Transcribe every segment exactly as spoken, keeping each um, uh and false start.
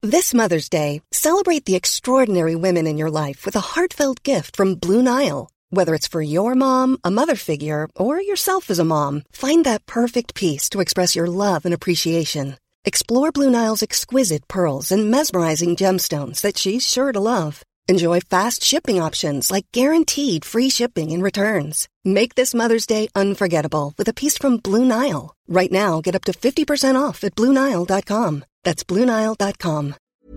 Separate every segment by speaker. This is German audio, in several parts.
Speaker 1: This Mother's Day, celebrate the extraordinary women in your life with a heartfelt gift from Blue Nile. Whether it's for your mom, a mother figure, or yourself as a mom, find that perfect piece to express your love and appreciation. Explore Blue Nile's exquisite pearls and mesmerizing gemstones that she's sure to love. Enjoy fast shipping options like guaranteed free shipping and returns. Make this Mother's Day unforgettable with a piece from Blue Nile. Right now, get up to fifty percent off at Blue Nile dot com. That's Blue Nile dot com.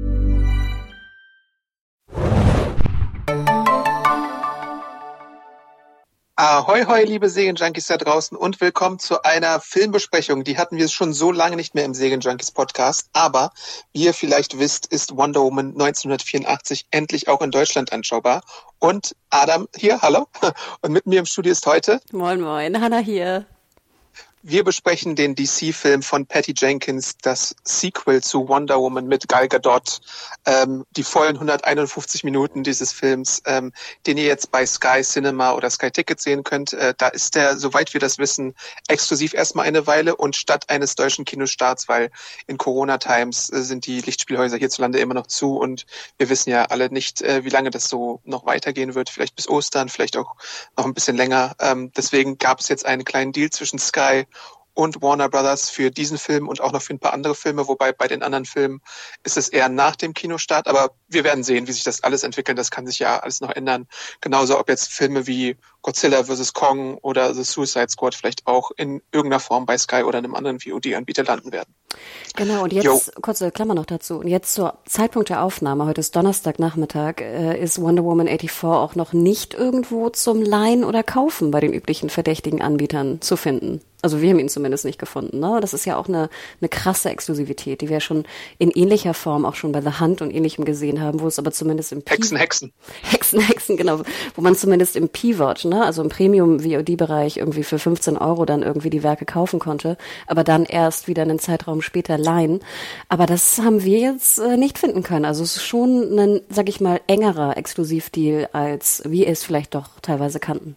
Speaker 2: Ahoi, hoi, liebe Serienjunkies da draußen und willkommen zu einer Filmbesprechung. Die hatten wir schon so lange nicht mehr im Serienjunkies Podcast, aber wie ihr vielleicht wisst, ist Wonder Woman neunzehnhundertvierundachtzig endlich auch in Deutschland anschaubar. Und Adam hier, hallo. Und mit mir im Studio ist heute...
Speaker 3: Moin, moin, Hannah hier.
Speaker 2: Wir besprechen den D C-Film von Patty Jenkins, das Sequel zu Wonder Woman mit Gal Gadot, ähm, die vollen hunderteinundfünfzig Minuten dieses Films, ähm, den ihr jetzt bei Sky Cinema oder Sky Ticket sehen könnt. Äh, da ist der, soweit wir das wissen, exklusiv erstmal eine Weile und statt eines deutschen Kinostarts, weil in Corona-Times äh, sind die Lichtspielhäuser hierzulande immer noch zu und wir wissen ja alle nicht, äh, wie lange das so noch weitergehen wird. Vielleicht bis Ostern, vielleicht auch noch ein bisschen länger. Ähm, deswegen gab es jetzt einen kleinen Deal zwischen Sky und Warner Brothers für diesen Film und auch noch für ein paar andere Filme, wobei bei den anderen Filmen ist es eher nach dem Kinostart, aber wir werden sehen, wie sich das alles entwickelt, das kann sich ja alles noch ändern. Genauso ob jetzt Filme wie Godzilla versus. Kong oder The Suicide Squad vielleicht auch in irgendeiner Form bei Sky oder einem anderen V O D-Anbieter landen werden.
Speaker 3: Genau, und jetzt, Yo. kurze Klammer noch dazu, und jetzt zur Zeitpunkt der Aufnahme, heute ist Donnerstagnachmittag, äh, ist Wonder Woman vierundachtzig auch noch nicht irgendwo zum Leihen oder Kaufen bei den üblichen verdächtigen Anbietern zu finden. Also wir haben ihn zumindest nicht gefunden, ne? Das ist ja auch eine, eine krasse Exklusivität, die wir schon in ähnlicher Form auch schon bei The Hunt und Ähnlichem gesehen haben, wo es aber zumindest im P-
Speaker 2: Hexen, Hexen.
Speaker 3: Hexen, Hexen, genau, wo man zumindest im P-Watch, ne, also im Premium-V O D-Bereich irgendwie für fünfzehn Euro dann irgendwie die Werke kaufen konnte, aber dann erst wieder einen Zeitraum später leihen. Aber das haben wir jetzt äh, nicht finden können. Also es ist schon ein, sag ich mal, engerer Exklusivdeal, als wir es vielleicht doch teilweise kannten.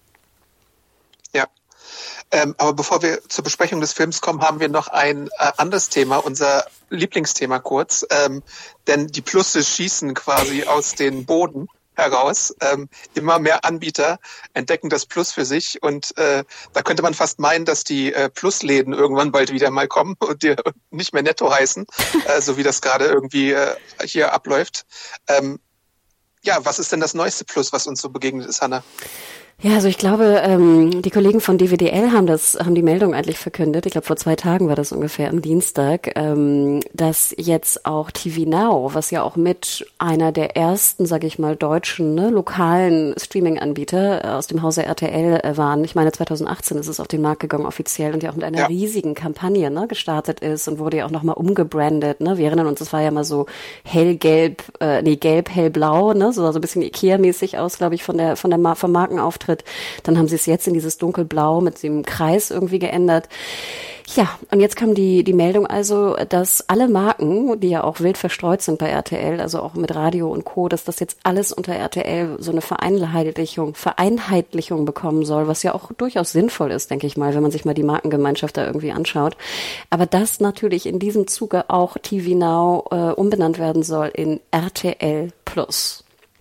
Speaker 2: Ja. Ähm, aber bevor wir zur Besprechung des Films kommen, haben wir noch ein äh, anderes Thema, unser Lieblingsthema kurz. Ähm, denn die Plusse schießen quasi aus den Boden heraus. Ähm, immer mehr Anbieter entdecken das Plus für sich und äh, da könnte man fast meinen, dass die äh, Plusläden irgendwann bald wieder mal kommen und die nicht mehr Netto heißen, äh, so wie das gerade irgendwie äh, hier abläuft. Ähm, ja, was ist denn das neueste Plus, was uns so begegnet ist, Hannah?
Speaker 3: Ja, also ich glaube, ähm, die Kollegen von D W D L haben das, haben die Meldung eigentlich verkündet. Ich glaube, vor zwei Tagen war das ungefähr am Dienstag, ähm, dass jetzt auch T V Now, was ja auch mit einer der ersten, sage ich mal, deutschen, ne, lokalen Streaming-Anbieter aus dem Hause R T L äh, waren. Ich meine, zwanzig achtzehn ist es auf den Markt gegangen offiziell und ja auch mit einer ja. riesigen Kampagne, ne, gestartet ist und wurde ja auch nochmal umgebrandet. Ne? Wir erinnern uns, das war ja mal so hellgelb, äh, nee, gelb, hellblau, ne, so, so ein bisschen Ikea-mäßig aus, glaube ich, von der, von der Mar- vom Markenauftritt. Dann haben sie es jetzt in dieses dunkelblau mit dem Kreis irgendwie geändert. Ja, und jetzt kam die die Meldung also, dass alle Marken, die ja auch wild verstreut sind bei R T L, also auch mit Radio und Co., dass das jetzt alles unter R T L so eine Vereinheitlichung, Vereinheitlichung bekommen soll, was ja auch durchaus sinnvoll ist, denke ich mal, wenn man sich mal die Markengemeinschaft da irgendwie anschaut. Aber dass natürlich in diesem Zuge auch T V Now äh, umbenannt werden soll in R T L Plus.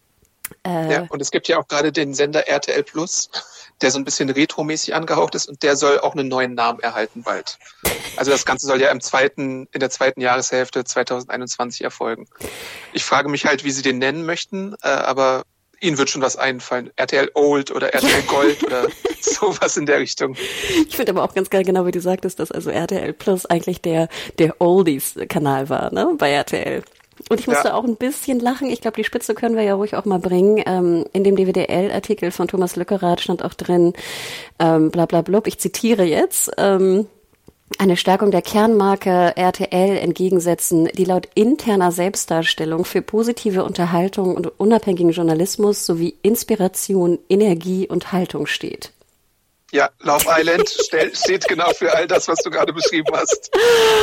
Speaker 2: Äh, ja, und es gibt ja auch gerade den Sender R T L Plus, der so ein bisschen retromäßig angehaucht ist und der soll auch einen neuen Namen erhalten bald. Also das Ganze soll ja im zweiten, in der zweiten Jahreshälfte zwanzig einundzwanzig erfolgen. Ich frage mich halt, wie sie den nennen möchten, äh, aber Ihnen wird schon was einfallen. R T L Old oder R T L Gold oder sowas in der Richtung.
Speaker 3: Ich finde aber auch ganz geil, genau wie du sagtest, dass also R T L Plus eigentlich der, der Oldies-Kanal war, ne, bei R T L. Und ich musste ja. auch ein bisschen lachen. Ich glaube, die Spitze können wir ja ruhig auch mal bringen. Ähm, in dem D W D L-Artikel von Thomas Lückerath stand auch drin, ähm, bla bla blub, ich zitiere jetzt, ähm, eine Stärkung der Kernmarke R T L entgegensetzen, die laut interner Selbstdarstellung für positive Unterhaltung und unabhängigen Journalismus sowie Inspiration, Energie und Haltung steht.
Speaker 2: Ja, Love Island steht genau für all das, was du gerade beschrieben hast.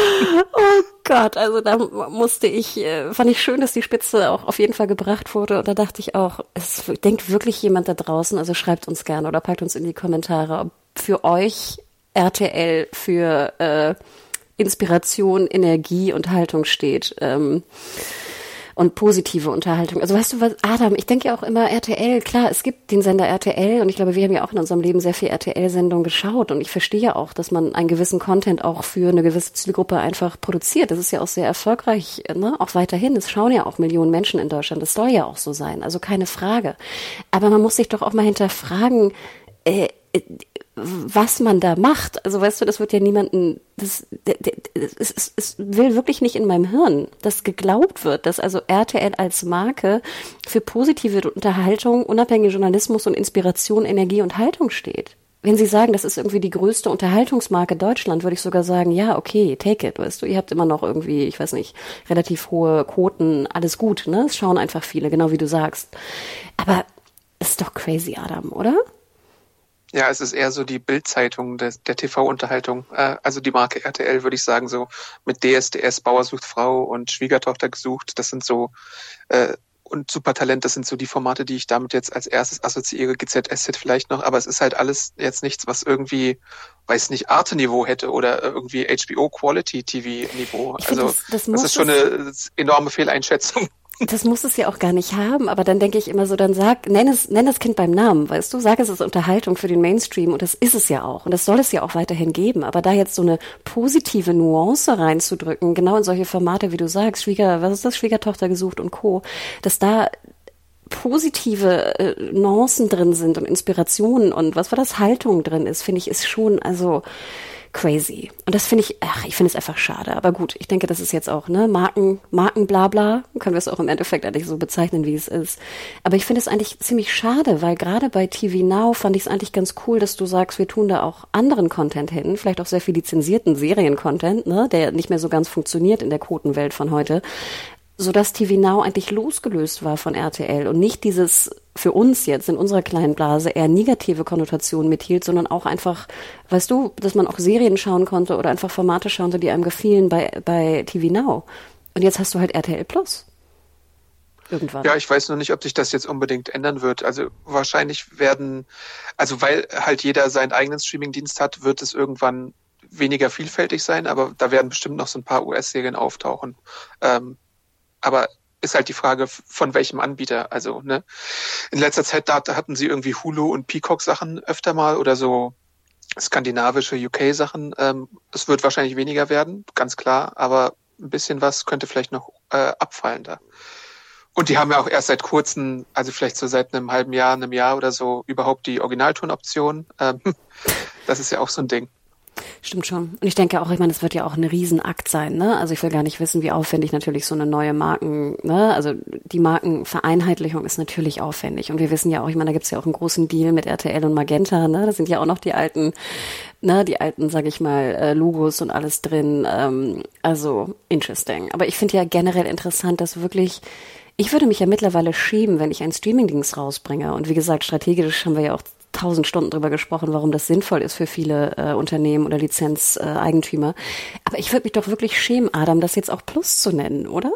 Speaker 3: Oh Gott, also da musste ich, fand ich schön, dass die Spitze auch auf jeden Fall gebracht wurde. Und da dachte ich auch, es denkt wirklich jemand da draußen, also schreibt uns gerne oder packt uns in die Kommentare, ob für euch R T L für äh, Inspiration, Energie und Haltung steht. Ähm, und positive Unterhaltung. Also weißt du was, Adam, ich denke ja auch immer R T L, klar, es gibt den Sender R T L und ich glaube, wir haben ja auch in unserem Leben sehr viel R T L-Sendungen geschaut und ich verstehe ja auch, dass man einen gewissen Content auch für eine gewisse Zielgruppe einfach produziert. Das ist ja auch sehr erfolgreich, ne? Auch weiterhin. Es schauen ja auch Millionen Menschen in Deutschland. Das soll ja auch so sein, also keine Frage. Aber man muss sich doch auch mal hinterfragen, äh, was man da macht. Also weißt du, das wird ja niemanden, das, es, es, es will wirklich nicht in meinem Hirn, dass geglaubt wird, dass also R T L als Marke für positive Unterhaltung, unabhängigen Journalismus und Inspiration, Energie und Haltung steht. Wenn Sie sagen, das ist irgendwie die größte Unterhaltungsmarke Deutschland, würde ich sogar sagen, ja, okay, take it, weißt du, ihr habt immer noch irgendwie, ich weiß nicht, relativ hohe Quoten, alles gut, ne? Es schauen einfach viele, genau wie du sagst. Aber das ist doch crazy, Adam, oder?
Speaker 2: Ja, es ist eher so die Bild-Zeitung der, der T V-Unterhaltung. Äh, also die Marke R T L, würde ich sagen, so mit D S D S, Bauer sucht Frau und Schwiegertochter gesucht. Das sind so, äh, und Supertalent, das sind so die Formate, die ich damit jetzt als erstes assoziiere. G Z S Z vielleicht noch, aber es ist halt alles jetzt nichts, was irgendwie, weiß nicht, Arte-Niveau hätte oder irgendwie H B O-Quality-T V-Niveau. Also das, das, das ist schon eine enorme Fehleinschätzung.
Speaker 3: Das muss es ja auch gar nicht haben, aber dann denke ich immer so, dann sag, nenn es, nenn das Kind beim Namen, weißt du, sag es ist Unterhaltung für den Mainstream und das ist es ja auch und das soll es ja auch weiterhin geben, aber da jetzt so eine positive Nuance reinzudrücken, genau in solche Formate, wie du sagst, Schwieger, was ist das, Schwiegertochter gesucht und Co., dass da positive äh, Nuancen drin sind und Inspirationen und was war das, Haltung drin ist, finde ich, ist schon, also crazy. Und das finde ich, ach, ich finde es einfach schade. Aber gut, ich denke, das ist jetzt auch, ne, Marken, Markenblabla, können wir es auch im Endeffekt eigentlich so bezeichnen, wie es ist. Aber ich finde es eigentlich ziemlich schade, weil gerade bei T V Now fand ich es eigentlich ganz cool, dass du sagst, wir tun da auch anderen Content hin, vielleicht auch sehr viel lizenzierten Serien-Content, ne, der nicht mehr so ganz funktioniert in der Quotenwelt von heute, sodass T V Now eigentlich losgelöst war von R T L und nicht dieses für uns jetzt in unserer kleinen Blase eher negative Konnotation mithielt, sondern auch einfach, weißt du, dass man auch Serien schauen konnte oder einfach Formate schauen konnte, die einem gefielen bei, bei T V Now. Und jetzt hast du halt R T L Plus. Irgendwann.
Speaker 2: Ja, ich weiß noch nicht, ob sich das jetzt unbedingt ändern wird. Also wahrscheinlich werden, also weil halt jeder seinen eigenen Streamingdienst hat, wird es irgendwann weniger vielfältig sein, aber da werden bestimmt noch so ein paar U S-Serien auftauchen. Ähm, aber ist halt die Frage, von welchem Anbieter. Also, ne, in letzter Zeit da hatten sie irgendwie Hulu und Peacock-Sachen öfter mal oder so skandinavische U K-Sachen. Ähm, es wird wahrscheinlich weniger werden, ganz klar, aber ein bisschen was könnte vielleicht noch äh, abfallen da. Und die haben ja auch erst seit kurzem, also vielleicht so seit einem halben Jahr, einem Jahr oder so, überhaupt die Originaltonoption. Ähm, das ist ja auch so ein Ding.
Speaker 3: Stimmt schon. Und ich denke auch, ich meine, es wird ja auch ein Riesenakt sein, ne? Also ich will gar nicht wissen, wie aufwendig natürlich so eine neue Marken, ne? Also die Markenvereinheitlichung ist natürlich aufwendig. Und wir wissen ja auch, ich meine, da gibt's ja auch einen großen Deal mit R T L und Magenta, ne? Das sind ja auch noch die alten, ne, die alten, sag ich mal, Logos und alles drin. Ähm, also interesting. Aber ich finde ja generell interessant, dass wirklich, ich würde mich ja mittlerweile schämen, wenn ich einen Streamingdienst rausbringe. Und wie gesagt, strategisch haben wir ja auch tausend Stunden drüber gesprochen, warum das sinnvoll ist für viele äh, Unternehmen oder Lizenzeigentümer. Äh, Aber ich würde mich doch wirklich schämen, Adam, das jetzt auch Plus zu nennen, oder?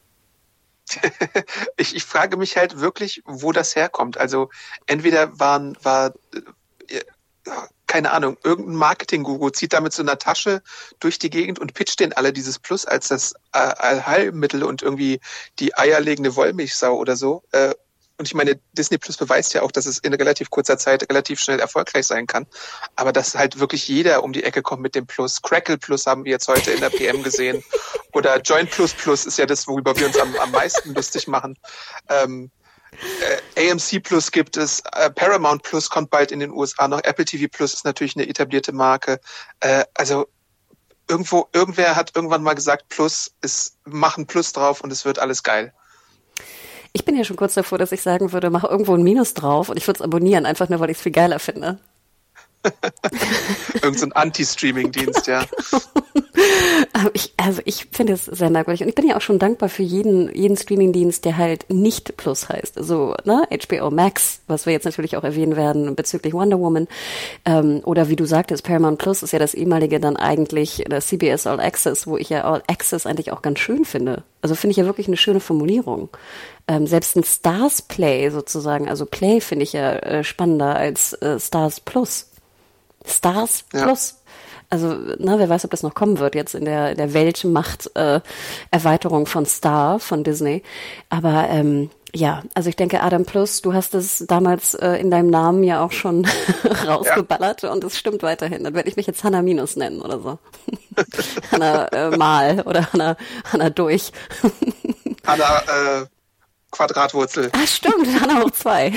Speaker 2: ich, ich frage mich halt wirklich, wo das herkommt. Also entweder waren, war, äh, keine Ahnung, irgendein Marketing-Guru zieht da mit so einer Tasche durch die Gegend und pitcht denen alle dieses Plus als das äh, Allheilmittel und irgendwie die eierlegende Wollmilchsau oder so. Äh, Und ich meine, Disney Plus beweist ja auch, dass es in relativ kurzer Zeit relativ schnell erfolgreich sein kann. Aber dass halt wirklich jeder um die Ecke kommt mit dem Plus. Crackle Plus haben wir jetzt heute in der P M gesehen. Oder Join Plus Plus ist ja das, worüber wir uns am, am meisten lustig machen. Ähm, äh, A M C Plus gibt es, äh, Paramount Plus kommt bald in den U S A noch. Apple T V Plus ist natürlich eine etablierte Marke. Äh, also irgendwo, irgendwer hat irgendwann mal gesagt, Plus ist, machen Plus drauf und es wird alles geil.
Speaker 3: Ich bin ja schon kurz davor, dass ich sagen würde, mach irgendwo ein Minus drauf und ich würde es abonnieren, einfach nur, weil ich es viel geiler finde.
Speaker 2: Irgend so ein Anti-Streaming-Dienst, ja.
Speaker 3: Ich, also ich finde es sehr merkwürdig und ich bin ja auch schon dankbar für jeden jeden Streaming-Dienst, der halt nicht Plus heißt. So, ne, H B O Max, was wir jetzt natürlich auch erwähnen werden bezüglich Wonder Woman, ähm, oder wie du sagtest, Paramount Plus ist ja das ehemalige dann eigentlich das C B S All Access, wo ich ja All Access eigentlich auch ganz schön finde. Also finde ich ja wirklich eine schöne Formulierung. Ähm, selbst ein Stars Play sozusagen, also Play finde ich ja äh, spannender als äh, Stars Plus. Stars
Speaker 2: ja.
Speaker 3: Plus. Also, ne, wer weiß, ob das noch kommen wird jetzt in der, der Weltmacht-Erweiterung äh, von Star, von Disney. Aber ähm, ja, also ich denke, Adam Plus, du hast es damals äh, in deinem Namen ja auch schon rausgeballert ja. Und es stimmt weiterhin. Dann werde ich mich jetzt Hannah Minus nennen oder so. Hannah äh, Mal oder Hannah, Hannah Durch.
Speaker 2: Hannah äh, Quadratwurzel.
Speaker 3: Ah, stimmt, Hannah hoch zwei.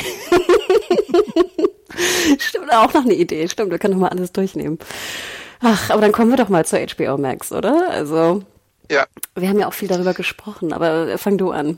Speaker 3: Stimmt, auch noch eine Idee. Stimmt, wir können noch mal alles durchnehmen. Ach, aber dann kommen wir doch mal zur H B O Max, oder? Also,
Speaker 2: ja.
Speaker 3: Wir haben ja auch viel darüber gesprochen, aber fang du an.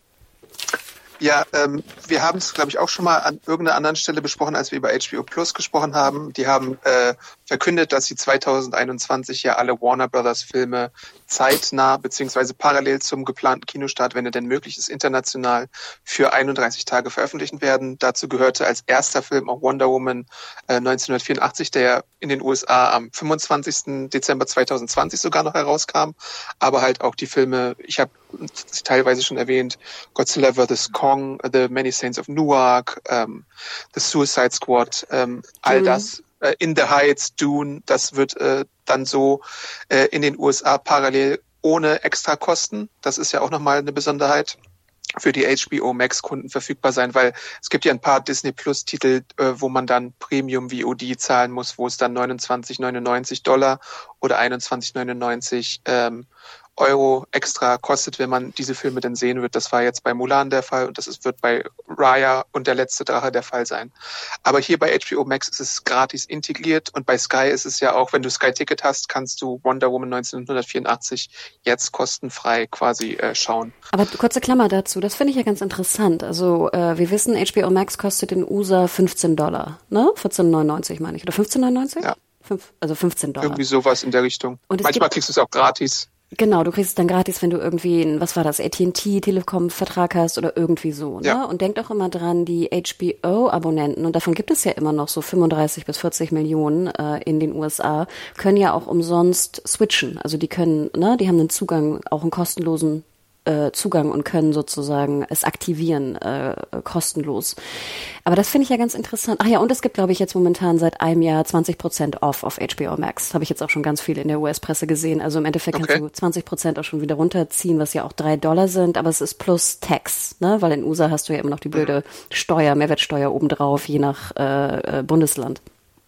Speaker 2: Ja, ähm, wir haben es, glaube ich, auch schon mal an irgendeiner anderen Stelle besprochen, als wir über H B O Plus gesprochen haben. Die haben äh, verkündet, dass sie zwanzig einundzwanzig ja alle Warner Brothers Filme zeitnah beziehungsweise parallel zum geplanten Kinostart, wenn er denn möglich ist, international für einunddreißig Tage veröffentlichen werden. Dazu gehörte als erster Film auch Wonder Woman äh, neunzehnhundertvierundachtzig, der in den U S A am fünfundzwanzigsten Dezember zweitausendzwanzig sogar noch herauskam. Aber halt auch die Filme, ich habe teilweise schon erwähnt, Godzilla versus. Kong, The Many Saints of Newark, ähm, The Suicide Squad, ähm, all mhm. das, äh, In the Heights, Dune, das wird äh, dann so äh, in den U S A parallel ohne Extrakosten. Das ist ja auch nochmal eine Besonderheit für die H B O Max Kunden verfügbar sein, weil es gibt ja ein paar Disney Plus Titel, äh, wo man dann Premium V O D zahlen muss, wo es dann neunundzwanzig neunundneunzig Dollar oder einundzwanzig neunundneunzig ähm, Euro extra kostet, wenn man diese Filme denn sehen wird. Das war jetzt bei Mulan der Fall und das ist, wird bei Raya und der letzte Drache der Fall sein. Aber hier bei H B O Max ist es gratis integriert und bei Sky ist es ja auch, wenn du Sky Ticket hast, kannst du Wonder Woman neunzehnhundertvierundachtzig jetzt kostenfrei quasi äh, schauen.
Speaker 3: Aber kurze Klammer dazu, das finde ich ja ganz interessant. Also äh, wir wissen, H B O Max kostet in U S A fünfzehn Dollar, ne? vierzehn neunundneunzig meine ich, oder fünfzehn neunundneunzig?
Speaker 2: Ja.
Speaker 3: Fünf, also fünfzehn Dollar.
Speaker 2: Irgendwie sowas in der Richtung.
Speaker 3: Und
Speaker 2: manchmal kriegst du es auch gratis.
Speaker 3: Genau, du kriegst es dann gratis, wenn du irgendwie einen, was war das, A T and T Telekom-Vertrag hast oder irgendwie so. Ne?
Speaker 2: Ja.
Speaker 3: Und denk doch immer dran, die H B O-Abonnenten, und davon gibt es ja immer noch so fünfunddreißig bis vierzig Millionen äh, in den U S A, können ja auch umsonst switchen. Also die können, ne, die haben einen Zugang, auch einen kostenlosen äh, Zugang und können sozusagen es aktivieren, äh, kostenlos. Aber das finde ich ja ganz interessant. Ach ja, und es gibt, glaube ich, jetzt momentan seit einem Jahr zwanzig Prozent off auf H B O Max. Habe ich jetzt auch schon ganz viel in der U S-Presse gesehen. Also im Endeffekt okay. Kannst du zwanzig Prozent auch schon wieder runterziehen, was ja auch drei Dollar sind. Aber es ist plus Tax, ne? Weil in U S A hast du ja immer noch die blöde Steuer, Mehrwertsteuer obendrauf, je nach äh, Bundesland.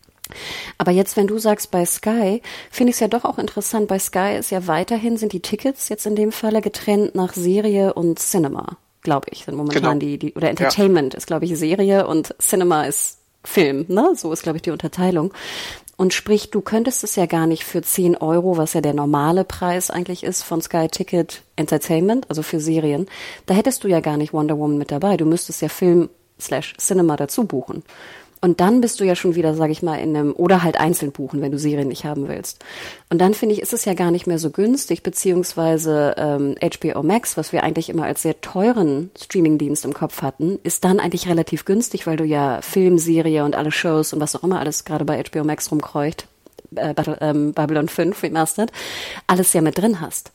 Speaker 3: Aber jetzt, wenn du sagst bei Sky, finde ich es ja doch auch interessant. Bei Sky ist ja weiterhin, sind die Tickets jetzt in dem Falle getrennt nach Serie und Cinema, glaube ich, sind momentan genau. die, die, oder Entertainment ja. ist, glaube ich, Serie und Cinema ist Film, ne? So ist, glaube ich, die Unterteilung. Und sprich, du könntest es ja gar nicht für zehn Euro, was ja der normale Preis eigentlich ist von Sky Ticket Entertainment, also für Serien, da hättest du ja gar nicht Wonder Woman mit dabei. Du müsstest ja Film slash Cinema dazu buchen. Und dann bist du ja schon wieder, sag ich mal, in einem, oder halt einzeln buchen, wenn du Serien nicht haben willst. Und dann finde ich, ist es ja gar nicht mehr so günstig, beziehungsweise ähm, H B O Max, was wir eigentlich immer als sehr teuren Streamingdienst im Kopf hatten, ist dann eigentlich relativ günstig, weil du ja Film, Serie und alle Shows und was auch immer alles gerade bei H B O Max rumkreucht, äh, Battle, ähm, Babylon fünf Remastered, alles ja mit drin hast.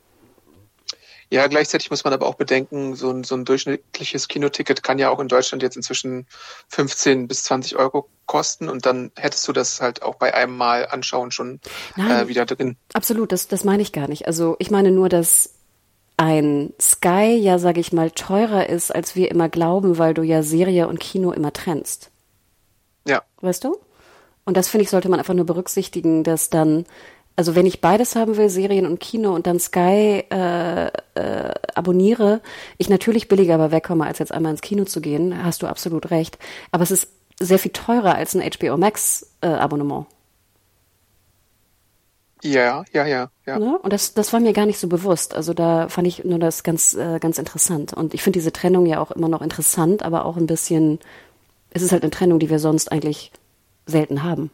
Speaker 2: Ja, gleichzeitig muss man aber auch bedenken, so ein, so ein durchschnittliches Kinoticket kann ja auch in Deutschland jetzt inzwischen fünfzehn bis zwanzig Euro kosten und dann hättest du das halt auch bei einem Mal anschauen schon äh, wieder drin.
Speaker 3: Absolut, das, das meine ich gar nicht. Also ich meine nur, dass ein Sky ja, sage ich mal, teurer ist, als wir immer glauben, weil du ja Serie und Kino immer trennst.
Speaker 2: Ja.
Speaker 3: Weißt du? Und das, finde ich, sollte man einfach nur berücksichtigen, dass dann, also wenn ich beides haben will, Serien und Kino und dann Sky äh, äh, abonniere, ich natürlich billiger aber wegkomme, als jetzt einmal ins Kino zu gehen, hast du absolut recht. Aber es ist sehr viel teurer als ein H B O Max äh, Abonnement.
Speaker 2: Ja, ja, ja, ja.
Speaker 3: Ne? Und das, das war mir gar nicht so bewusst. Also da fand ich nur das ganz, äh, ganz interessant. Und ich finde diese Trennung ja auch immer noch interessant, aber auch ein bisschen, es ist halt eine Trennung, die wir sonst eigentlich selten haben.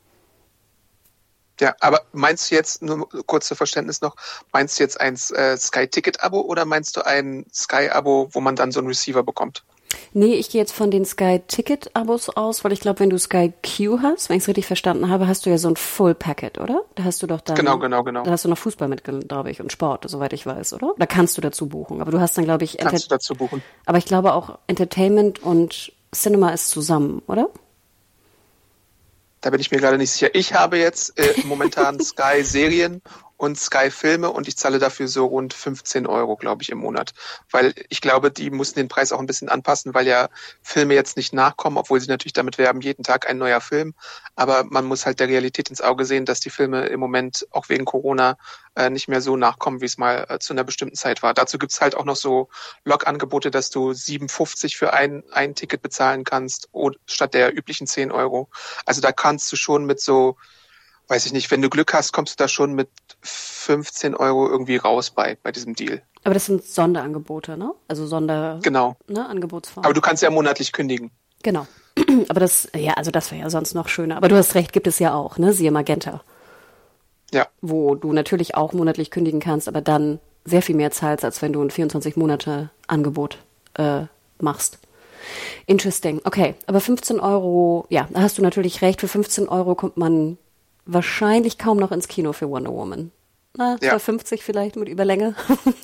Speaker 2: Ja, aber meinst du jetzt, nur kurz zur Verständnis noch, meinst du jetzt ein äh, Sky-Ticket-Abo oder meinst du ein Sky-Abo, wo man dann so einen Receiver bekommt?
Speaker 3: Nee, ich gehe jetzt von den Sky-Ticket-Abos aus, weil ich glaube, wenn du Sky Q hast, wenn ich es richtig verstanden habe, hast du ja so ein Full-Packet, oder? Da hast du doch dann...
Speaker 2: Genau, genau, genau.
Speaker 3: Da hast du noch Fußball mit, glaube ich, und Sport, soweit ich weiß, oder? Da kannst du dazu buchen, aber du hast dann, glaube ich...
Speaker 2: Kannst Enter- du dazu buchen.
Speaker 3: Aber ich glaube auch, Entertainment und Cinema ist zusammen, oder?
Speaker 2: Da bin ich mir gerade nicht sicher. Ich habe jetzt äh, momentan Sky Serien und Sky Filme und ich zahle dafür so rund fünfzehn Euro, glaube ich, im Monat. Weil ich glaube, die mussten den Preis auch ein bisschen anpassen, weil ja Filme jetzt nicht nachkommen, obwohl sie natürlich damit werben, jeden Tag ein neuer Film. Aber man muss halt der Realität ins Auge sehen, dass die Filme im Moment auch wegen Corona äh, nicht mehr so nachkommen, wie es mal äh, zu einer bestimmten Zeit war. Dazu gibt's halt auch noch so Log-Angebote, dass du sieben fünfzig für ein, ein Ticket bezahlen kannst, statt der üblichen zehn Euro. Also da kannst du schon mit so, weiß ich nicht, wenn du Glück hast, kommst du da schon mit fünfzehn Euro irgendwie raus bei, bei diesem Deal.
Speaker 3: Aber das sind Sonderangebote, ne? Also Sonder,
Speaker 2: genau.
Speaker 3: Ne, Angebotsformen.
Speaker 2: Aber du kannst ja monatlich kündigen.
Speaker 3: Genau. Aber das, ja, also das wäre ja sonst noch schöner. Aber du hast recht, gibt es ja auch, ne? Siehe Magenta.
Speaker 2: Ja.
Speaker 3: Wo du natürlich auch monatlich kündigen kannst, aber dann sehr viel mehr zahlst, als wenn du ein vierundzwanzig Monate Angebot äh, machst. Interesting. Okay, aber fünfzehn Euro, ja, da hast du natürlich recht. Für fünfzehn Euro kommt man wahrscheinlich kaum noch ins Kino für Wonder Woman. Na,
Speaker 2: ja.
Speaker 3: zwei fünfzig vielleicht mit Überlänge.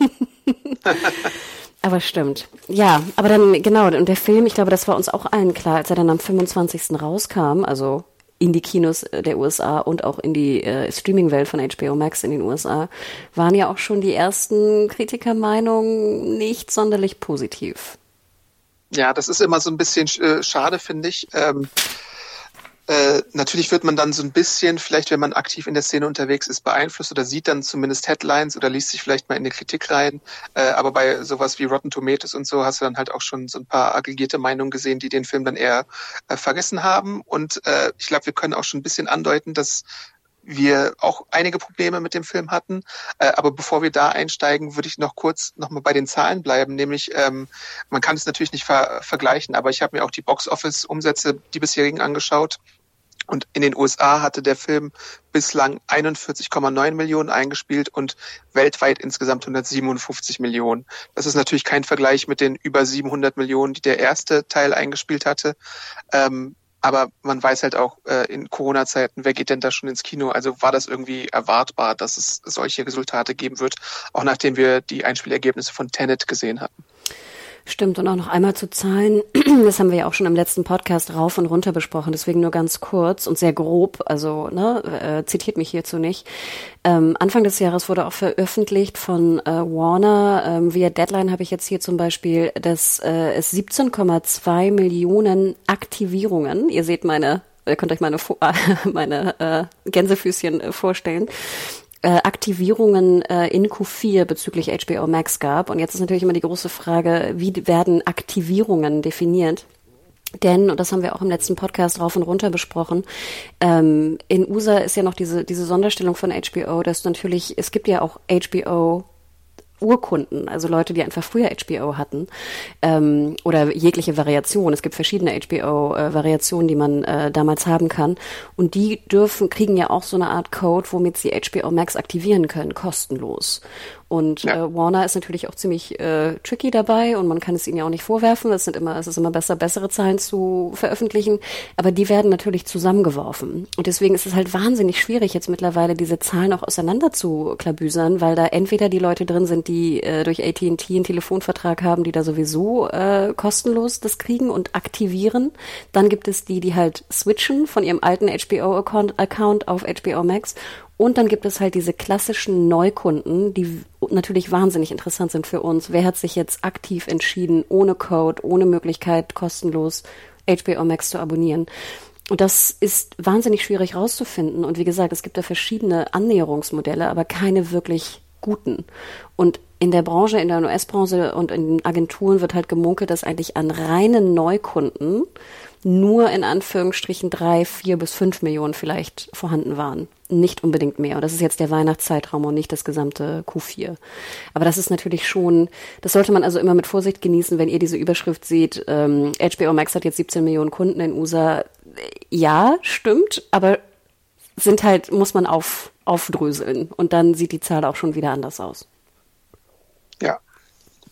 Speaker 3: Aber stimmt. Ja, aber dann, genau, und der Film, ich glaube, das war uns auch allen klar, als er dann am fünfundzwanzigsten rauskam, also in die Kinos der U S A und auch in die äh, Streaming-Welt von H B O Max in den U S A, waren ja auch schon die ersten Kritikermeinungen nicht sonderlich positiv.
Speaker 2: Ja, das ist immer so ein bisschen äh, schade, finde ich. Ähm, äh, natürlich wird man dann so ein bisschen, vielleicht wenn man aktiv in der Szene unterwegs ist, beeinflusst oder sieht dann zumindest Headlines oder liest sich vielleicht mal in die Kritik rein. Äh, aber bei sowas wie Rotten Tomatoes und so hast du dann halt auch schon so ein paar aggregierte Meinungen gesehen, die den Film dann eher äh, vergessen haben. Und äh, ich glaube, wir können auch schon ein bisschen andeuten, dass wir auch einige Probleme mit dem Film hatten. Äh, aber bevor wir da einsteigen, würde ich noch kurz nochmal bei den Zahlen bleiben. Nämlich, ähm, man kann es natürlich nicht ver- vergleichen, aber ich habe mir auch die Box-Office-Umsätze, die bisherigen, angeschaut. Und in den U S A hatte der Film bislang einundvierzig Komma neun Millionen eingespielt und weltweit insgesamt hundertsiebenundfünfzig Millionen. Das ist natürlich kein Vergleich mit den über siebenhundert Millionen, die der erste Teil eingespielt hatte. Ähm, Aber man weiß halt auch äh, in Corona-Zeiten, wer geht denn da schon ins Kino? Also war das irgendwie erwartbar, dass es solche Resultate geben wird, auch nachdem wir die Einspielergebnisse von Tenet gesehen hatten.
Speaker 3: Stimmt, und auch noch einmal zu Zahlen, das haben wir ja auch schon im letzten Podcast rauf und runter besprochen, deswegen nur ganz kurz und sehr grob, also ne, äh, zitiert mich hierzu nicht. Ähm, Anfang des Jahres wurde auch veröffentlicht von äh, Warner, ähm, via Deadline habe ich jetzt hier zum Beispiel, dass äh, es siebzehn Komma zwei Millionen Aktivierungen, ihr seht meine, ihr könnt euch meine, meine äh, Gänsefüßchen äh, vorstellen, Äh, Aktivierungen äh, in Q vier bezüglich H B O Max gab. Und jetzt ist natürlich immer die große Frage, wie werden Aktivierungen definiert? Denn, und das haben wir auch im letzten Podcast rauf und runter besprochen, ähm, in U S A ist ja noch diese diese Sonderstellung von H B O, dass natürlich, es gibt ja auch H B O Urkunden, also Leute, die einfach früher H B O hatten, ähm, oder jegliche Variation. Es gibt verschiedene H B O-Variationen, äh, die man äh, damals haben kann. Und die dürfen, kriegen ja auch so eine Art Code, womit sie H B O Max aktivieren können, kostenlos. Und ja. äh, Warner ist natürlich auch ziemlich äh, tricky dabei und man kann es ihnen ja auch nicht vorwerfen. Es sind immer, es ist immer besser, bessere Zahlen zu veröffentlichen. Aber die werden natürlich zusammengeworfen. Und deswegen ist es halt wahnsinnig schwierig, jetzt mittlerweile diese Zahlen auch auseinander zu klabüsern, weil da entweder die Leute drin sind, die äh, durch A T and T einen Telefonvertrag haben, die da sowieso äh, kostenlos das kriegen und aktivieren. Dann gibt es die, die halt switchen von ihrem alten H B O-Account Account auf H B O Max. Und dann gibt es halt diese klassischen Neukunden, die natürlich wahnsinnig interessant sind für uns. Wer hat sich jetzt aktiv entschieden, ohne Code, ohne Möglichkeit, kostenlos H B O Max zu abonnieren? Und das ist wahnsinnig schwierig rauszufinden. Und wie gesagt, es gibt da verschiedene Annäherungsmodelle, aber keine wirklich guten. Und in der Branche, in der U S-Branche und in Agenturen wird halt gemunkelt, dass eigentlich an reinen Neukunden nur in Anführungsstrichen drei, vier bis fünf Millionen vielleicht vorhanden waren. Nicht unbedingt mehr. Und das ist jetzt der Weihnachtszeitraum und nicht das gesamte Q vier. Aber das ist natürlich schon, das sollte man also immer mit Vorsicht genießen, wenn ihr diese Überschrift seht, ähm, H B O Max hat jetzt siebzehn Millionen Kunden in U S A. Ja, stimmt, aber sind halt, muss man auf, aufdröseln. Und dann sieht die Zahl auch schon wieder anders aus.
Speaker 2: Ja.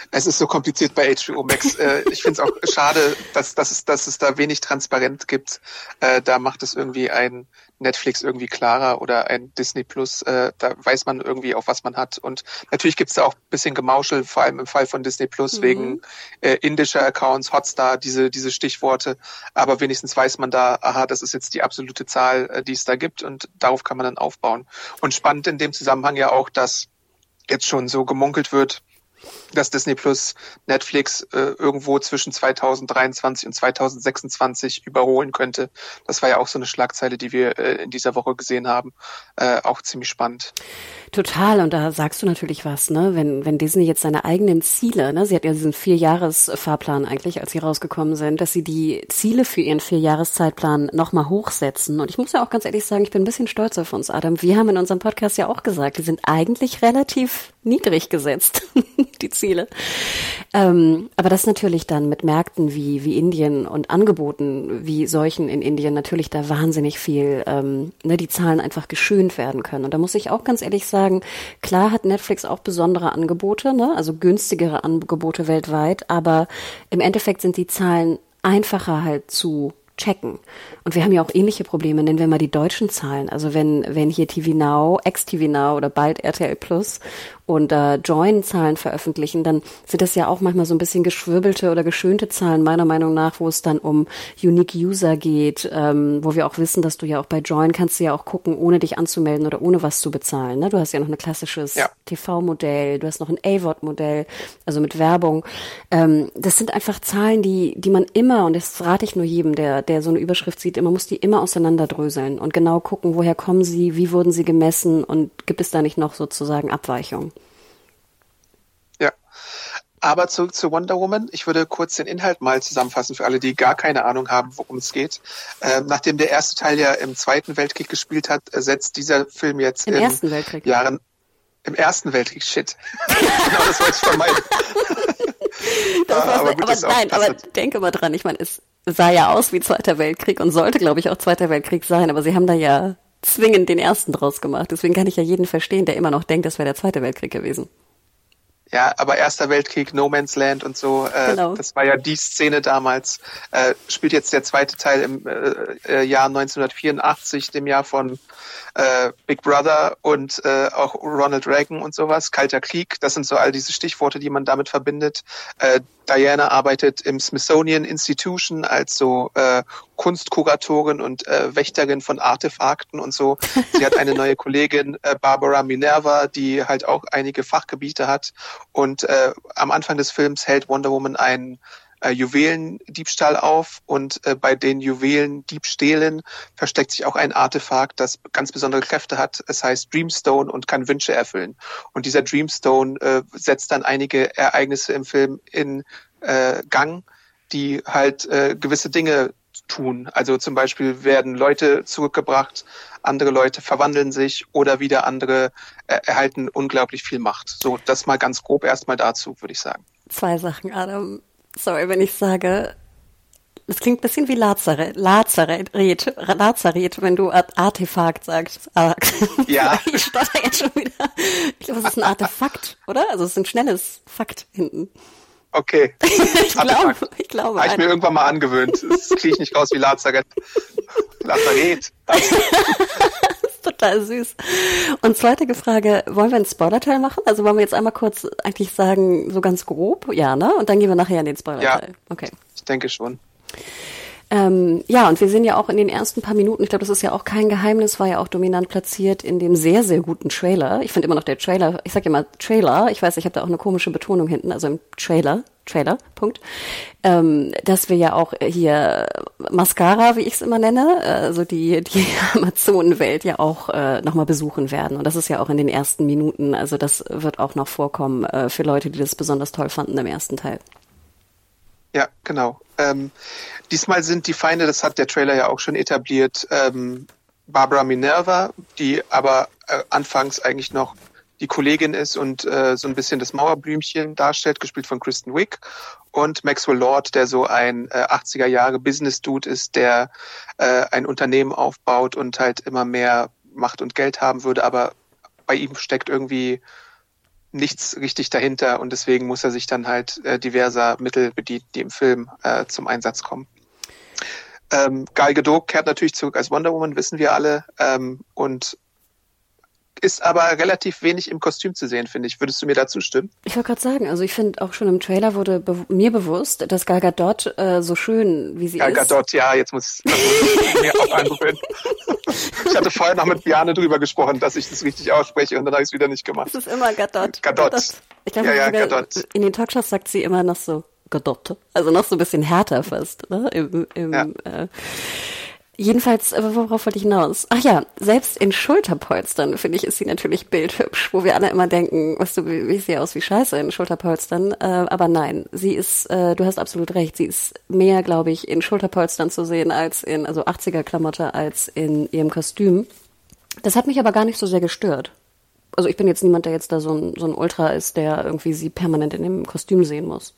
Speaker 2: Es ist so kompliziert bei H B O Max. Äh, ich finde es auch schade, dass, dass, es, dass es da wenig Transparenz gibt. Äh, da macht es irgendwie ein Netflix irgendwie klarer oder ein Disney Plus. Äh, da weiß man irgendwie, auf was man hat. Und natürlich gibt es da auch ein bisschen Gemauschel, vor allem im Fall von Disney Plus, mhm. wegen äh, indischer Accounts, Hotstar, diese, diese Stichworte. Aber wenigstens weiß man da, aha, das ist jetzt die absolute Zahl, äh, die es da gibt. Und darauf kann man dann aufbauen. Und spannend in dem Zusammenhang ja auch, dass jetzt schon so gemunkelt wird, dass Disney Plus Netflix äh, irgendwo zwischen zweitausenddreiundzwanzig und zweitausendsechsundzwanzig überholen könnte. Das war ja auch so eine Schlagzeile, die wir äh, in dieser Woche gesehen haben. Äh, auch ziemlich spannend.
Speaker 3: Total, und da sagst du natürlich was, ne? Wenn wenn Disney jetzt seine eigenen Ziele, ne, sie hat ja diesen Vierjahres-Fahrplan eigentlich, als sie rausgekommen sind, dass sie die Ziele für ihren Vierjahreszeitplan nochmal hochsetzen. Und ich muss ja auch ganz ehrlich sagen, ich bin ein bisschen stolz auf uns, Adam. Wir haben in unserem Podcast ja auch gesagt, die sind eigentlich relativ niedrig gesetzt, die Ziele. Ähm, aber das natürlich dann mit Märkten wie wie Indien und Angeboten wie solchen in Indien natürlich da wahnsinnig viel, ähm, ne, die Zahlen einfach geschönt werden können. Und da muss ich auch ganz ehrlich sagen, sagen, klar hat Netflix auch besondere Angebote, ne? Also günstigere Angebote weltweit, aber im Endeffekt sind die Zahlen einfacher halt zu checken. Und wir haben ja auch ähnliche Probleme, nennen wir mal die deutschen Zahlen. Also wenn wenn hier T V Now, Ex-T V Now oder bald R T L Plus und äh, Join-Zahlen veröffentlichen, dann sind das ja auch manchmal so ein bisschen geschwirbelte oder geschönte Zahlen, meiner Meinung nach, wo es dann um Unique User geht, ähm, wo wir auch wissen, dass du ja auch bei Join kannst du ja auch gucken, ohne dich anzumelden oder ohne was zu bezahlen. Ne? Du hast ja noch ein klassisches ja. T V-Modell, du hast noch ein A V O D-Modell, also mit Werbung. Ähm, das sind einfach Zahlen, die die man immer, und das rate ich nur jedem, der der so eine Überschrift sieht, man muss die immer auseinanderdröseln und genau gucken, woher kommen sie, wie wurden sie gemessen und gibt es da nicht noch sozusagen Abweichungen?
Speaker 2: Ja, aber zurück zu Wonder Woman. Ich würde kurz den Inhalt mal zusammenfassen für alle, die gar keine Ahnung haben, worum es geht. Ähm, nachdem der erste Teil ja im Zweiten Weltkrieg gespielt hat, setzt dieser Film jetzt
Speaker 3: Im
Speaker 2: in
Speaker 3: Ersten Weltkrieg.
Speaker 2: Jahren im Ersten Weltkrieg, shit. Genau, das wollte ich vermeiden.
Speaker 3: Das aber, aber, gut, aber nein, aber denke mal dran, ich meine, es sah ja aus wie Zweiter Weltkrieg und sollte, glaube ich, auch Zweiter Weltkrieg sein, aber sie haben da ja zwingend den Ersten draus gemacht. Deswegen kann ich ja jeden verstehen, der immer noch denkt, das wäre der Zweite Weltkrieg gewesen.
Speaker 2: Ja, aber Erster Weltkrieg, No Man's Land und so, äh, genau. Das war ja die Szene damals. Äh, spielt jetzt der zweite Teil im äh, Jahr neunzehnhundertvierundachtzig, dem Jahr von äh, Big Brother und äh, auch Ronald Reagan und sowas, Kalter Krieg. Das sind so all diese Stichworte, die man damit verbindet. Äh, Diana arbeitet im Smithsonian Institution als so äh, Kunstkuratorin und äh, Wächterin von Artefakten und so. Sie hat eine neue Kollegin, äh, Barbara Minerva, die halt auch einige Fachgebiete hat. Und äh, am Anfang des Films hält Wonder Woman einen äh, Juwelendiebstahl auf und äh, bei den Juwelendiebstählen versteckt sich auch ein Artefakt, das ganz besondere Kräfte hat. Es heißt Dreamstone und kann Wünsche erfüllen. Und dieser Dreamstone äh, setzt dann einige Ereignisse im Film in äh, Gang, die halt äh, gewisse Dinge tun. Also zum Beispiel werden Leute zurückgebracht, andere Leute verwandeln sich oder wieder andere äh, erhalten unglaublich viel Macht. So, das mal ganz grob erstmal dazu, würde ich sagen.
Speaker 3: Zwei Sachen, Adam. Sorry, wenn ich sage, das klingt ein bisschen wie Lazarett, Lazarett, Lazarett, wenn du Artefakt sagst.
Speaker 2: Ja.
Speaker 3: Ich stotter jetzt schon wieder. Ich glaube, es ist ein Artefakt, oder? Also es ist ein schnelles Fakt hinten.
Speaker 2: Okay.
Speaker 3: ich glaube, ich glaube.
Speaker 2: Habe ich mir irgendwann mal angewöhnt. Das kriege ich nicht raus wie Lazarett. Lazarett.
Speaker 3: Das ist total süß. Und zweite Frage, wollen wir einen Spoiler-Teil machen? Also wollen wir jetzt einmal kurz eigentlich sagen, so ganz grob? Ja, ne? Und dann gehen wir nachher in den Spoiler-Teil.
Speaker 2: Ja,
Speaker 3: okay.
Speaker 2: Ich denke schon.
Speaker 3: Ähm, ja, und wir sehen ja auch in den ersten paar Minuten, ich glaube, das ist ja auch kein Geheimnis, war ja auch dominant platziert in dem sehr, sehr guten Trailer. Ich finde immer noch der Trailer, ich sage immer Trailer, ich weiß, ich habe da auch eine komische Betonung hinten, also im Trailer, Trailer, Punkt, ähm, dass wir ja auch hier Mascara, wie ich es immer nenne, also die die Amazonenwelt ja auch äh, nochmal besuchen werden. Und das ist ja auch in den ersten Minuten, also das wird auch noch vorkommen äh, für Leute, die das besonders toll fanden im ersten Teil.
Speaker 2: Ja, genau. Ähm, diesmal sind die Feinde, das hat der Trailer ja auch schon etabliert, ähm, Barbara Minerva, die aber äh, anfangs eigentlich noch die Kollegin ist und äh, so ein bisschen das Mauerblümchen darstellt, gespielt von Kristen Wiig, und Maxwell Lord, der so ein äh, achtziger Jahre Business-Dude ist, der äh, ein Unternehmen aufbaut und halt immer mehr Macht und Geld haben würde, aber bei ihm steckt irgendwie nichts richtig dahinter und deswegen muss er sich dann halt äh, diverser Mittel bedienen, die im Film äh, zum Einsatz kommen. Ähm, Gal Gadot kehrt natürlich zurück als Wonder Woman, wissen wir alle, ähm, und ist aber relativ wenig im Kostüm zu sehen, finde ich. Würdest du mir da zustimmen?
Speaker 3: Ich wollte gerade sagen, also ich finde auch schon im Trailer wurde be- mir bewusst, dass Gal Gadot äh, so schön, wie sie
Speaker 2: Gal
Speaker 3: ist.
Speaker 2: Gal Gadot, ja, jetzt muss, muss ich mir auch angewöhnen. Ich hatte vorher noch mit Bjarne drüber gesprochen, dass ich das richtig ausspreche und dann habe ich es wieder nicht gemacht.
Speaker 3: Es ist immer Gadot.
Speaker 2: Gadot.
Speaker 3: Gadot. Ich glaube,
Speaker 2: ja, ja,
Speaker 3: sogar
Speaker 2: Gadot.
Speaker 3: in den Talkshows sagt sie immer noch so Gadot. Also noch so ein bisschen härter fast. Ne? Im, im, ja. äh, Jedenfalls, worauf wollte ich hinaus? Ach ja, selbst in Schulterpolstern, finde ich, ist sie natürlich bildhübsch, wo wir alle immer denken, was du, wie sieht aus wie Scheiße in Schulterpolstern, äh, aber nein, sie ist, äh, du hast absolut recht, sie ist mehr, glaube ich, in Schulterpolstern zu sehen als in, also achtziger-Klamotte als in ihrem Kostüm. Das hat mich aber gar nicht so sehr gestört. Also ich bin jetzt niemand, der jetzt da so ein, so ein Ultra ist, der irgendwie sie permanent in dem Kostüm sehen muss.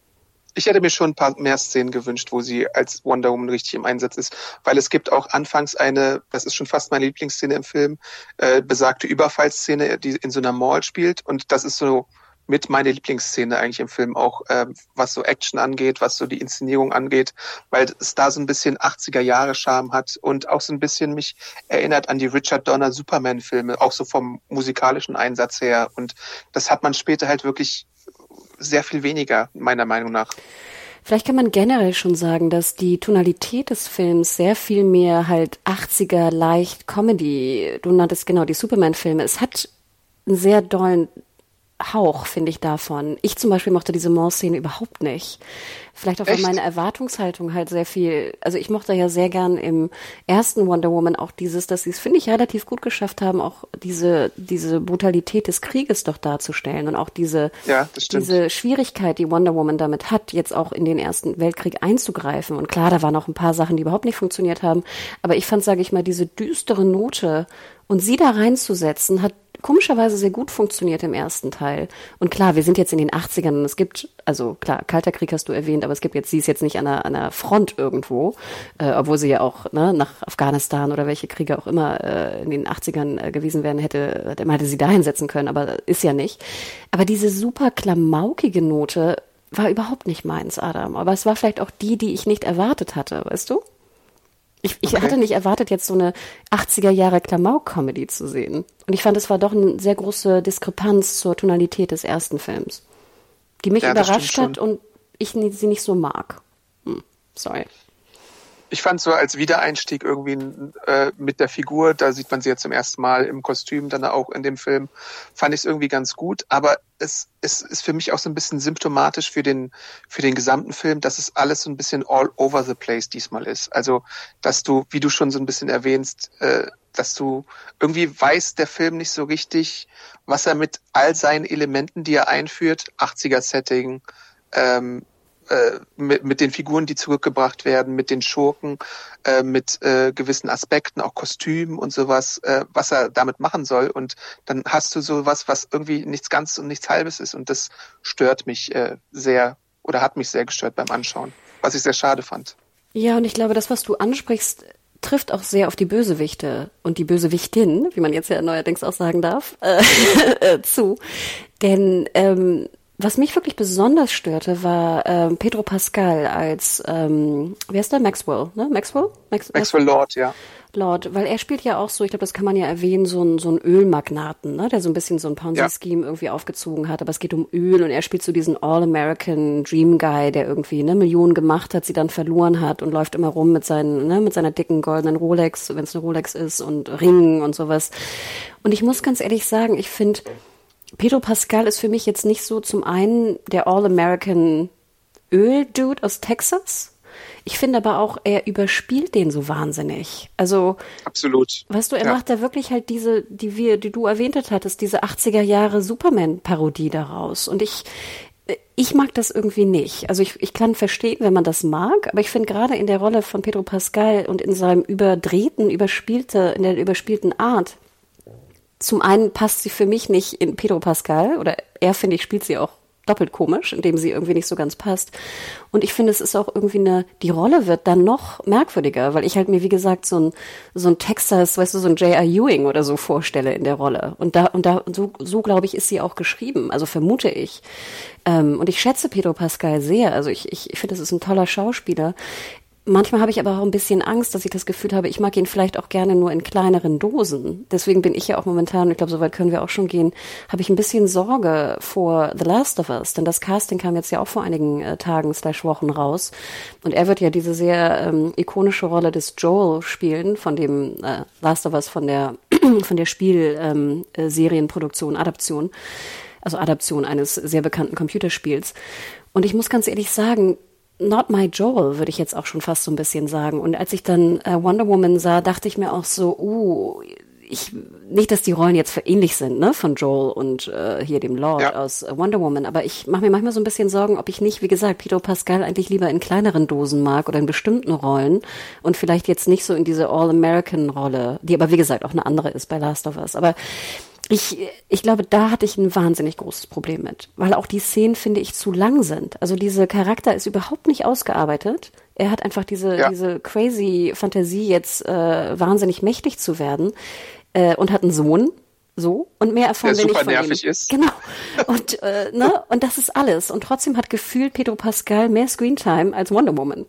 Speaker 2: Ich hätte mir schon ein paar mehr Szenen gewünscht, wo sie als Wonder Woman richtig im Einsatz ist, weil es gibt auch anfangs eine, das ist schon fast meine Lieblingsszene im Film, äh, besagte Überfallszene, die in so einer Mall spielt und das ist so mit meine Lieblingsszene eigentlich im Film auch, äh, was so Action angeht, was so die Inszenierung angeht, weil es da so ein bisschen achtziger-Jahre-Charme hat und auch so ein bisschen mich erinnert an die Richard Donner Superman-Filme, auch so vom musikalischen Einsatz her und das hat man später halt wirklich sehr viel weniger, meiner Meinung nach.
Speaker 3: Vielleicht kann man generell schon sagen, dass die Tonalität des Films sehr viel mehr halt achtziger leicht Comedy, du nanntest genau die Superman-Filme, es hat einen sehr dollen Hauch, finde ich, davon. Ich zum Beispiel mochte diese Mall-Szene überhaupt nicht. Vielleicht auch, weil meine Erwartungshaltung halt sehr viel, also ich mochte ja sehr gern im ersten Wonder Woman auch dieses, dass sie es, finde ich, relativ gut geschafft haben, auch diese, diese Brutalität des Krieges doch darzustellen und auch diese,
Speaker 2: ja, das stimmt.
Speaker 3: diese Schwierigkeit, die Wonder Woman damit hat, jetzt auch in den Ersten Weltkrieg einzugreifen. Und klar, da waren auch ein paar Sachen, die überhaupt nicht funktioniert haben. Aber ich fand, sage ich mal, diese düstere Note und sie da reinzusetzen, hat komischerweise sehr gut funktioniert im ersten Teil. Und klar, wir sind jetzt in den achtzigern und es gibt, also klar, Kalter Krieg hast du erwähnt, aber es gibt jetzt, sie ist jetzt nicht an einer, an einer Front irgendwo, äh, obwohl sie ja auch ne, nach Afghanistan oder welche Kriege auch immer äh, in den achtzigern äh, gewesen wären, hätte, hätte, hätte sie da hinsetzen können, aber ist ja nicht. Aber diese super klamaukige Note war überhaupt nicht meins, Adam. Aber es war vielleicht auch die, die ich nicht erwartet hatte, weißt du? Ich, ich okay. hatte nicht erwartet, jetzt so eine achtziger-Jahre-Klamauk-Comedy zu sehen. Und ich fand, es war doch eine sehr große Diskrepanz zur Tonalität des ersten Films, die mich ja, überrascht hat und ich sie nicht so mag. Hm, sorry.
Speaker 2: Ich fand so als Wiedereinstieg irgendwie äh, mit der Figur, da sieht man sie ja zum ersten Mal im Kostüm, dann auch in dem Film, fand ich es irgendwie ganz gut. Aber es, es ist für mich auch so ein bisschen symptomatisch für den für den gesamten Film, dass es alles so ein bisschen all over the place diesmal ist. Also, dass du, wie du schon so ein bisschen erwähnst, äh, dass du irgendwie weißt, der Film nicht so richtig, was er mit all seinen Elementen, die er einführt, achtziger-Setting, ähm, Mit, mit den Figuren, die zurückgebracht werden, mit den Schurken, äh, mit äh, gewissen Aspekten, auch Kostümen und sowas, äh, was er damit machen soll. Und dann hast du sowas, was irgendwie nichts Ganzes und nichts Halbes ist. Und das stört mich äh, sehr oder hat mich sehr gestört beim Anschauen, was ich sehr schade fand.
Speaker 3: Ja, und ich glaube, das, was du ansprichst, trifft auch sehr auf die Bösewichte und die Bösewichtin, wie man jetzt ja neuerdings auch sagen darf, äh, zu. Denn ähm, was mich wirklich besonders störte, war ähm, Pedro Pascal als, ähm, wer ist der? Maxwell, ne? Maxwell? Max-
Speaker 2: Maxwell Lord, ja.
Speaker 3: Lord, weil er spielt ja auch so, ich glaube, das kann man ja erwähnen, so ein, so ein Ölmagnaten, ne? Der so ein bisschen so ein Ponzi-Scheme ja. irgendwie aufgezogen hat, aber es geht um Öl und er spielt so diesen All-American Dream Guy, der irgendwie ne Millionen gemacht hat, sie dann verloren hat und läuft immer rum mit seinen, ne, mit seiner dicken goldenen Rolex, wenn es eine Rolex ist und Ringen und sowas. Und ich muss ganz ehrlich sagen, ich finde, Pedro Pascal ist für mich jetzt nicht so zum einen der All-American Öl-Dude aus Texas. Ich finde aber auch, er überspielt den so wahnsinnig. Also,
Speaker 2: absolut.
Speaker 3: Weißt du, er
Speaker 2: ja.
Speaker 3: macht da wirklich halt diese, die wir, die du erwähnt hattest, diese achtziger Jahre Superman-Parodie daraus. Und ich, ich mag das irgendwie nicht. Also ich, ich kann verstehen, wenn man das mag, aber ich finde gerade in der Rolle von Pedro Pascal und in seinem überdrehten, überspielte, in der überspielten Art, zum einen passt sie für mich nicht in Pedro Pascal, oder er, finde ich, spielt sie auch doppelt komisch, indem sie irgendwie nicht so ganz passt. Und ich finde, es ist auch irgendwie eine, die Rolle wird dann noch merkwürdiger, weil ich halt mir, wie gesagt, so ein, so ein Texas, weißt du, so ein J R. Ewing oder so vorstelle in der Rolle. Und da, und da, so, so glaube ich, ist sie auch geschrieben. Also vermute ich. Ähm, und ich schätze Pedro Pascal sehr. Also ich, ich, ich finde, das ist ein toller Schauspieler. Manchmal habe ich aber auch ein bisschen Angst, dass ich das Gefühl habe, ich mag ihn vielleicht auch gerne nur in kleineren Dosen. Deswegen bin ich ja auch momentan, ich glaube, soweit können wir auch schon gehen, habe ich ein bisschen Sorge vor The Last of Us. Denn das Casting kam jetzt ja auch vor einigen äh, Tagen slash Wochen raus. Und er wird ja diese sehr ähm, ikonische Rolle des Joel spielen, von dem äh, Last of Us, von der von der Spiel-Serienproduktion, ähm, Adaption. Also Adaption eines sehr bekannten Computerspiels. Und ich muss ganz ehrlich sagen, Not my Joel, würde ich jetzt auch schon fast so ein bisschen sagen. Und als ich dann äh, Wonder Woman sah, dachte ich mir auch so, uh, ich, nicht, dass die Rollen jetzt verähnlich sind, ne, von Joel und äh, hier dem Lord ja. aus äh, Wonder Woman, aber ich mache mir manchmal so ein bisschen Sorgen, ob ich nicht, wie gesagt, Pedro Pascal eigentlich lieber in kleineren Dosen mag oder in bestimmten Rollen und vielleicht jetzt nicht so in diese All-American-Rolle, die aber, wie gesagt, auch eine andere ist bei Last of Us. Aber Ich, ich glaube, da hatte ich ein wahnsinnig großes Problem mit, weil auch die Szenen, finde ich, zu lang sind. Also dieser Charakter ist überhaupt nicht ausgearbeitet. Er hat einfach diese, ja. diese crazy Fantasie, jetzt äh, wahnsinnig mächtig zu werden äh, und hat einen Sohn, so, und mehr erfahren wir nicht von ihm. Der super nervig ist. Genau. Und, äh, ne? Und das ist alles. Und trotzdem hat gefühlt Pedro Pascal mehr Screentime als Wonder Woman.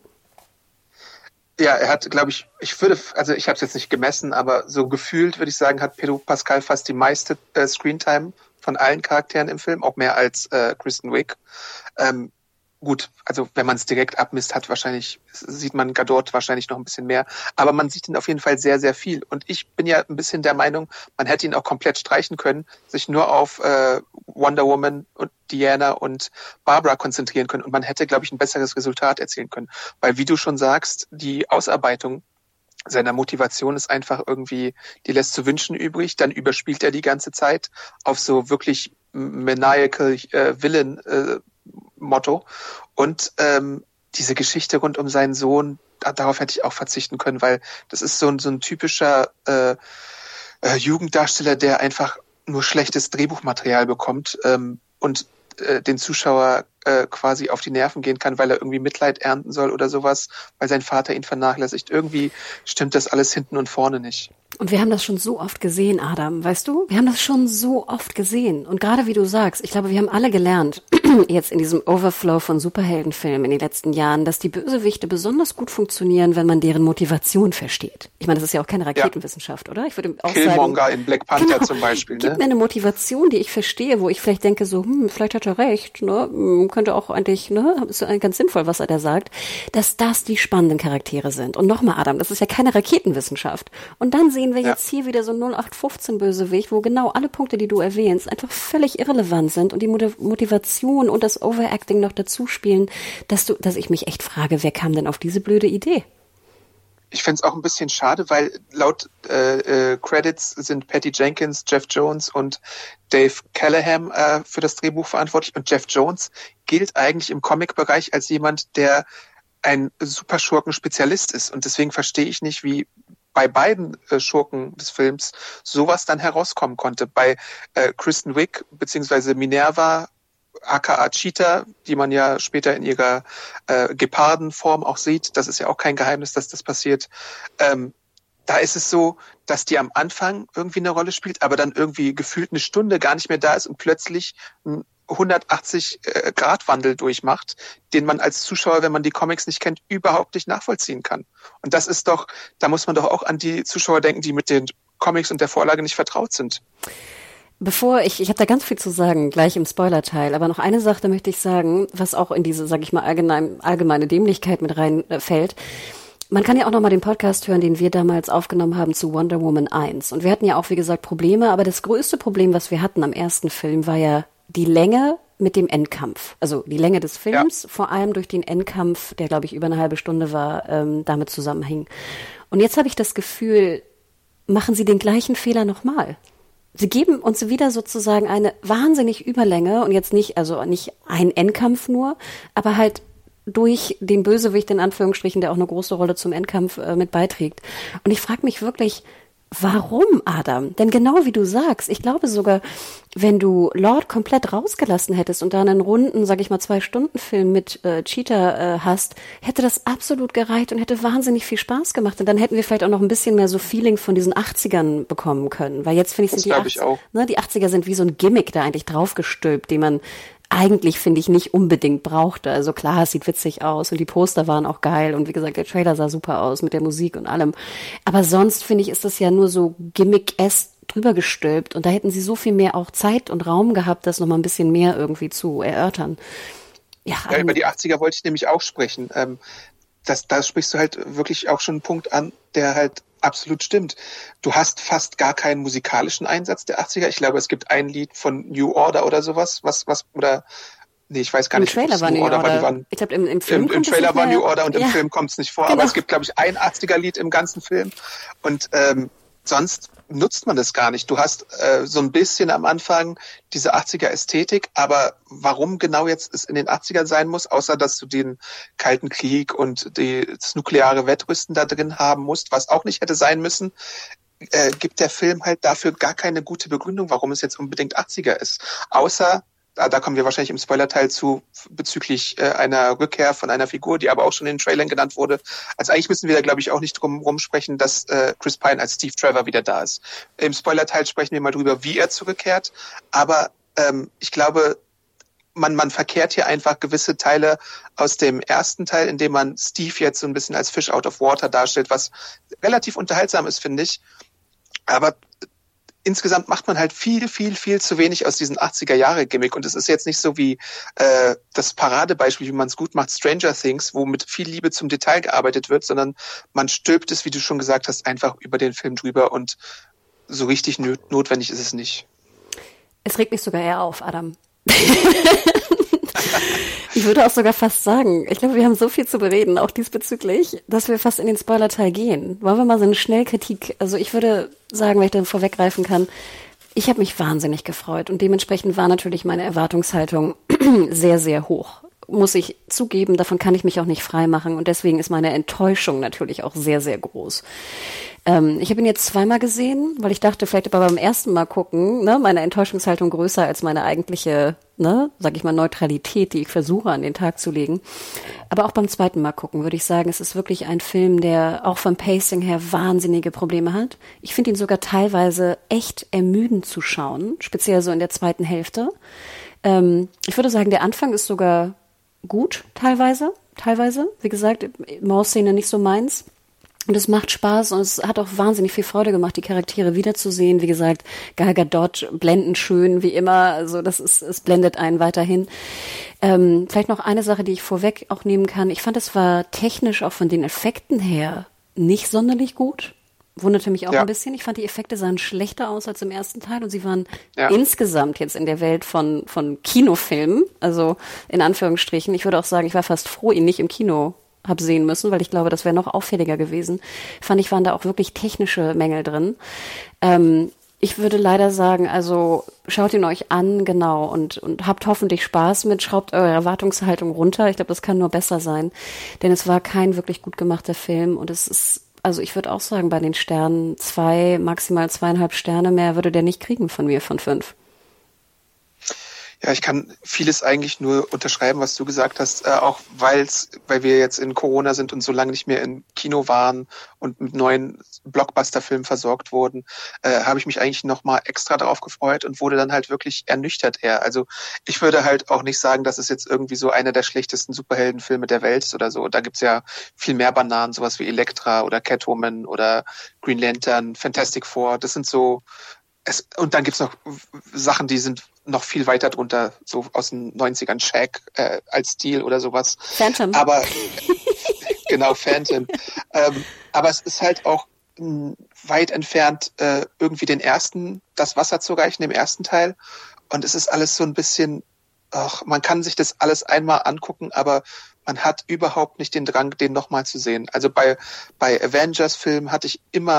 Speaker 2: Ja, er hat, glaube ich, ich würde, also ich habe es jetzt nicht gemessen, aber so gefühlt würde ich sagen, hat Pedro Pascal fast die meiste äh, Screentime von allen Charakteren im Film, auch mehr als äh, Kristen Wiig. Ähm, gut, also wenn man es direkt abmisst, hat wahrscheinlich, sieht man Gadot wahrscheinlich noch ein bisschen mehr, aber man sieht ihn auf jeden Fall sehr, sehr viel. Und ich bin ja ein bisschen der Meinung, man hätte ihn auch komplett streichen können, sich nur auf äh, Wonder Woman und Diana und Barbara konzentrieren können und man hätte, glaube ich, ein besseres Resultat erzielen können. Weil, wie du schon sagst, die Ausarbeitung seiner Motivation ist einfach irgendwie, die lässt zu wünschen übrig, dann überspielt er die ganze Zeit auf so wirklich maniacal äh, Villain äh, Motto. Und ähm, diese Geschichte rund um seinen Sohn, da, darauf hätte ich auch verzichten können, weil das ist so ein, so ein typischer äh, äh, Jugenddarsteller, der einfach nur schlechtes Drehbuchmaterial bekommt ähm, und äh, den Zuschauer äh, quasi auf die Nerven gehen kann, weil er irgendwie Mitleid ernten soll oder sowas, weil sein Vater ihn vernachlässigt. Irgendwie stimmt das alles hinten und vorne nicht.
Speaker 3: Und wir haben das schon so oft gesehen, Adam, weißt du? Wir haben das schon so oft gesehen. Und gerade wie du sagst, ich glaube, wir haben alle gelernt, jetzt in diesem Overflow von Superheldenfilmen in den letzten Jahren, dass die Bösewichte besonders gut funktionieren, wenn man deren Motivation versteht. Ich meine, das ist ja auch keine Raketenwissenschaft, ja. Oder? Ich würde auch
Speaker 2: Killmonger
Speaker 3: sagen,
Speaker 2: in Black Panther genau, zum Beispiel.
Speaker 3: Gib ne? mir eine Motivation, die ich verstehe, wo ich vielleicht denke, so, hm, vielleicht hat er recht, ne? Könnte auch eigentlich, ne? Ist ganz sinnvoll, was er da sagt, dass das die spannenden Charaktere sind. Und nochmal, Adam, das ist ja keine Raketenwissenschaft. Und dann sehen wir ja. jetzt hier wieder so null acht fünfzehn Bösewicht, wo genau alle Punkte, die du erwähnst, einfach völlig irrelevant sind und die Motivation und das Overacting noch dazu spielen, dass du, dass ich mich echt frage, wer kam denn auf diese blöde Idee?
Speaker 2: Ich fände es auch ein bisschen schade, weil laut äh, äh, Credits sind Patty Jenkins, Jeff Jones und Dave Callahan äh, für das Drehbuch verantwortlich. Und Jeff Jones gilt eigentlich im Comic-Bereich als jemand, der ein Superschurken-Spezialist ist. Und deswegen verstehe ich nicht, wie bei beiden äh, Schurken des Films sowas dann herauskommen konnte. Bei äh, Kristen Wiig beziehungsweise Minerva, aka Cheetah, die man ja später in ihrer äh, Gepardenform auch sieht, das ist ja auch kein Geheimnis, dass das passiert. Ähm, da ist es so, dass die am Anfang irgendwie eine Rolle spielt, aber dann irgendwie gefühlt eine Stunde gar nicht mehr da ist und plötzlich ein hundertachtzig Grad Wandel durchmacht, den man als Zuschauer, wenn man die Comics nicht kennt, überhaupt nicht nachvollziehen kann. Und das ist doch, da muss man doch auch an die Zuschauer denken, die mit den Comics und der Vorlage nicht vertraut sind.
Speaker 3: Bevor ich, ich habe da ganz viel zu sagen, gleich im Spoiler-Teil, aber noch eine Sache möchte ich sagen, was auch in diese, sage ich mal, allgemein, allgemeine Dämlichkeit mit reinfällt. Man kann ja auch noch mal den Podcast hören, den wir damals aufgenommen haben zu Wonder Woman eins. Und wir hatten ja auch, wie gesagt, Probleme, aber das größte Problem, was wir hatten am ersten Film, war ja die Länge mit dem Endkampf. Also die Länge des Films, ja. Vor allem durch den Endkampf, der, glaube ich, über eine halbe Stunde war, ähm, damit zusammenhing. Und jetzt habe ich das Gefühl, machen Sie den gleichen Fehler nochmal. Sie geben uns wieder sozusagen eine wahnsinnig Überlänge und jetzt nicht, also nicht ein Endkampf nur, aber halt durch den Bösewicht in Anführungsstrichen, der auch eine große Rolle zum Endkampf äh, mit beiträgt. Und ich frage mich wirklich, Warum, Adam? Denn genau wie du sagst, ich glaube sogar, wenn du Lord komplett rausgelassen hättest und dann einen runden, sag ich mal, Zwei-Stunden-Film mit äh, Cheetah äh, hast, hätte das absolut gereicht und hätte wahnsinnig viel Spaß gemacht. Und dann hätten wir vielleicht auch noch ein bisschen mehr so Feeling von diesen achtzigern bekommen können. Weil jetzt finde ich, sind die,
Speaker 2: achtziger, ich auch.
Speaker 3: Ne, die achtziger sind wie so ein Gimmick da eigentlich draufgestülpt, den man eigentlich, finde ich, nicht unbedingt brauchte. Also klar, es sieht witzig aus und die Poster waren auch geil und wie gesagt, der Trailer sah super aus mit der Musik und allem. Aber sonst, finde ich, ist das ja nur so Gimmick-esque drüber gestülpt und da hätten sie so viel mehr auch Zeit und Raum gehabt, das nochmal ein bisschen mehr irgendwie zu erörtern. Ja,
Speaker 2: ja, über die achtziger wollte ich nämlich auch sprechen. Ähm, das, da sprichst du halt wirklich auch schon einen Punkt an, der halt absolut stimmt. Du hast fast gar keinen musikalischen Einsatz der achtziger. Ich glaube, es gibt ein Lied von New Order oder sowas, was, was, oder, nee, ich weiß gar
Speaker 3: Im
Speaker 2: nicht.
Speaker 3: Trailer war New Order. War, die waren, ich glaube, im, im Film
Speaker 2: Im, im Trailer war New Order und
Speaker 3: ja.
Speaker 2: im Film kommt es nicht vor,
Speaker 3: Genau.
Speaker 2: aber es gibt, glaube ich, ein achtziger-Lied im ganzen Film und ähm, sonst nutzt man das gar nicht. Du hast äh, so ein bisschen am Anfang diese achtziger-Ästhetik, aber warum genau jetzt es in den achtzigern sein muss, außer dass du den Kalten Krieg und die, das nukleare Wettrüsten da drin haben musst, was auch nicht hätte sein müssen, äh, gibt der Film halt dafür gar keine gute Begründung, warum es jetzt unbedingt achtziger ist. Außer, da, da kommen wir wahrscheinlich im Spoilerteil zu, bezüglich äh, einer Rückkehr von einer Figur, die aber auch schon in den Trailern genannt wurde. Also eigentlich müssen wir da, glaube ich, auch nicht drum rumsprechen, dass äh, Chris Pine als Steve Trevor wieder da ist. Im Spoilerteil sprechen wir mal drüber, wie er zurückkehrt. Aber ähm, ich glaube, man, man verkehrt hier einfach gewisse Teile aus dem ersten Teil, indem man Steve jetzt so ein bisschen als Fish out of water darstellt, was relativ unterhaltsam ist, finde ich. Aber insgesamt macht man halt viel, viel, viel zu wenig aus diesen achtziger-Jahre-Gimmick. Und es ist jetzt nicht so wie äh, das Paradebeispiel, wie man es gut macht, Stranger Things, wo mit viel Liebe zum Detail gearbeitet wird, sondern man stülpt es, wie du schon gesagt hast, einfach über den Film drüber und so richtig notwendig ist es nicht.
Speaker 3: Es regt mich sogar eher auf, Adam. Ich würde auch sogar fast sagen, ich glaube, wir haben so viel zu bereden, auch diesbezüglich, dass wir fast in den Spoilerteil gehen. Wollen wir mal so eine Schnellkritik, also ich würde sagen, wenn ich dann vorweggreifen kann, ich habe mich wahnsinnig gefreut und dementsprechend war natürlich meine Erwartungshaltung sehr, sehr hoch. Muss ich zugeben, davon kann ich mich auch nicht frei machen und deswegen ist meine Enttäuschung natürlich auch sehr, sehr groß. Ähm, ich habe ihn jetzt zweimal gesehen, weil ich dachte, vielleicht aber beim ersten Mal gucken, ne, meine Enttäuschungshaltung größer als meine eigentliche, ne, sag ich mal, Neutralität, die ich versuche an den Tag zu legen. Aber auch beim zweiten Mal gucken würde ich sagen, es ist wirklich ein Film, der auch vom Pacing her wahnsinnige Probleme hat. Ich finde ihn sogar teilweise echt ermüdend zu schauen, speziell so in der zweiten Hälfte. Ähm, ich würde sagen, der Anfang ist sogar gut, teilweise, teilweise. Wie gesagt, Mauszene nicht so meins. Und es macht Spaß und es hat auch wahnsinnig viel Freude gemacht, die Charaktere wiederzusehen. Wie gesagt, Gal Gadot blendend schön, wie immer. Also das ist, es blendet einen weiterhin. Ähm, vielleicht noch eine Sache, die ich vorweg auch nehmen kann. Ich fand, es war technisch auch von den Effekten her nicht sonderlich gut. Wunderte mich auch ja. ein bisschen. Ich fand, die Effekte sahen schlechter aus als im ersten Teil und sie waren ja. insgesamt jetzt in der Welt von, von Kinofilmen, also in Anführungsstrichen. Ich würde auch sagen, ich war fast froh, ihn nicht im Kino habe sehen müssen, weil ich glaube, das wäre noch auffälliger gewesen. Fand ich, waren da auch wirklich technische Mängel drin. Ähm, ich würde leider sagen, also schaut ihn euch an, genau, und, und habt hoffentlich Spaß mit, schraubt eure Erwartungshaltung runter. Ich glaube, das kann nur besser sein, denn es war kein wirklich gut gemachter Film und es ist, also ich würde auch sagen, bei den Sternen zwei, maximal zweieinhalb Sterne mehr würde der nicht kriegen von mir, von fünf.
Speaker 2: Ja, ich kann vieles eigentlich nur unterschreiben, was du gesagt hast, äh, auch weil's, weil wir jetzt in Corona sind und so lange nicht mehr im Kino waren und mit neuen Blockbuster-Filmen versorgt wurden, äh, habe ich mich eigentlich nochmal extra darauf gefreut und wurde dann halt wirklich ernüchtert eher. Also ich würde halt auch nicht sagen, dass es jetzt irgendwie so einer der schlechtesten Superheldenfilme der Welt ist oder so. Da gibt's ja viel mehr Bananen, sowas wie Elektra oder Catwoman oder Green Lantern, Fantastic Four. Das sind so Es, und dann gibt's noch Sachen, die sind noch viel weiter drunter, so aus den neunzigern, Shaq äh, als Stil oder sowas.
Speaker 3: Phantom.
Speaker 2: Aber genau, Phantom. ähm, aber es ist halt auch mh, weit entfernt, äh, irgendwie den ersten, das Wasser zu reichen, im ersten Teil. Und es ist alles so ein bisschen, ach, man kann sich das alles einmal angucken, aber man hat überhaupt nicht den Drang, den nochmal zu sehen. Also bei, bei Avengers-Filmen hatte ich immer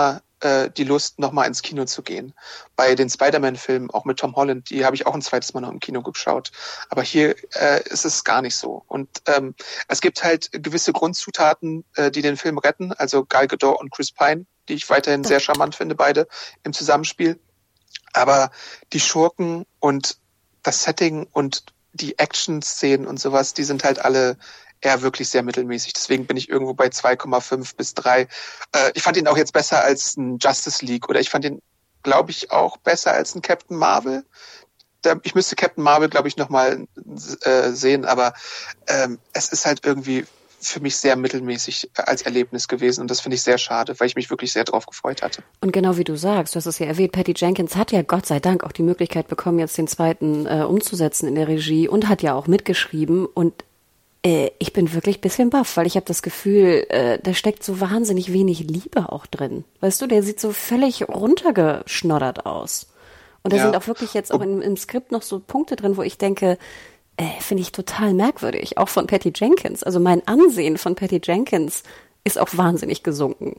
Speaker 2: äh, die Lust, nochmal ins Kino zu gehen. Bei den Spider-Man-Filmen, auch mit Tom Holland, die habe ich auch ein zweites Mal noch im Kino geschaut. Aber hier äh, ist es gar nicht so. Und ähm, es gibt halt gewisse Grundzutaten, äh, die den Film retten. Also Gal Gadot und Chris Pine, die ich weiterhin sehr charmant finde, beide im Zusammenspiel. Aber die Schurken und das Setting und die Action-Szenen und sowas, die sind halt alle eher wirklich sehr mittelmäßig. Deswegen bin ich irgendwo bei zwei Komma fünf bis drei. Äh, ich fand ihn auch jetzt besser als ein Justice League oder ich fand ihn, glaube ich, auch besser als ein Captain Marvel. Da, ich müsste Captain Marvel, glaube ich, nochmal äh, sehen, aber ähm, es ist halt irgendwie für mich sehr mittelmäßig als Erlebnis gewesen und das finde ich sehr schade, weil ich mich wirklich sehr drauf gefreut hatte.
Speaker 3: Und genau wie du sagst, du hast es ja erwähnt, Patty Jenkins hat ja Gott sei Dank auch die Möglichkeit bekommen, jetzt den zweiten äh, umzusetzen in der Regie und hat ja auch mitgeschrieben und äh, ich bin wirklich ein bisschen baff, weil ich habe das Gefühl, äh, da steckt so wahnsinnig wenig Liebe auch drin. Weißt du, der sieht so völlig runtergeschnoddert aus. Und da ja. sind auch wirklich jetzt auch im, im Skript noch so Punkte drin, wo ich denke, Äh, finde ich total merkwürdig, auch von Patty Jenkins. Also mein Ansehen von Patty Jenkins ist auch wahnsinnig gesunken.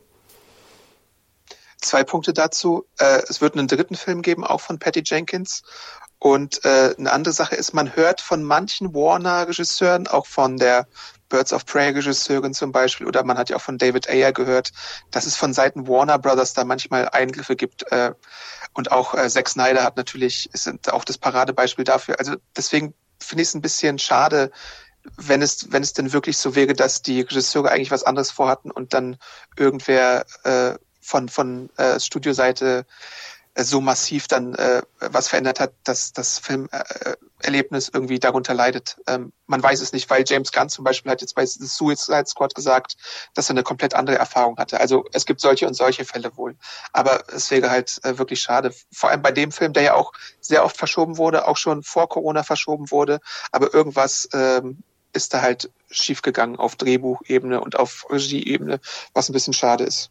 Speaker 2: Zwei Punkte dazu. Äh, es wird einen dritten Film geben, auch von Patty Jenkins. Und äh, eine andere Sache ist, man hört von manchen Warner-Regisseuren, auch von der Birds of Prey-Regisseurin zum Beispiel, oder man hat ja auch von David Ayer gehört, dass es von Seiten Warner Brothers da manchmal Eingriffe gibt. Äh, und auch äh, Zack Snyder hat natürlich, ist auch das Paradebeispiel dafür. Also deswegen finde ich es ein bisschen schade, wenn es wenn es denn wirklich so wäre, dass die Regisseure eigentlich was anderes vorhatten und dann irgendwer äh, von von äh, Studioseite äh, so massiv dann äh, was verändert hat, dass das Filmerlebnis äh, irgendwie darunter leidet. Ähm, man weiß es nicht, weil James Gunn zum Beispiel hat jetzt bei The Suicide Squad gesagt, dass er eine komplett andere Erfahrung hatte. Also es gibt solche und solche Fälle wohl. Aber es wäre halt äh, wirklich schade. Vor allem bei dem Film, der ja auch sehr oft verschoben wurde, auch schon vor Corona verschoben wurde. Aber irgendwas ähm, ist da halt schiefgegangen auf Drehbuchebene und auf Regieebene, was ein bisschen schade ist.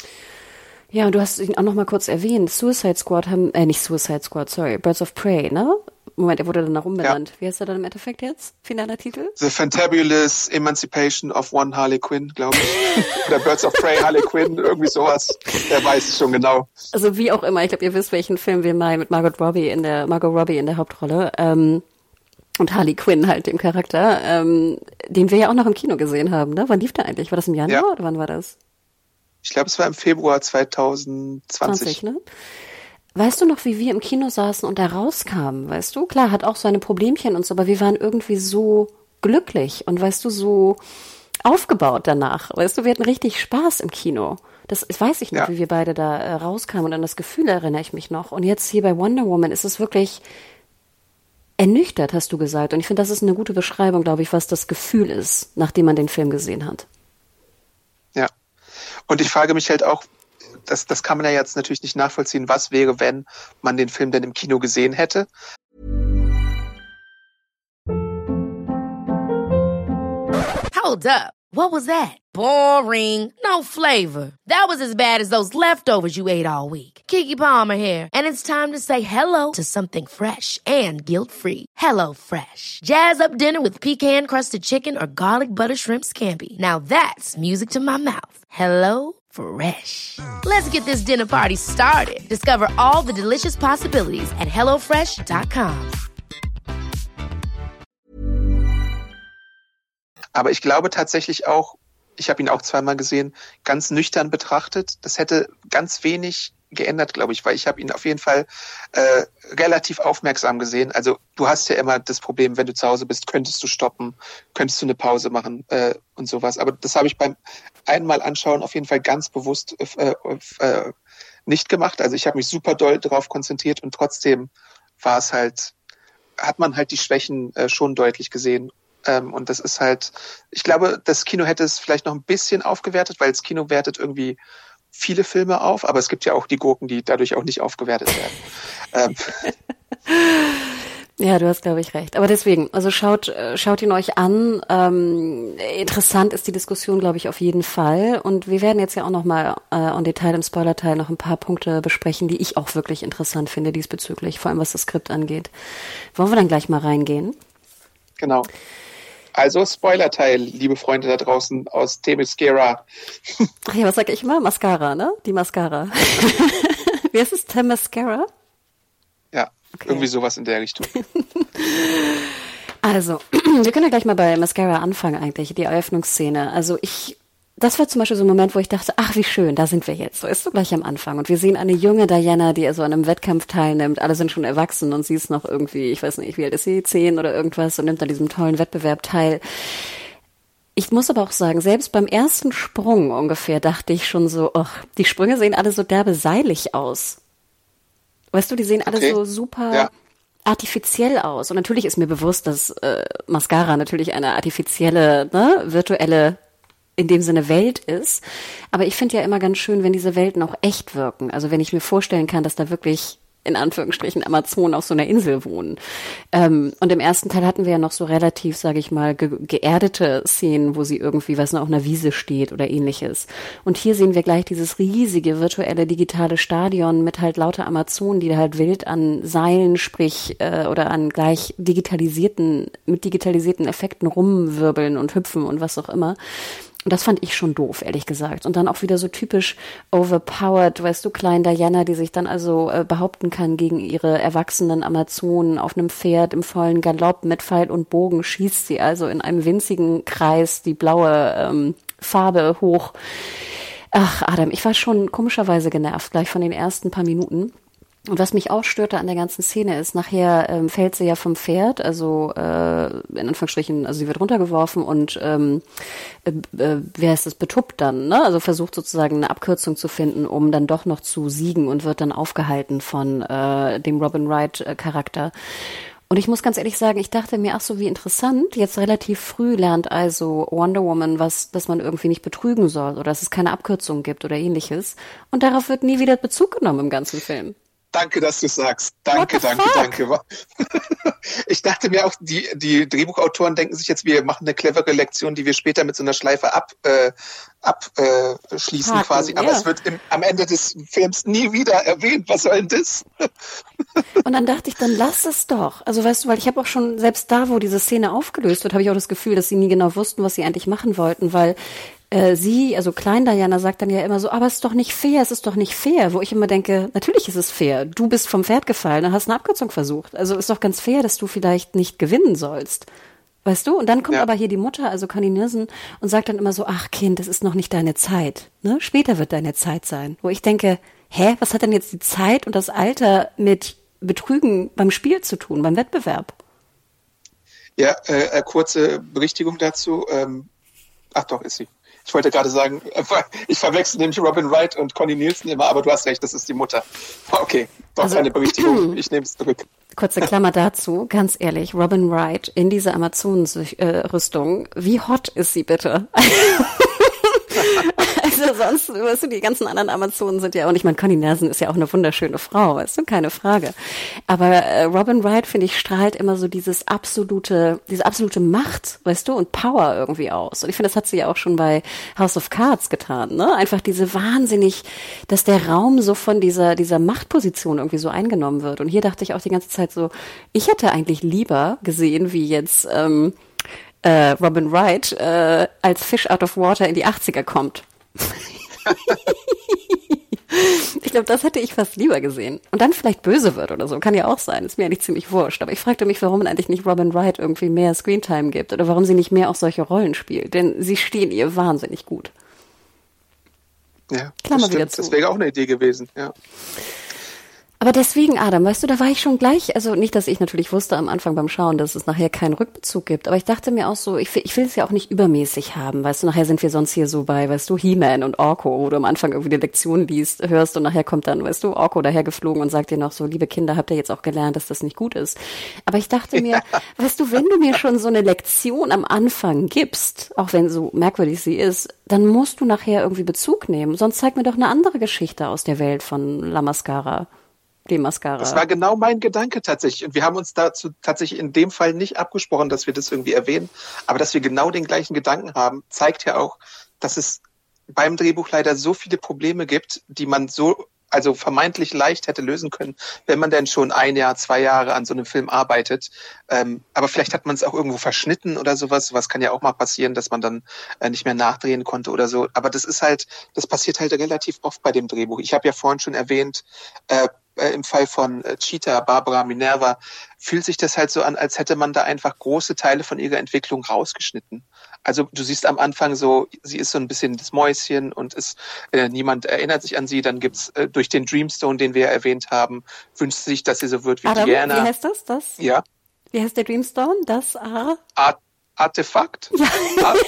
Speaker 3: Ja, und du hast ihn auch noch mal kurz erwähnt. Suicide Squad haben, äh, nicht Suicide Squad, sorry, Birds of Prey, ne? Moment, er wurde dann nach umbenannt. Ja. Wie heißt er dann im Endeffekt jetzt? Finaler Titel?
Speaker 2: The Fantabulous Emancipation of One Harley Quinn, glaube ich. Oder Birds of Prey Harley Quinn, irgendwie sowas. Wer weiß es schon genau.
Speaker 3: Also wie auch immer, ich glaube, ihr wisst, welchen Film wir meinen mit Margot Robbie in der, Margot Robbie in der Hauptrolle. Ähm, und Harley Quinn halt dem Charakter, ähm, den wir ja auch noch im Kino gesehen haben, ne? Wann lief der eigentlich? War das im Januar ja. oder wann war das?
Speaker 2: Ich glaube, es war im Februar zwanzig zwanzig. zwanzig, ne?
Speaker 3: Weißt du noch, wie wir im Kino saßen und da rauskamen, weißt du? Klar, hat auch seine Problemchen und so, aber wir waren irgendwie so glücklich und, weißt du, so aufgebaut danach. Weißt du, wir hatten richtig Spaß im Kino. Das weiß ich noch, ja. wie wir beide da äh, rauskamen und an das Gefühl erinnere ich mich noch. Und jetzt hier bei Wonder Woman ist es wirklich ernüchtert, hast du gesagt. Und ich finde, das ist eine gute Beschreibung, glaube ich, was das Gefühl ist, nachdem man den Film gesehen hat.
Speaker 2: Ja. Und ich frage mich halt auch, das, das kann man ja jetzt natürlich nicht nachvollziehen, was wäre, wenn man den Film denn im Kino gesehen hätte.
Speaker 4: Hold up. What was that? Boring. No flavor. That was as bad as those leftovers you ate all week. Keke Palmer here. And it's time to say hello to something fresh and guilt-free. Hello Fresh. Jazz up dinner with pecan-crusted chicken or garlic butter shrimp scampi. Now that's music to my mouth. Hello Fresh. Let's get this dinner party started. Discover all the delicious possibilities at hello fresh dot com.
Speaker 2: Aber ich glaube tatsächlich auch, ich habe ihn auch zweimal gesehen, ganz nüchtern betrachtet, das hätte ganz wenig geändert, glaube ich, weil ich habe ihn auf jeden Fall äh, relativ aufmerksam gesehen. Also du hast ja immer das Problem, wenn du zu Hause bist, könntest du stoppen, könntest du eine Pause machen äh, und sowas. Aber das habe ich beim einmal anschauen auf jeden Fall ganz bewusst äh, äh, nicht gemacht. Also ich habe mich super doll darauf konzentriert und trotzdem war es halt, hat man halt die Schwächen äh, schon deutlich gesehen. Ähm, und das ist halt, ich glaube, das Kino hätte es vielleicht noch ein bisschen aufgewertet, weil das Kino wertet irgendwie viele Filme auf, aber es gibt ja auch die Gurken, die dadurch auch nicht aufgewertet werden. ähm.
Speaker 3: Ja, du hast, glaube ich, recht. Aber deswegen, also schaut schaut ihn euch an. Ähm, interessant ist die Diskussion, glaube ich, auf jeden Fall. Und wir werden jetzt ja auch noch mal äh, im Detail im Spoilerteil noch ein paar Punkte besprechen, die ich auch wirklich interessant finde diesbezüglich, vor allem was das Skript angeht. Wollen wir dann gleich mal reingehen?
Speaker 2: Genau. Also Spoiler-Teil, liebe Freunde da draußen aus Themyscira.
Speaker 3: Ach ja, was sag ich immer? Mascara, ne? Die Mascara. Wie heißt es? Themyscira?
Speaker 2: Ja, okay. Irgendwie sowas in der Richtung.
Speaker 3: Also, wir können ja gleich mal bei Mascara anfangen eigentlich, die Eröffnungsszene. Also ich, das war zum Beispiel so ein Moment, wo ich dachte, ach wie schön, da sind wir jetzt. So ist so gleich am Anfang. Und wir sehen eine junge Diana, die also an einem Wettkampf teilnimmt. Alle sind schon erwachsen und sie ist noch irgendwie, ich weiß nicht, wie alt ist sie, zehn oder irgendwas und nimmt an diesem tollen Wettbewerb teil. Ich muss aber auch sagen, selbst beim ersten Sprung ungefähr dachte ich schon so, ach, die Sprünge sehen alle so derbe seilig aus. Weißt du, die sehen alle okay. so super ja. artifiziell aus. Und natürlich ist mir bewusst, dass äh, Mascara natürlich eine artifizielle, ne, virtuelle, in dem Sinne Welt ist. Aber ich finde ja immer ganz schön, wenn diese Welten auch echt wirken. Also wenn ich mir vorstellen kann, dass da wirklich in Anführungsstrichen Amazonen auf so einer Insel wohnen. Ähm, und im ersten Teil hatten wir ja noch so relativ, sage ich mal, ge- geerdete Szenen, wo sie irgendwie, weiß nicht, auf einer Wiese steht oder ähnliches. Und hier sehen wir gleich dieses riesige virtuelle digitale Stadion mit halt lauter Amazonen, die halt wild an Seilen, sprich äh, oder an gleich digitalisierten, mit digitalisierten Effekten rumwirbeln und hüpfen und was auch immer. Und das fand ich schon doof, ehrlich gesagt. Und dann auch wieder so typisch overpowered, weißt du, klein Diana, die sich dann also äh, behaupten kann gegen ihre erwachsenen Amazonen auf einem Pferd im vollen Galopp mit Pfeil und Bogen schießt sie also in einem winzigen Kreis die blaue ähm, Farbe hoch. Ach, Adam, ich war schon komischerweise genervt, gleich von den ersten paar Minuten. Und was mich auch störte an der ganzen Szene ist, nachher ähm, fällt sie ja vom Pferd, also äh, in Anführungsstrichen, also sie wird runtergeworfen und ähm, äh, äh, wer ist das, betuppt dann, ne? Also versucht sozusagen eine Abkürzung zu finden, um dann doch noch zu siegen und wird dann aufgehalten von äh, dem Robin Wright-Charakter. Und ich muss ganz ehrlich sagen, ich dachte mir, ach so, wie interessant, jetzt relativ früh lernt also Wonder Woman was, dass man irgendwie nicht betrügen soll oder dass es keine Abkürzung gibt oder ähnliches. Und darauf wird nie wieder Bezug genommen im ganzen Film.
Speaker 2: Danke, dass du sagst. Danke, danke, fuck? danke. Ich dachte mir auch, die, die Drehbuchautoren denken sich jetzt, wir machen eine clevere Lektion, die wir später mit so einer Schleife ab, äh, abschließen äh, quasi. Aber ja. es wird im, am Ende des Films nie wieder erwähnt. Was soll denn das?
Speaker 3: Und dann dachte ich, dann lass es doch. Also weißt du, weil ich habe auch schon, selbst da, wo diese Szene aufgelöst wird, habe ich auch das Gefühl, dass sie nie genau wussten, was sie eigentlich machen wollten, weil Äh, sie, also Klein Diana, sagt dann ja immer so, aber es ist doch nicht fair, es ist doch nicht fair, wo ich immer denke, natürlich ist es fair, du bist vom Pferd gefallen und hast eine Abkürzung versucht, also ist doch ganz fair, dass du vielleicht nicht gewinnen sollst, weißt du, und dann kommt ja. aber hier die Mutter, also Connie Nielsen, und sagt dann immer so, ach Kind, es ist noch nicht deine Zeit, ne, später wird deine Zeit sein, wo ich denke, hä, was hat denn jetzt die Zeit und das Alter mit Betrügen beim Spiel zu tun, beim Wettbewerb?
Speaker 2: Ja, äh, kurze Berichtigung dazu, ähm, ach doch, ist sie. Ich wollte gerade sagen, ich verwechsel nämlich Robin Wright und Connie Nielsen immer, aber du hast recht, das ist die Mutter. Okay, doch also, keine Berichtigung, ich nehme es zurück.
Speaker 3: Kurze Klammer dazu, ganz ehrlich, Robin Wright in dieser Amazonen-Rüstung, wie hot ist sie bitte? Also sonst, weißt du, die ganzen anderen Amazonen sind ja auch nicht, ich meine, Connie Nielsen ist ja auch eine wunderschöne Frau, weißt du, keine Frage. Aber äh, Robin Wright, finde ich, strahlt immer so dieses absolute, diese absolute Macht, weißt du, und Power irgendwie aus. Und ich finde, das hat sie ja auch schon bei House of Cards getan, ne? Einfach diese wahnsinnig, dass der Raum so von dieser, dieser Machtposition irgendwie so eingenommen wird. Und hier dachte ich auch die ganze Zeit so, ich hätte eigentlich lieber gesehen, wie jetzt ähm, äh, Robin Wright äh, als Fish out of Water in die achtziger kommt. Ich glaube, das hätte ich fast lieber gesehen. Und dann vielleicht böse wird oder so. Kann ja auch sein. Ist mir eigentlich ziemlich wurscht. Aber ich fragte mich, warum eigentlich nicht Robin Wright irgendwie mehr Screentime gibt oder warum sie nicht mehr auch solche Rollen spielt. Denn sie stehen ihr wahnsinnig gut.
Speaker 2: Ja, Klammer das, wieder zu. Das wäre auch eine Idee gewesen, ja.
Speaker 3: Aber deswegen, Adam, weißt du, da war ich schon gleich, also nicht, dass ich natürlich wusste am Anfang beim Schauen, dass es nachher keinen Rückbezug gibt, aber ich dachte mir auch so, ich, ich will es ja auch nicht übermäßig haben, weißt du, nachher sind wir sonst hier so bei, weißt du, He-Man und Orko, wo du am Anfang irgendwie die Lektion liest, hörst und nachher kommt dann, weißt du, Orko dahergeflogen und sagt dir noch so, liebe Kinder, habt ihr jetzt auch gelernt, dass das nicht gut ist. Aber ich dachte mir, ja. weißt du, wenn du mir schon so eine Lektion am Anfang gibst, auch wenn so merkwürdig sie ist, dann musst du nachher irgendwie Bezug nehmen, sonst zeig mir doch eine andere Geschichte aus der Welt von La Mascara. Die Mascara.
Speaker 2: Das war genau mein Gedanke tatsächlich. Und wir haben uns dazu tatsächlich in dem Fall nicht abgesprochen, dass wir das irgendwie erwähnen. Aber dass wir genau den gleichen Gedanken haben, zeigt ja auch, dass es beim Drehbuch leider so viele Probleme gibt, die man so also vermeintlich leicht hätte lösen können, wenn man denn schon ein Jahr, zwei Jahre an so einem Film arbeitet. Ähm, aber vielleicht hat man es auch irgendwo verschnitten oder sowas. Sowas kann ja auch mal passieren, dass man dann äh, nicht mehr nachdrehen konnte oder so. Aber das ist halt, das passiert halt relativ oft bei dem Drehbuch. Ich habe ja vorhin schon erwähnt, äh, im Fall von äh, Cheetah, Barbara Minerva, fühlt sich das halt so an, als hätte man da einfach große Teile von ihrer Entwicklung rausgeschnitten. Also du siehst am Anfang so, sie ist so ein bisschen das Mäuschen und ist, äh, niemand erinnert sich an sie. Dann gibt's äh, durch den Dreamstone, den wir ja erwähnt haben, wünscht sie sich, dass sie so wird wie
Speaker 3: Adam,
Speaker 2: Diana.
Speaker 3: Wie heißt das? das?
Speaker 2: Ja.
Speaker 3: Wie heißt der Dreamstone? Das A?
Speaker 2: Art- Artefakt?
Speaker 3: Ja.
Speaker 2: Art-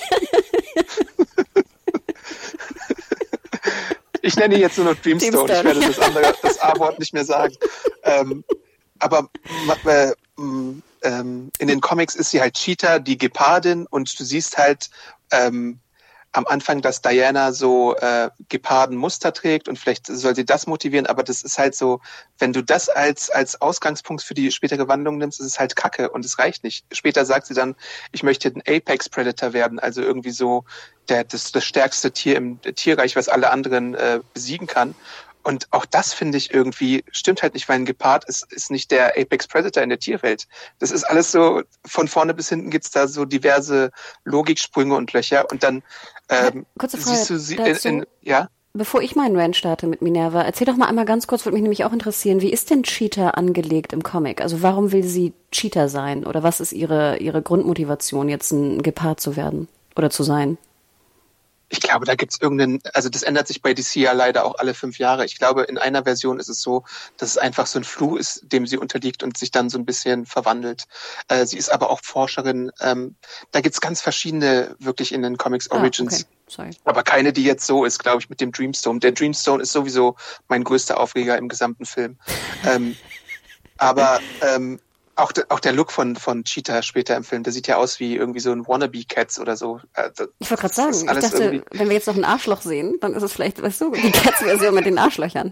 Speaker 2: Ich nenne jetzt nur noch Dreamstone.
Speaker 3: Dreamstone.
Speaker 2: Ich werde das andere, das A-Wort nicht mehr sagen. Ähm, aber äh, ähm, in den Comics ist sie halt Cheetah, die Gepardin, und du siehst halt ähm, am Anfang, dass Diana so äh, Geparden-Muster trägt und vielleicht soll sie das motivieren, aber das ist halt so, wenn du das als als Ausgangspunkt für die spätere Wandlung nimmst, ist es halt Kacke und es reicht nicht. Später sagt sie dann, ich möchte ein Apex Predator werden, also irgendwie so der das, das stärkste Tier im Tierreich, was alle anderen äh, besiegen kann. Und auch das, finde ich, irgendwie stimmt halt nicht, weil ein Gepard ist, ist nicht der Apex Predator in der Tierwelt. Das ist alles so, von vorne bis hinten gibt's da so diverse Logiksprünge und Löcher. Und dann ähm,
Speaker 3: Kurze Frage
Speaker 2: siehst du sie
Speaker 3: dazu.
Speaker 2: in, in ja?
Speaker 3: Bevor ich meinen Rant starte mit Minerva, erzähl doch mal einmal ganz kurz, würde mich nämlich auch interessieren, wie ist denn Cheetah angelegt im Comic? Also warum will sie Cheetah sein? Oder was ist ihre, ihre Grundmotivation, jetzt ein Gepard zu werden oder zu sein?
Speaker 2: Ich glaube, da gibt's irgendeinen, also das ändert sich bei D C ja leider auch alle fünf Jahre. Ich glaube, in einer Version ist es so, dass es einfach so ein Fluch ist, dem sie unterliegt und sich dann so ein bisschen verwandelt. Äh, sie ist aber auch Forscherin. Ähm, da gibt's ganz verschiedene wirklich in den Comics Origins.
Speaker 3: Ah, okay. Sorry.
Speaker 2: Aber keine, die jetzt so ist, glaube ich, mit dem Dreamstone. Der Dreamstone ist sowieso mein größter Aufreger im gesamten Film. ähm, aber ähm, Auch, de, auch der Look von, von Cheetah später im Film, der sieht ja aus wie irgendwie so ein Wannabe-Cats oder so. Das,
Speaker 3: ich wollte gerade sagen, ich dachte, irgendwie... wenn wir jetzt noch ein Arschloch sehen, dann ist es vielleicht, weißt du, die Cats-Version mit den Arschlöchern.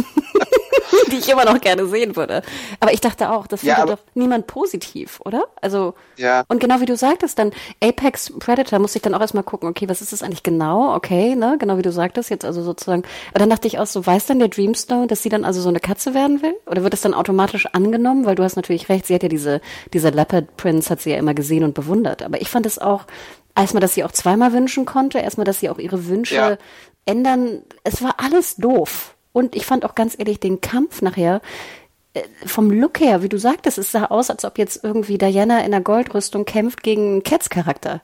Speaker 3: Die ich immer noch gerne sehen würde. Aber ich dachte auch, das findet ja, doch niemand positiv, oder? Also,
Speaker 2: ja.
Speaker 3: Und genau wie du sagtest, dann Apex Predator musste ich dann auch erstmal gucken, okay, was ist das eigentlich genau? Okay, ne, genau wie du sagtest, jetzt also sozusagen. Aber dann dachte ich auch so, weiß dann der Dreamstone, dass sie dann also so eine Katze werden will? Oder wird es dann automatisch angenommen? Weil du hast natürlich recht, sie hat ja diese, diese Leopard Prince hat sie ja immer gesehen und bewundert. Aber ich fand es auch, erstmal, dass sie auch zweimal wünschen konnte, erstmal, dass sie auch ihre Wünsche ja. ändern. Es war alles doof. Und ich fand auch ganz ehrlich den Kampf nachher, äh, vom Look her, wie du sagtest, es sah aus, als ob jetzt irgendwie Diana in der Goldrüstung kämpft gegen einen Cats-Charakter.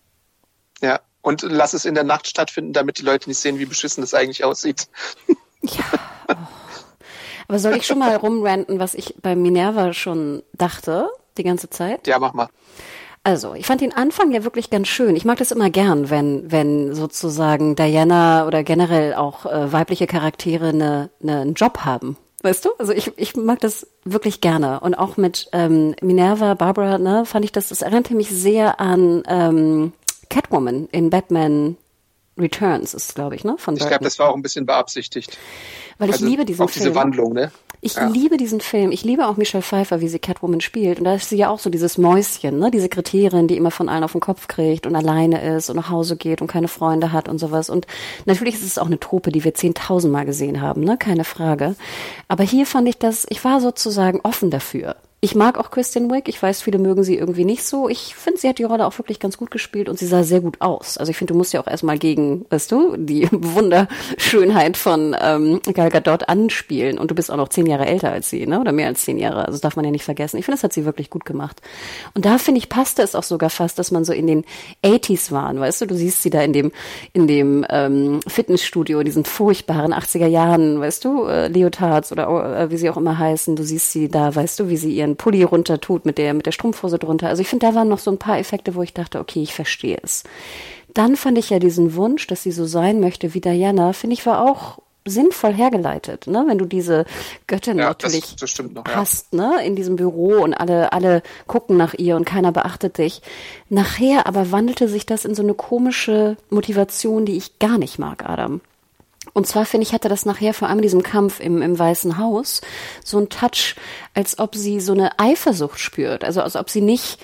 Speaker 2: Ja, und lass es in der Nacht stattfinden, damit die Leute nicht sehen, wie beschissen das eigentlich aussieht.
Speaker 3: Ja. Oh. Aber soll ich schon mal rumranten, was ich bei Minerva schon dachte, die ganze Zeit?
Speaker 2: Ja, mach mal.
Speaker 3: Also, ich fand den Anfang ja wirklich ganz schön. Ich mag das immer gern, wenn wenn sozusagen Diana oder generell auch äh, weibliche Charaktere eine, eine, einen Job haben. Weißt du? Also ich ich mag das wirklich gerne. Und auch mit ähm, Minerva, Barbara, ne, fand ich das, das erinnerte mich sehr an ähm, Catwoman in Batman Returns, ist glaube ich, ne? Von
Speaker 2: ich glaube, das war auch ein bisschen beabsichtigt.
Speaker 3: Weil ich
Speaker 2: also
Speaker 3: liebe diesen
Speaker 2: auch
Speaker 3: Film.
Speaker 2: diese Wandlung, ne?
Speaker 3: Ich
Speaker 2: ja.
Speaker 3: liebe diesen Film. Ich liebe auch Michelle Pfeiffer, wie sie Catwoman spielt. Und da ist sie ja auch so dieses Mäuschen, ne? Diese Sekretärin, die immer von allen auf den Kopf kriegt und alleine ist und nach Hause geht und keine Freunde hat und sowas. Und natürlich ist es auch eine Trope, die wir zehntausendmal gesehen haben, ne? Keine Frage. Aber hier fand ich das, ich war sozusagen offen dafür. Ich mag auch Kristen Wiig. Ich weiß, viele mögen sie irgendwie nicht so. Ich finde, sie hat die Rolle auch wirklich ganz gut gespielt und sie sah sehr gut aus. Also ich finde, du musst ja auch erstmal gegen, weißt du, die Wunderschönheit von ähm, Gal Gadot anspielen. Und du bist auch noch zehn Jahre älter als sie, ne? Oder mehr als zehn Jahre. Also das darf man ja nicht vergessen. Ich finde, das hat sie wirklich gut gemacht. Und da, finde ich, passte es auch sogar fast, dass man so in den achtziger waren, weißt du? Du siehst sie da in dem in dem ähm, Fitnessstudio, in diesen furchtbaren achtziger Jahren, weißt du, äh, Leotards oder äh, wie sie auch immer heißen. Du siehst sie da, weißt du, wie sie ihren Pulli runter tut mit der mit der Strumpfhose drunter. Also ich finde, da waren noch so ein paar Effekte, wo ich dachte, okay, ich verstehe es. Dann fand ich ja diesen Wunsch, dass sie so sein möchte wie Diana, finde ich, war auch sinnvoll hergeleitet, ne? Wenn du diese Göttin
Speaker 2: ja,
Speaker 3: natürlich
Speaker 2: das, das stimmt noch,
Speaker 3: hast,
Speaker 2: ja.
Speaker 3: ne? In diesem Büro und alle alle gucken nach ihr und keiner beachtet dich. Nachher aber wandelte sich das in so eine komische Motivation, die ich gar nicht mag, Adam. Und zwar, finde ich, hatte das nachher vor allem in diesem Kampf im, im Weißen Haus so einen Touch, als ob sie so eine Eifersucht spürt. Also als ob sie nicht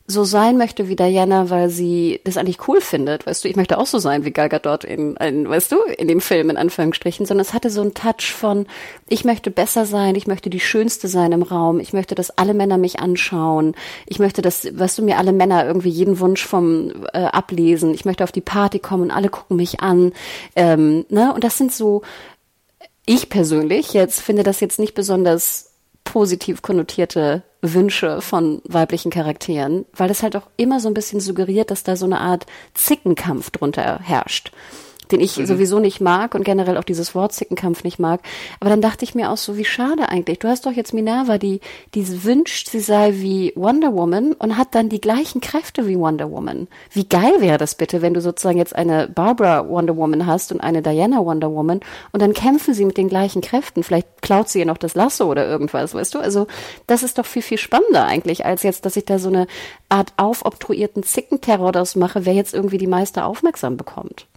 Speaker 3: so sein möchte wie Diana, weil sie das eigentlich cool findet, weißt du, ich möchte auch so sein wie Gal Gadot in, in, weißt du, in dem Film in Anführungsstrichen, sondern es hatte so einen Touch von, ich möchte besser sein, ich möchte die Schönste sein im Raum, ich möchte, dass alle Männer mich anschauen, ich möchte, dass, weißt du, mir alle Männer irgendwie jeden Wunsch vom äh, ablesen, ich möchte auf die Party kommen und alle gucken mich an, ähm, ne, und das sind so, ich persönlich jetzt finde das jetzt nicht besonders positiv konnotierte Wünsche von weiblichen Charakteren, weil das halt auch immer so ein bisschen suggeriert, dass da so eine Art Zickenkampf drunter herrscht, den ich mhm. sowieso nicht mag und generell auch dieses Wort Zickenkampf nicht mag. Aber dann dachte ich mir auch so, wie schade eigentlich. Du hast doch jetzt Minerva, die, die wünscht, sie sei wie Wonder Woman und hat dann die gleichen Kräfte wie Wonder Woman. Wie geil wäre das bitte, wenn du sozusagen jetzt eine Barbara Wonder Woman hast und eine Diana Wonder Woman und dann kämpfen sie mit den gleichen Kräften. Vielleicht klaut sie ihr noch das Lasso oder irgendwas, weißt du? Also das ist doch viel, viel spannender eigentlich, als jetzt, dass ich da so eine Art aufobtruierten Zickenterror draus mache, wer jetzt irgendwie die meiste aufmerksam bekommt.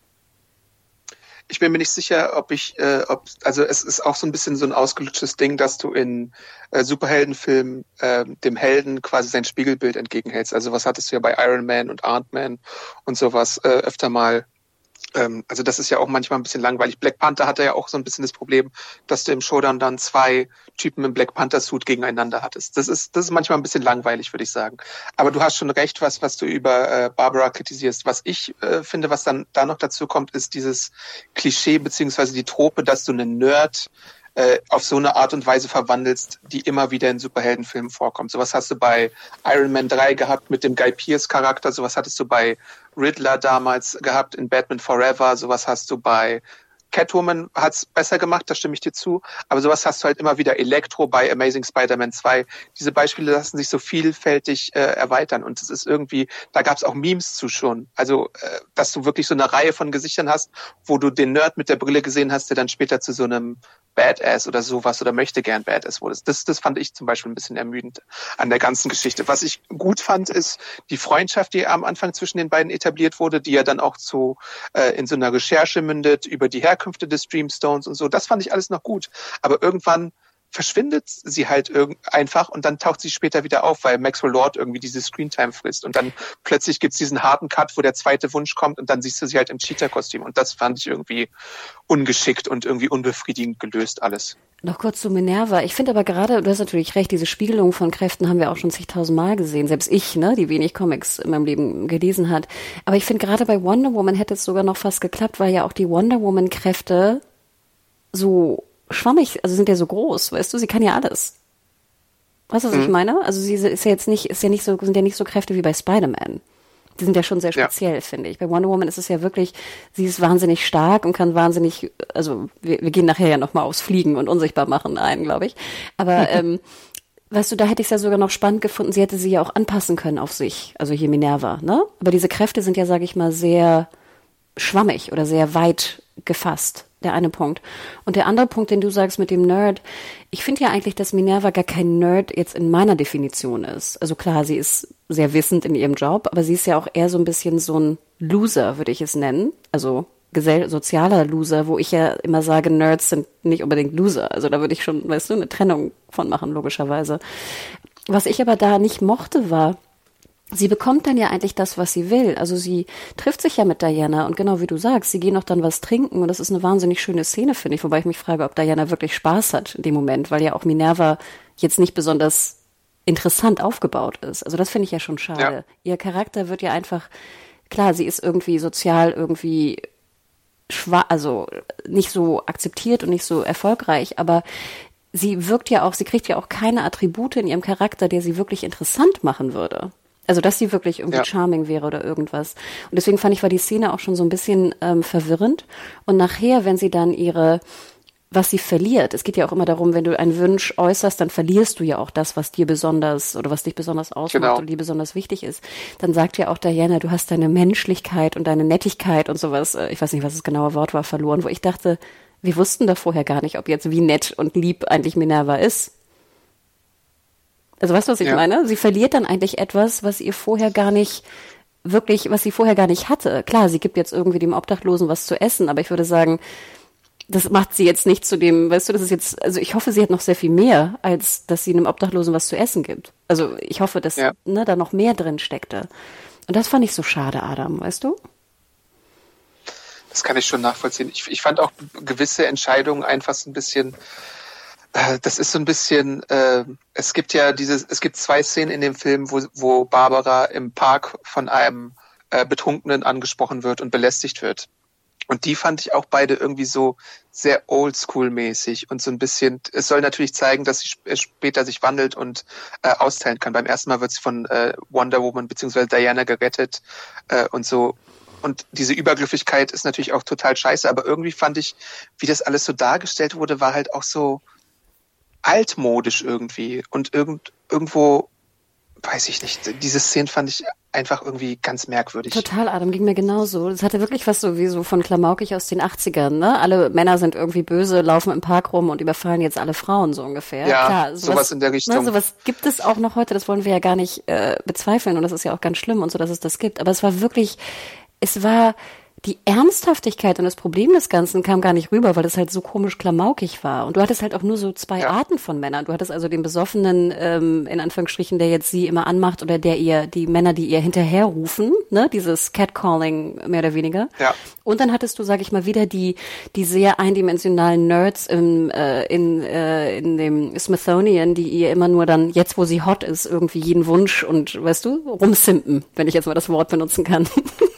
Speaker 2: Ich bin mir nicht sicher, ob ich, äh, ob, also es ist auch so ein bisschen so ein ausgelutschtes Ding, dass du in äh, Superheldenfilmen äh, dem Helden quasi sein Spiegelbild entgegenhältst. Also was hattest du ja bei Iron Man und Ant-Man und sowas äh, öfter mal. Ähm, also das ist ja auch manchmal ein bisschen langweilig. Black Panther hatte ja auch so ein bisschen das Problem, dass du im Showdown dann zwei Typen im Black Panther-Suit gegeneinander hattest. Das ist, das ist manchmal ein bisschen langweilig, würde ich sagen. Aber du hast schon recht, was, was du über äh, Barbara kritisierst. Was ich äh, finde, was dann da noch dazu kommt, ist dieses Klischee beziehungsweise die Trope, dass du einen Nerd äh, auf so eine Art und Weise verwandelst, die immer wieder in Superheldenfilmen vorkommt. Sowas hast du bei Iron Man drei gehabt mit dem Guy Pearce Charakter, sowas hattest du bei Riddler damals gehabt in Batman Forever, sowas hast du bei Catwoman, hat's besser gemacht, da stimme ich dir zu, aber sowas hast du halt immer wieder. Electro bei Amazing Spider-Man zwei. Diese Beispiele lassen sich so vielfältig äh, erweitern und es ist irgendwie, da gab's auch Memes zu schon. Also, äh, dass du wirklich so eine Reihe von Gesichtern hast, wo du den Nerd mit der Brille gesehen hast, der dann später zu so einem Badass oder sowas oder möchte gern Badass wurde. Das, das fand ich zum Beispiel ein bisschen ermüdend an der ganzen Geschichte. Was ich gut fand, ist die Freundschaft, die am Anfang zwischen den beiden etabliert wurde, die ja dann auch zu äh, in so einer Recherche mündet über die Herkünfte des Dreamstones und so. Das fand ich alles noch gut. Aber irgendwann verschwindet sie halt irgend einfach und dann taucht sie später wieder auf, weil Maxwell Lord irgendwie diese Screentime frisst und dann plötzlich gibt's diesen harten Cut, wo der zweite Wunsch kommt und dann siehst du sie halt im Cheetah-Kostüm und das fand ich irgendwie ungeschickt und irgendwie unbefriedigend gelöst alles.
Speaker 3: Noch kurz zu Minerva. Ich finde aber gerade, du hast natürlich recht, diese Spiegelung von Kräften haben wir auch schon zigtausend Mal gesehen. Selbst ich, ne, die wenig Comics in meinem Leben gelesen hat. Aber ich finde gerade bei Wonder Woman hätte es sogar noch fast geklappt, weil ja auch die Wonder Woman Kräfte so schwammig, also sind ja so groß, weißt du, sie kann ja alles. Weißt du, was mhm. ich meine? Also sie ist ja jetzt nicht, ist ja nicht so, sind ja nicht so Kräfte wie bei Spider-Man. Die sind ja schon sehr speziell, ja. finde ich. Bei Wonder Woman ist es ja wirklich, sie ist wahnsinnig stark und kann wahnsinnig, also wir, wir gehen nachher ja nochmal aufs Fliegen und unsichtbar machen ein, glaube ich. Aber ähm, weißt du, da hätte ich es ja sogar noch spannend gefunden, sie hätte sie ja auch anpassen können auf sich, also hier Minerva, ne? Aber diese Kräfte sind ja, sage ich mal, sehr schwammig oder sehr weit gefasst. Der eine Punkt. Und der andere Punkt, den du sagst mit dem Nerd, ich finde ja eigentlich, dass Minerva gar kein Nerd jetzt in meiner Definition ist. Also klar, sie ist sehr wissend in ihrem Job, aber sie ist ja auch eher so ein bisschen so ein Loser, würde ich es nennen. Also gesell- sozialer Loser, wo ich ja immer sage, Nerds sind nicht unbedingt Loser. Also da würde ich schon, weißt du, eine Trennung von machen, logischerweise. Was ich aber da nicht mochte, war, sie bekommt dann ja eigentlich das, was sie will. Also sie trifft sich ja mit Diana und genau wie du sagst, sie gehen noch dann was trinken und das ist eine wahnsinnig schöne Szene, finde ich. Wobei ich mich frage, ob Diana wirklich Spaß hat in dem Moment, weil ja auch Minerva jetzt nicht besonders interessant aufgebaut ist. Also das finde ich ja schon schade. Ja. Ihr Charakter wird ja einfach, klar, sie ist irgendwie sozial irgendwie schwach, also nicht so akzeptiert und nicht so erfolgreich, aber sie wirkt ja auch, sie kriegt ja auch keine Attribute in ihrem Charakter, der sie wirklich interessant machen würde. Also, dass sie wirklich irgendwie ja. charming wäre oder irgendwas. Und deswegen fand ich, war die Szene auch schon so ein bisschen ähm, verwirrend. Und nachher, wenn sie dann ihre, was sie verliert, es geht ja auch immer darum, wenn du einen Wunsch äußerst, dann verlierst du ja auch das, was dir besonders oder was dich besonders ausmacht genau. und dir besonders wichtig ist. Dann sagt ja auch Diana, du hast deine Menschlichkeit und deine Nettigkeit und sowas, ich weiß nicht, was das genaue Wort war, verloren, wo ich dachte, wir wussten da vorher gar nicht, ob jetzt wie nett und lieb eigentlich Minerva ist. Also weißt du, was ich ja. meine? Sie verliert dann eigentlich etwas, was ihr vorher gar nicht wirklich, was sie vorher gar nicht hatte. Klar, sie gibt jetzt irgendwie dem Obdachlosen was zu essen, aber ich würde sagen, das macht sie jetzt nicht zu dem, weißt du, das ist jetzt, also ich hoffe, sie hat noch sehr viel mehr, als dass sie einem Obdachlosen was zu essen gibt. Also ich hoffe, dass ja. ne, da noch mehr drin steckte. Und das fand ich so schade, Adam, weißt du?
Speaker 2: Das kann ich schon nachvollziehen. Ich, ich fand auch gewisse Entscheidungen einfach so ein bisschen, äh, das ist so ein bisschen, äh, es gibt ja dieses, es gibt zwei Szenen in dem Film, wo, wo Barbara im Park von einem äh, Betrunkenen angesprochen wird und belästigt wird. Und die fand ich auch beide irgendwie so sehr oldschool-mäßig und so ein bisschen, es soll natürlich zeigen, dass sie sp- später sich wandelt und äh, austeilen kann. Beim ersten Mal wird sie von äh, Wonder Woman bzw. Diana gerettet äh, und so. Und diese Übergriffigkeit ist natürlich auch total scheiße, aber irgendwie fand ich, wie das alles so dargestellt wurde, war halt auch so altmodisch irgendwie und irgend, irgendwo, weiß ich nicht, diese Szene fand ich einfach irgendwie ganz merkwürdig.
Speaker 3: Total, Adam, ging mir genauso. Das hatte wirklich was so wie so von klamaukig aus den achtzigern, ne? Alle Männer sind irgendwie böse, laufen im Park rum und überfallen jetzt alle Frauen so ungefähr.
Speaker 2: Ja,
Speaker 3: klar, sowas,
Speaker 2: sowas in der Richtung.
Speaker 3: Ne, sowas gibt es auch noch heute, das wollen wir ja gar nicht äh, bezweifeln und das ist ja auch ganz schlimm und so, dass es das gibt. Aber es war wirklich, es war die Ernsthaftigkeit und das Problem des Ganzen kam gar nicht rüber, weil das halt so komisch klamaukig war. Und du hattest halt auch nur so zwei ja. Arten von Männern. Du hattest also den Besoffenen, ähm, in Anführungsstrichen, der jetzt sie immer anmacht oder der ihr, die Männer, die ihr hinterherrufen, ne, dieses Catcalling mehr oder weniger.
Speaker 2: Ja.
Speaker 3: Und dann hattest du, sag ich mal, wieder die, die sehr eindimensionalen Nerds im, äh, in, äh, in dem Smithsonian, die ihr immer nur dann, jetzt wo sie hot ist, irgendwie jeden Wunsch und, weißt du, rumsimpen, wenn ich jetzt mal das Wort benutzen kann.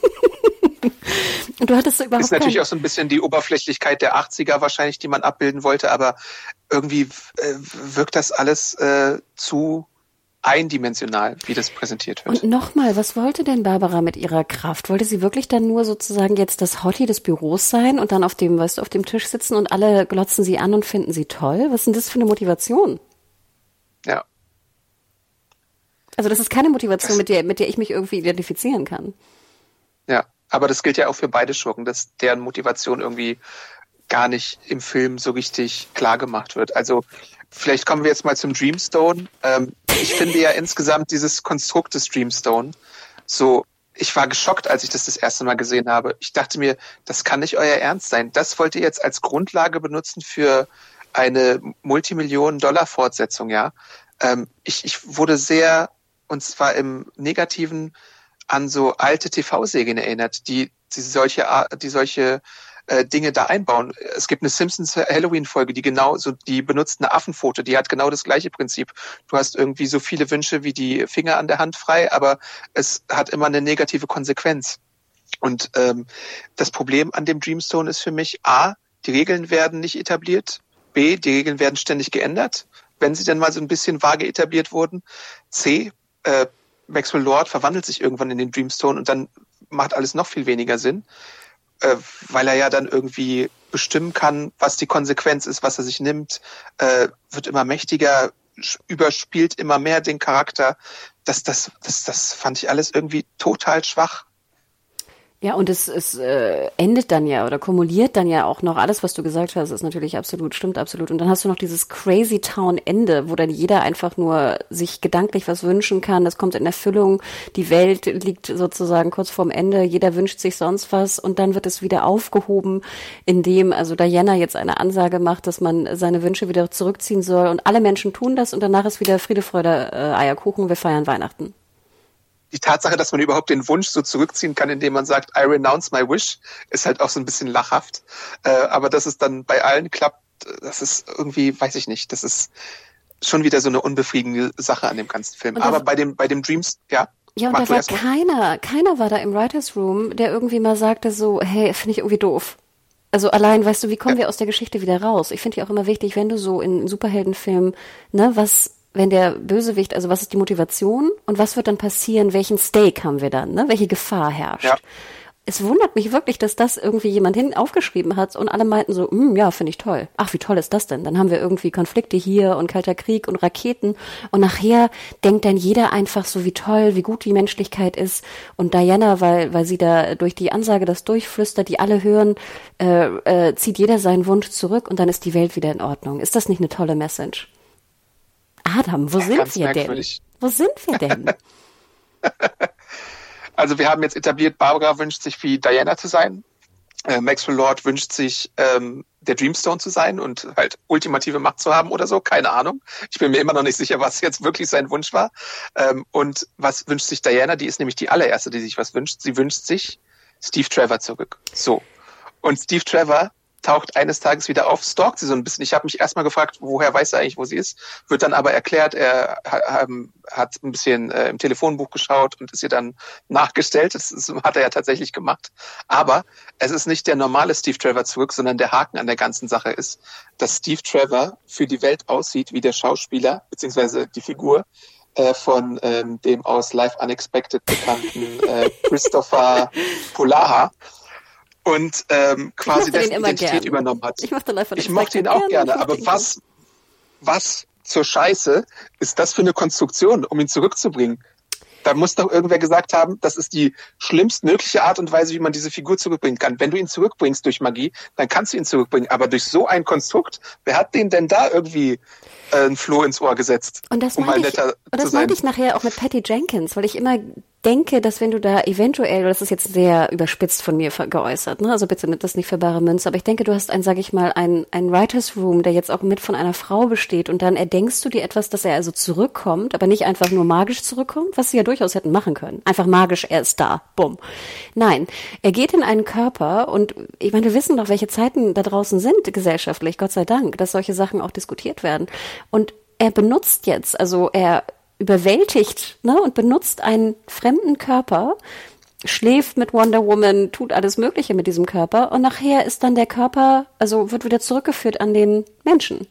Speaker 3: Und du hattest so überhaupt
Speaker 2: ist natürlich kein... auch so ein bisschen die Oberflächlichkeit der achtziger wahrscheinlich, die man abbilden wollte, aber irgendwie äh, wirkt das alles äh, zu eindimensional, wie das präsentiert wird.
Speaker 3: Und nochmal, was wollte denn Barbara mit ihrer Kraft? Wollte sie wirklich dann nur sozusagen jetzt das Hottie des Büros sein und dann auf dem, weißt du, auf dem Tisch sitzen und alle glotzen sie an und finden sie toll? Was ist denn das für eine Motivation?
Speaker 2: Ja.
Speaker 3: Also das ist keine Motivation, das... mit der, mit der ich mich irgendwie identifizieren kann.
Speaker 2: Ja. Aber das gilt ja auch für beide Schurken, dass deren Motivation irgendwie gar nicht im Film so richtig klar gemacht wird. Also vielleicht kommen wir jetzt mal zum Dreamstone. Ähm, ich finde ja insgesamt dieses Konstrukt des Dreamstone so, ich war geschockt, als ich das das erste Mal gesehen habe. Ich dachte mir, das kann nicht euer Ernst sein. Das wollt ihr jetzt als Grundlage benutzen für eine Multimillionen-Dollar-Fortsetzung, ja? Ähm, ich, ich wurde sehr, und zwar im Negativen, an so alte T V-Serien erinnert, die, die solche, die solche äh, Dinge da einbauen. Es gibt eine Simpsons Halloween-Folge, die genau so, die benutzt eine Affenpfote, die hat genau das gleiche Prinzip. Du hast irgendwie so viele Wünsche wie die Finger an der Hand frei, aber es hat immer eine negative Konsequenz. Und ähm, das Problem an dem Dreamstone ist für mich, A, die Regeln werden nicht etabliert, B, die Regeln werden ständig geändert, wenn sie dann mal so ein bisschen vage etabliert wurden, C, äh, Maxwell Lord verwandelt sich irgendwann in den Dreamstone und dann macht alles noch viel weniger Sinn, äh, weil er ja dann irgendwie bestimmen kann, was die Konsequenz ist, was er sich nimmt, äh, wird immer mächtiger, überspielt immer mehr den Charakter. Das, das, das, das fand ich alles irgendwie total schwach.
Speaker 3: Ja, und es, es äh, endet dann ja oder kumuliert dann ja auch noch, alles, was du gesagt hast, ist natürlich absolut, stimmt absolut. Und dann hast du noch dieses Crazy Town-Ende, wo dann jeder einfach nur sich gedanklich was wünschen kann, das kommt in Erfüllung, die Welt liegt sozusagen kurz vorm Ende, jeder wünscht sich sonst was und dann wird es wieder aufgehoben, indem also Diana jetzt eine Ansage macht, dass man seine Wünsche wieder zurückziehen soll und alle Menschen tun das und danach ist wieder Friede, Freude, äh, Eierkuchen, wir feiern Weihnachten.
Speaker 2: Die Tatsache, dass man überhaupt den Wunsch so zurückziehen kann, indem man sagt, I renounce my wish, ist halt auch so ein bisschen lachhaft. Äh, aber dass es dann bei allen klappt, das ist irgendwie, weiß ich nicht, das ist schon wieder so eine unbefriedigende Sache an dem ganzen Film. Aber bei dem, bei dem Dreams, ja.
Speaker 3: Ja, und da war keiner, keiner war da im Writers Room, der irgendwie mal sagte so, hey, finde ich irgendwie doof. Also allein, weißt du, wie kommen ja. wir aus der Geschichte wieder raus? Ich finde ja auch immer wichtig, wenn du so in Superheldenfilmen, ne, was, wenn der Bösewicht, also was ist die Motivation und was wird dann passieren, welchen Stake haben wir dann, ne? Welche Gefahr herrscht? Ja. Es wundert mich wirklich, dass das irgendwie jemand hinten aufgeschrieben hat und alle meinten so, ja, finde ich toll. Ach, wie toll ist das denn? Dann haben wir irgendwie Konflikte hier und Kalter Krieg und Raketen und nachher denkt dann jeder einfach so, wie toll, wie gut die Menschlichkeit ist und Diana, weil weil sie da durch die Ansage das durchflüstert, die alle hören, äh, äh, zieht jeder seinen Wunsch zurück und dann ist die Welt wieder in Ordnung. Ist das nicht eine tolle Message? Adam, wo ja, sind wir merkwürdig. denn? Wo sind wir denn?
Speaker 2: Also wir haben jetzt etabliert, Barbara wünscht sich wie Diana zu sein. äh, Maxwell Lord wünscht sich, ähm, der Dreamstone zu sein und halt ultimative Macht zu haben oder so, keine Ahnung. Ich bin mir immer noch nicht sicher, was jetzt wirklich sein Wunsch war. Ähm, und was wünscht sich Diana? Die ist nämlich die allererste, die sich was wünscht. Sie wünscht sich Steve Trevor zurück. So. Und Steve Trevor taucht eines Tages wieder auf, stalkt sie so ein bisschen. Ich habe mich erstmal gefragt, woher weiß er eigentlich, wo sie ist. Wird dann aber erklärt, er hat ein bisschen äh, im Telefonbuch geschaut und ist ihr dann nachgestellt. Das ist, hat er ja tatsächlich gemacht. Aber es ist nicht der normale Steve Trevor zurück, sondern der Haken an der ganzen Sache ist, dass Steve Trevor für die Welt aussieht wie der Schauspieler, beziehungsweise die Figur äh, von ähm, dem aus Life Unexpected bekannten äh, Christopher Polaha. Und ähm, quasi dessen Identität gern. übernommen hat.
Speaker 3: Ich mochte,
Speaker 2: ich mochte ihn auch gerne, gerne aber was, was zur Scheiße ist das für eine Konstruktion, um ihn zurückzubringen? Da muss doch irgendwer gesagt haben, das ist die schlimmstmögliche Art und Weise, wie man diese Figur zurückbringen kann. Wenn du ihn zurückbringst durch Magie, dann kannst du ihn zurückbringen. Aber durch so ein Konstrukt, wer hat den denn da irgendwie äh, ein Floh ins Ohr gesetzt?
Speaker 3: Und das um meinte ich, und das meinte ich nachher auch mit Patty Jenkins, weil ich immer denke, dass wenn du da eventuell, das ist jetzt sehr überspitzt von mir geäußert, ne? Also bitte nicht das nicht für bare Münze, aber ich denke, du hast ein, sag ich mal, ein, ein Writers Room, der jetzt auch mit von einer Frau besteht und dann erdenkst du dir etwas, dass er also zurückkommt, aber nicht einfach nur magisch zurückkommt, was sie ja durchaus hätten machen können. Einfach magisch, er ist da, bumm. Nein, er geht in einen Körper und ich meine, wir wissen doch, welche Zeiten da draußen sind gesellschaftlich, Gott sei Dank, dass solche Sachen auch diskutiert werden. Und er benutzt jetzt, also er überwältigt, ne, und benutzt einen fremden Körper, schläft mit Wonder Woman, tut alles Mögliche mit diesem Körper und nachher ist dann der Körper, also wird wieder zurückgeführt an den Menschen.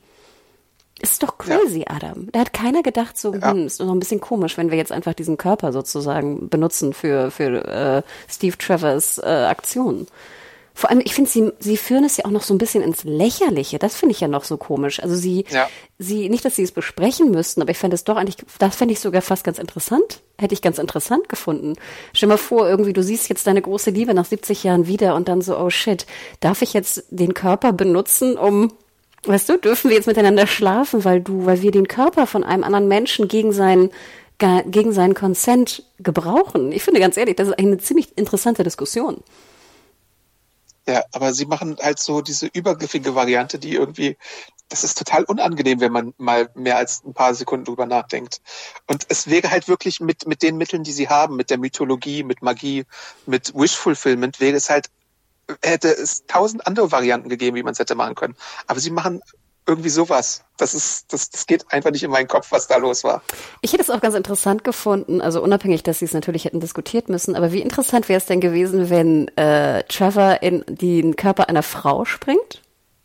Speaker 3: Ist doch crazy, ja. Adam. Da hat keiner gedacht, so, ja. hm, ist doch ein bisschen komisch, wenn wir jetzt einfach diesen Körper sozusagen benutzen für für äh, Steve Trevors äh, Aktionen. Vor allem, ich finde, sie, sie führen es ja auch noch so ein bisschen ins Lächerliche. Das finde ich ja noch so komisch. Also sie, ja. sie, nicht, dass sie es besprechen müssten, aber ich fände es doch eigentlich, das fände ich sogar fast ganz interessant. Hätte ich ganz interessant gefunden. Stell mal vor, irgendwie, du siehst jetzt deine große Liebe nach siebzig Jahren wieder und dann so, oh shit, darf ich jetzt den Körper benutzen, um, weißt du, dürfen wir jetzt miteinander schlafen, weil du, weil wir den Körper von einem anderen Menschen gegen seinen, gegen seinen Consent gebrauchen? Ich finde ganz ehrlich, das ist eine ziemlich interessante Diskussion.
Speaker 2: Ja, aber sie machen halt so diese übergriffige Variante, die irgendwie, das ist total unangenehm, wenn man mal mehr als ein paar Sekunden drüber nachdenkt. Und es wäre halt wirklich mit mit den Mitteln, die sie haben, mit der Mythologie, mit Magie, mit Wish-Fulfillment, wäre es halt, hätte es tausend andere Varianten gegeben, wie man es hätte machen können. Aber sie machen irgendwie sowas. Das ist, das, das geht einfach nicht in meinen Kopf, was da los war.
Speaker 3: Ich hätte es auch ganz interessant gefunden, also unabhängig, dass sie es natürlich hätten diskutiert müssen, aber wie interessant wäre es denn gewesen, wenn äh, Trevor in den Körper einer Frau springt?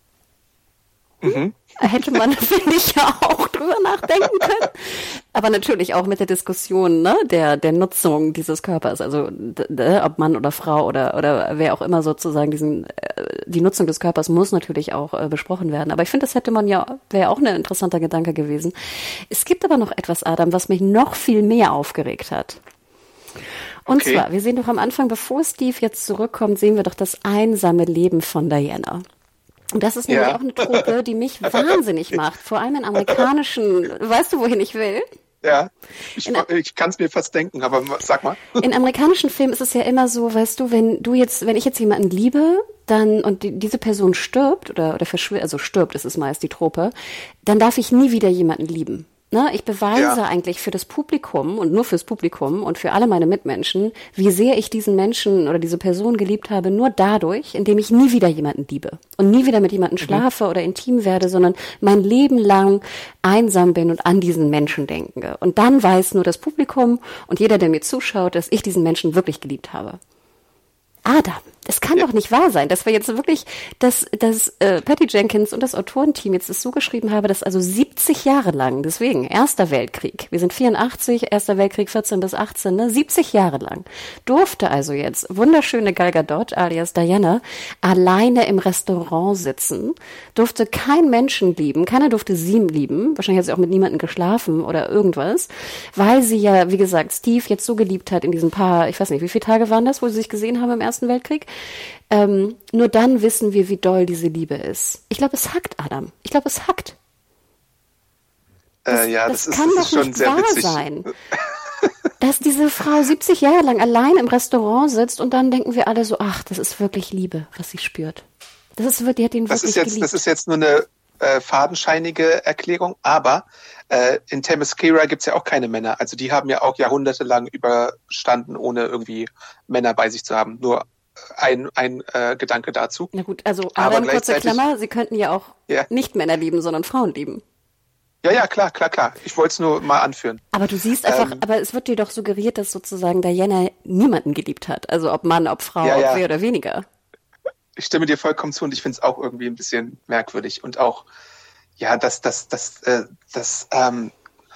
Speaker 3: Mhm. Hätte man, finde ich, ja auch drüber nachdenken können. Aber natürlich auch mit der Diskussion, ne, der, der Nutzung dieses Körpers, also d- d- ob Mann oder Frau oder, oder wer auch immer sozusagen diesen, äh, die Nutzung des Körpers muss natürlich auch äh, besprochen werden. Aber ich finde, das hätte man ja, wäre auch ein interessanter Gedanke gewesen. Es gibt aber noch etwas, Adam, was mich noch viel mehr aufgeregt hat. Und okay. zwar, wir sehen doch am Anfang, bevor Steve jetzt zurückkommt, sehen wir doch das einsame Leben von Diana. Und das ist nämlich ja. auch eine Trope, die mich wahnsinnig macht. Vor allem in amerikanischen, weißt du, wohin ich will?
Speaker 2: Ja, ich, ich kann es mir fast denken, aber sag mal.
Speaker 3: In amerikanischen Filmen ist es ja immer so, weißt du, wenn du jetzt, wenn ich jetzt jemanden liebe, dann, und die, diese Person stirbt, oder, oder verschwindet, also stirbt, das ist meist die Trope, dann darf ich nie wieder jemanden lieben. Ne, ich beweise ja. eigentlich für das Publikum und nur fürs Publikum und für alle meine Mitmenschen, wie sehr ich diesen Menschen oder diese Person geliebt habe, nur dadurch, indem ich nie wieder jemanden liebe und nie wieder mit jemandem schlafe mhm. oder intim werde, sondern mein Leben lang einsam bin und an diesen Menschen denke. Und dann weiß nur das Publikum und jeder, der mir zuschaut, dass ich diesen Menschen wirklich geliebt habe. Adam, das kann ja. doch nicht wahr sein, dass wir jetzt wirklich, dass, dass äh, Patty Jenkins und das Autorenteam jetzt das so geschrieben haben, dass also siebzig Jahre lang, deswegen Erster Weltkrieg, wir sind vierundachtzig, Erster Weltkrieg vierzehn bis achtzehn, ne, siebzig Jahre lang, durfte also jetzt wunderschöne Gal Gadot alias Diana alleine im Restaurant sitzen, durfte kein Menschen lieben, keiner durfte sie lieben, wahrscheinlich hat sie auch mit niemandem geschlafen oder irgendwas, weil sie ja, wie gesagt, Steve jetzt so geliebt hat in diesen paar, ich weiß nicht, wie viele Tage waren das, wo sie sich gesehen haben im Ersten Weltkrieg. Ähm, nur dann wissen wir, wie doll diese Liebe ist. Ich glaube, es hackt, Adam. Ich glaube, es hackt.
Speaker 2: Das, äh, ja, das,
Speaker 3: das
Speaker 2: ist,
Speaker 3: kann
Speaker 2: das
Speaker 3: doch
Speaker 2: ist schon
Speaker 3: nicht
Speaker 2: sehr
Speaker 3: wahr
Speaker 2: witzig
Speaker 3: sein. dass diese Frau siebzig Jahre lang allein im Restaurant sitzt und dann denken wir alle so, ach, das ist wirklich Liebe, was sie spürt. Das ist wirklich, die hat ihn
Speaker 2: das
Speaker 3: wirklich
Speaker 2: ist jetzt,
Speaker 3: geliebt.
Speaker 2: Das ist jetzt nur eine äh, fadenscheinige Erklärung, aber äh, in Themyscira gibt's ja auch keine Männer. Also die haben ja auch jahrhundertelang überstanden, ohne irgendwie Männer bei sich zu haben. Nur ein, ein äh, Gedanke dazu.
Speaker 3: Na gut, also Adam, kurze Klammer, sie könnten ja auch ja. nicht Männer lieben, sondern Frauen lieben.
Speaker 2: Ja, ja, klar, klar, klar. Ich wollte es nur mal anführen.
Speaker 3: Aber du siehst einfach, ähm, aber es wird dir doch suggeriert, dass sozusagen Diana niemanden geliebt hat. Also ob Mann, ob Frau,
Speaker 2: ja, ja.
Speaker 3: ob mehr oder weniger.
Speaker 2: Ich stimme dir vollkommen zu und ich finde es auch irgendwie ein bisschen merkwürdig. Und auch, ja, dass, dass, dass, äh, dass, ähm,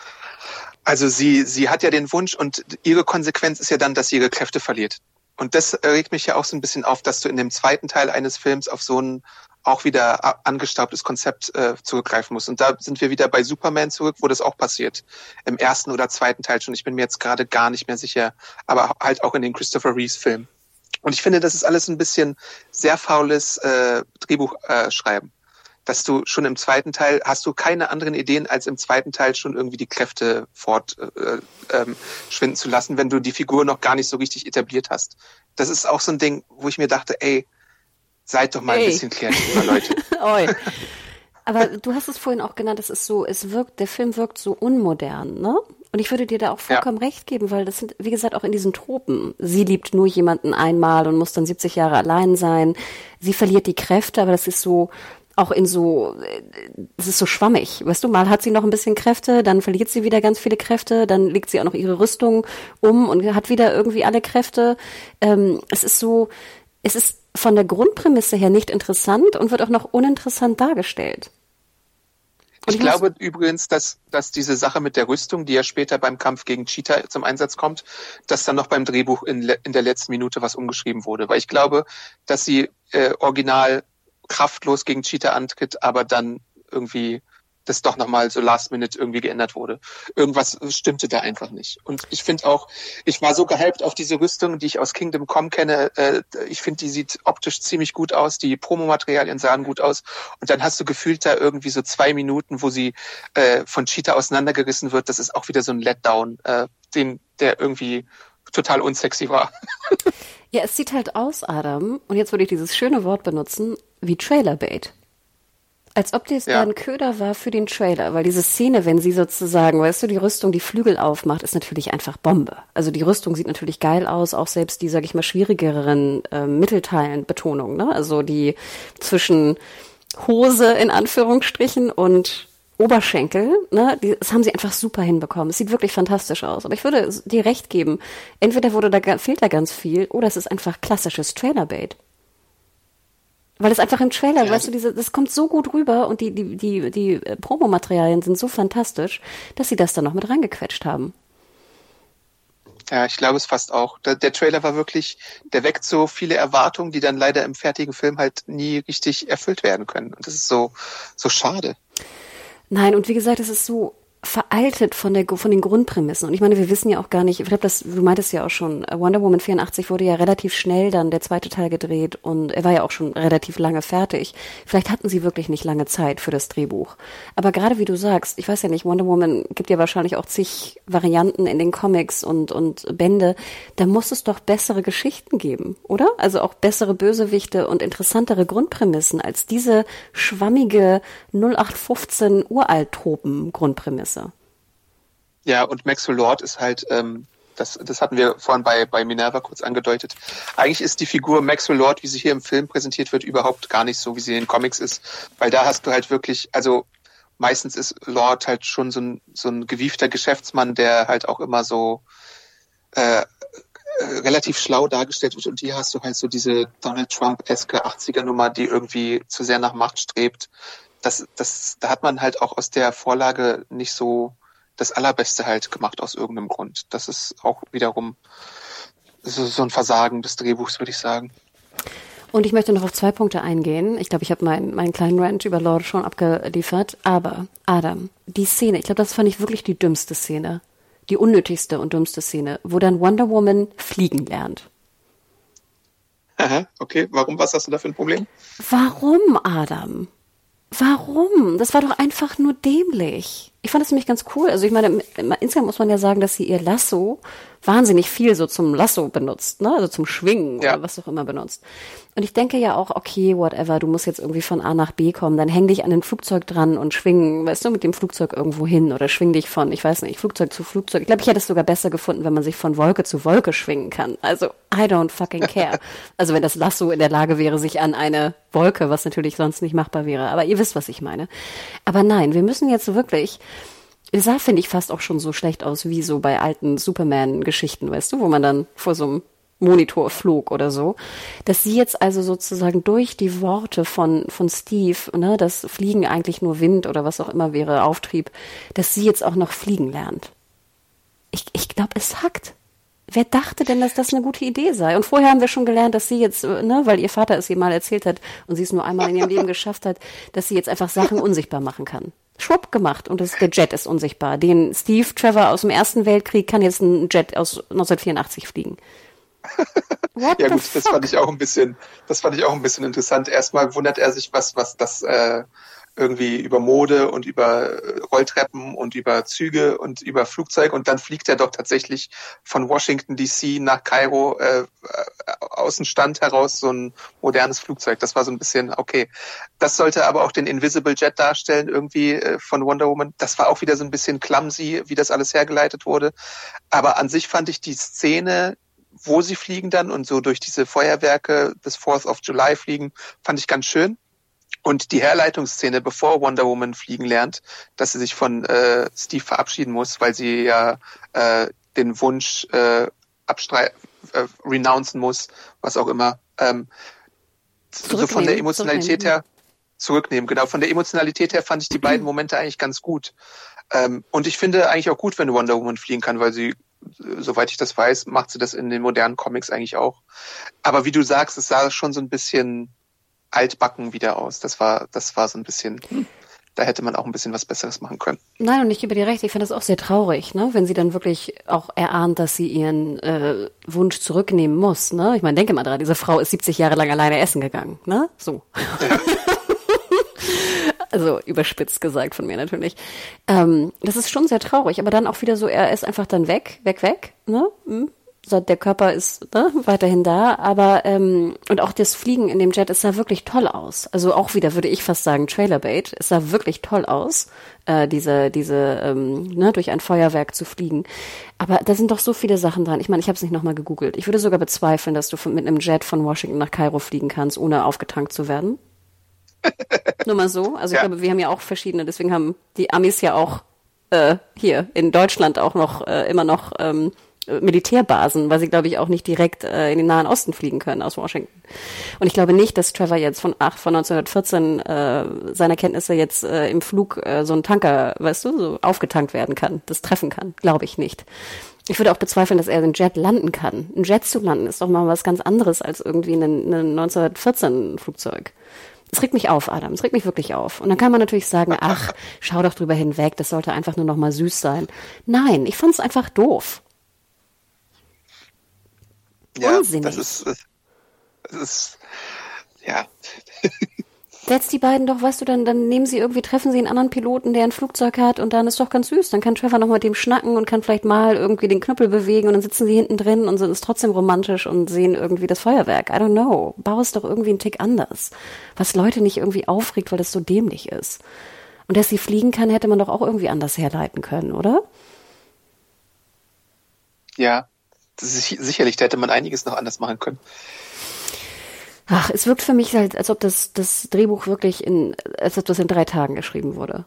Speaker 2: also sie, sie hat ja den Wunsch und ihre Konsequenz ist ja dann, dass sie ihre Kräfte verliert. Und das regt mich ja auch so ein bisschen auf, dass du in dem zweiten Teil eines Films auf so ein auch wieder angestaubtes Konzept äh, zurückgreifen musst. Und da sind wir wieder bei Superman zurück, wo das auch passiert. Im ersten oder zweiten Teil schon. Ich bin mir jetzt gerade gar nicht mehr sicher. Aber halt auch in den Christopher Reeves-Filmen. Und ich finde, das ist alles ein bisschen sehr faules äh, Drehbuchschreiben. Äh, schreiben. Dass du schon im zweiten Teil, hast du keine anderen Ideen, als im zweiten Teil schon irgendwie die Kräfte fort äh, ähm, schwinden zu lassen, wenn du die Figur noch gar nicht so richtig etabliert hast. Das ist auch so ein Ding, wo ich mir dachte, ey, seid doch mal ey. ein bisschen kreativer, Leute.
Speaker 3: Oi. Aber du hast es vorhin auch genannt, es ist so, es wirkt, der Film wirkt so unmodern, ne? Und ich würde dir da auch vollkommen ja. recht geben, weil das sind, wie gesagt, auch in diesen Tropen. Sie liebt nur jemanden einmal und muss dann siebzig Jahre allein sein. Sie verliert die Kräfte, aber das ist so, auch in so, es ist so schwammig, weißt du, mal hat sie noch ein bisschen Kräfte, dann verliert sie wieder ganz viele Kräfte, dann legt sie auch noch ihre Rüstung um und hat wieder irgendwie alle Kräfte. Ähm, es ist so, es ist von der Grundprämisse her nicht interessant und wird auch noch uninteressant dargestellt.
Speaker 2: Und ich, ich glaube übrigens, dass, dass diese Sache mit der Rüstung, die ja später beim Kampf gegen Cheetah zum Einsatz kommt, dass dann noch beim Drehbuch in, in der letzten Minute was umgeschrieben wurde. Weil ich glaube, dass sie äh, original kraftlos gegen Cheetah antritt, aber dann irgendwie das doch nochmal so last minute irgendwie geändert wurde. Irgendwas stimmte da einfach nicht. Und ich finde auch, ich war so gehypt auf diese Rüstung, die ich aus Kingdom Come kenne. Äh, ich finde, die sieht optisch ziemlich gut aus. Die Promomaterialien sahen gut aus. Und dann hast du gefühlt da irgendwie so zwei Minuten, wo sie äh, von Cheetah auseinandergerissen wird. Das ist auch wieder so ein Letdown, äh, den, der irgendwie total unsexy war.
Speaker 3: Ja, es sieht halt aus, Adam, und jetzt würde ich dieses schöne Wort benutzen, wie Trailerbait. Als ob das ja. da ein Köder war für den Trailer, weil diese Szene, wenn sie sozusagen, weißt du, die Rüstung, die Flügel aufmacht, ist natürlich einfach Bombe. Also die Rüstung sieht natürlich geil aus, auch selbst die, sag ich mal, schwierigeren äh, Mittelteilen Betonung, ne? Also die zwischen Hose in Anführungsstrichen und Oberschenkel, ne, die, das haben sie einfach super hinbekommen. Es sieht wirklich fantastisch aus. Aber ich würde dir recht geben, entweder wurde da, fehlt da ganz viel, oder es ist einfach klassisches Trailerbait. Weil es einfach im Trailer, ja, weißt du, diese, das kommt so gut rüber und die, die, die, die Promomaterialien sind so fantastisch, dass sie das dann noch mit reingequetscht haben.
Speaker 2: Ja, ich glaube es fast auch. Der, der Trailer war wirklich, der weckt so viele Erwartungen, die dann leider im fertigen Film halt nie richtig erfüllt werden können. Und das ist so, so schade.
Speaker 3: Nein, und wie gesagt, es ist so veraltet von der von den Grundprämissen. Und ich meine, wir wissen ja auch gar nicht, ich glaube, das, du meintest ja auch schon, Wonder Woman vierundachtzig wurde ja relativ schnell dann der zweite Teil gedreht und er war ja auch schon relativ lange fertig. Vielleicht hatten sie wirklich nicht lange Zeit für das Drehbuch. Aber gerade wie du sagst, ich weiß ja nicht, Wonder Woman gibt ja wahrscheinlich auch zig Varianten in den Comics und und Bände. Da muss es doch bessere Geschichten geben, oder? Also auch bessere Bösewichte und interessantere Grundprämissen als diese schwammige null acht fünfzehn Uralt-Tropen-Grundprämisse.
Speaker 2: Ja, und Maxwell Lord ist halt, ähm, das, das hatten wir vorhin bei, bei Minerva kurz angedeutet. Eigentlich ist die Figur Maxwell Lord, wie sie hier im Film präsentiert wird, überhaupt gar nicht so, wie sie in den Comics ist. Weil da hast du halt wirklich, also meistens ist Lord halt schon so ein, so ein gewiefter Geschäftsmann, der halt auch immer so äh, relativ schlau dargestellt wird. Und hier hast du halt so diese Donald Trump-eske achtziger-Nummer, die irgendwie zu sehr nach Macht strebt. Das, das, da hat man halt auch aus der Vorlage nicht so das Allerbeste halt gemacht aus irgendeinem Grund. Das ist auch wiederum so, so ein Versagen des Drehbuchs, würde ich sagen.
Speaker 3: Und ich möchte noch auf zwei Punkte eingehen. Ich glaube, ich habe meinen meinen kleinen Rant über Lord schon abgeliefert. Aber, Adam, die Szene, ich glaube, das fand ich wirklich die dümmste Szene. Die unnötigste und dümmste Szene, wo dann Wonder Woman fliegen lernt.
Speaker 2: Aha, okay. Warum? Was hast du da für ein Problem?
Speaker 3: Warum, Adam? Warum? Das war doch einfach nur dämlich. Ich fand das nämlich ganz cool. Also ich meine, insgesamt muss man ja sagen, dass sie ihr Lasso wahnsinnig viel so zum Lasso benutzt, ne? Also zum Schwingen ja. oder was auch immer benutzt. Und ich denke ja auch, okay, whatever, du musst jetzt irgendwie von A nach B kommen, dann häng dich an ein Flugzeug dran und schwing, weißt du, mit dem Flugzeug irgendwo hin oder schwing dich von, ich weiß nicht, Flugzeug zu Flugzeug. Ich glaube, ich hätte es sogar besser gefunden, wenn man sich von Wolke zu Wolke schwingen kann. Also, I don't fucking care. Also wenn das Lasso in der Lage wäre, sich an eine Wolke, was natürlich sonst nicht machbar wäre. Aber ihr wisst, was ich meine. Aber nein, wir müssen jetzt wirklich... Es sah, finde ich, fast auch schon so schlecht aus wie so bei alten Superman-Geschichten, weißt du, wo man dann vor so einem Monitor flog oder so. Dass sie jetzt also sozusagen durch die Worte von von Steve, ne, dass Fliegen eigentlich nur Wind oder was auch immer wäre, Auftrieb, dass sie jetzt auch noch fliegen lernt. Ich, ich glaube, es hackt. Wer dachte denn, dass das eine gute Idee sei? Und vorher haben wir schon gelernt, dass sie jetzt, ne, weil ihr Vater es ihr mal erzählt hat und sie es nur einmal in ihrem Leben geschafft hat, dass sie jetzt einfach Sachen unsichtbar machen kann. Schwupp gemacht und das, der Jet ist unsichtbar. Den Steve Trevor aus dem Ersten Weltkrieg kann jetzt ein Jet aus neunzehnhundertvierundachtzig fliegen.
Speaker 2: What ja gut, fuck? das fand ich auch ein bisschen, das fand ich auch ein bisschen interessant. Erstmal wundert er sich, was, was das äh, irgendwie über Mode und über Rolltreppen und über Züge und über Flugzeug und dann fliegt er doch tatsächlich von Washington D C nach Kairo äh, aus dem Stand heraus so ein modernes Flugzeug. Das war so ein bisschen, okay. Das sollte aber auch den Invisible Jet darstellen irgendwie äh, von Wonder Woman. Das war auch wieder so ein bisschen clumsy, wie das alles hergeleitet wurde. Aber an sich fand ich die Szene, wo sie fliegen dann und so durch diese Feuerwerke des Fourth of July fliegen, fand ich ganz schön. Und die Herleitungsszene, bevor Wonder Woman fliegen lernt, dass sie sich von äh, Steve verabschieden muss, weil sie ja äh, den Wunsch äh, abstrei- äh, renouncen muss, was auch immer. Ähm, so von der Emotionalität her zurücknehmen. Genau, von der Emotionalität her fand ich die beiden Momente eigentlich ganz gut. Ähm, und ich finde eigentlich auch gut, wenn Wonder Woman fliegen kann, weil sie, soweit ich das weiß, macht sie das in den modernen Comics eigentlich auch. Aber wie du sagst, es sah schon so ein bisschen altbacken wieder aus. Das war, das war so ein bisschen, hm, da hätte man auch ein bisschen was Besseres machen können.
Speaker 3: Nein, und ich gebe dir recht, ich finde das auch sehr traurig, ne, wenn sie dann wirklich auch erahnt, dass sie ihren äh, Wunsch zurücknehmen muss, ne. Ich meine, denke mal dran, diese Frau ist siebzig Jahre lang alleine essen gegangen, ne, so. Ja. Also überspitzt gesagt von mir natürlich. Ähm, das ist schon sehr traurig, aber dann auch wieder so, er ist einfach dann weg, weg, weg, ne, hm. Der Körper ist ne, weiterhin da, aber ähm, und auch das Fliegen in dem Jet, es sah wirklich toll aus. Also auch wieder würde ich fast sagen Trailerbait. Es sah wirklich toll aus, äh, diese diese ähm, ne, durch ein Feuerwerk zu fliegen. Aber da sind doch so viele Sachen dran. Ich meine, ich habe es nicht nochmal gegoogelt. Ich würde sogar bezweifeln, dass du von, mit einem Jet von Washington nach Kairo fliegen kannst, ohne aufgetankt zu werden. Nur mal so. Also ich ja. glaube, wir haben ja auch verschiedene. Deswegen haben die Amis ja auch äh, hier in Deutschland auch noch äh, immer noch ähm, Militärbasen, weil sie, glaube ich, auch nicht direkt äh, in den Nahen Osten fliegen können aus Washington. Und ich glaube nicht, dass Trevor jetzt von ach, von neunzehnhundertvierzehn äh, seiner Kenntnisse jetzt äh, im Flug äh, so ein Tanker, weißt du, so aufgetankt werden kann, das treffen kann. Glaube ich nicht. Ich würde auch bezweifeln, dass er den Jet landen kann. Ein Jet zu landen ist doch mal was ganz anderes als irgendwie ein, ein neunzehnhundertvierzehn Flugzeug. Es regt mich auf, Adam. Es regt mich wirklich auf. Und dann kann man natürlich sagen, ach, schau doch drüber hinweg, das sollte einfach nur noch mal süß sein. Nein, ich fand es einfach doof.
Speaker 2: Ja,
Speaker 3: Unsinnig.
Speaker 2: das ist, das ist, ja.
Speaker 3: Setzt die beiden doch, weißt du, dann, dann nehmen sie irgendwie, treffen sie einen anderen Piloten, der ein Flugzeug hat und dann ist doch ganz süß. Dann kann Trevor noch mit dem schnacken und kann vielleicht mal irgendwie den Knüppel bewegen und dann sitzen sie hinten drin und sind es trotzdem romantisch und sehen irgendwie das Feuerwerk. I don't know. Bau es doch irgendwie einen Tick anders. Was Leute nicht irgendwie aufregt, weil das so dämlich ist. Und dass sie fliegen kann, hätte man doch auch irgendwie anders herleiten können, oder?
Speaker 2: Ja. Das ist sicherlich, da hätte man einiges noch anders machen können.
Speaker 3: Ach, es wirkt für mich halt, als ob das, das Drehbuch wirklich in, als ob das in drei Tagen geschrieben wurde.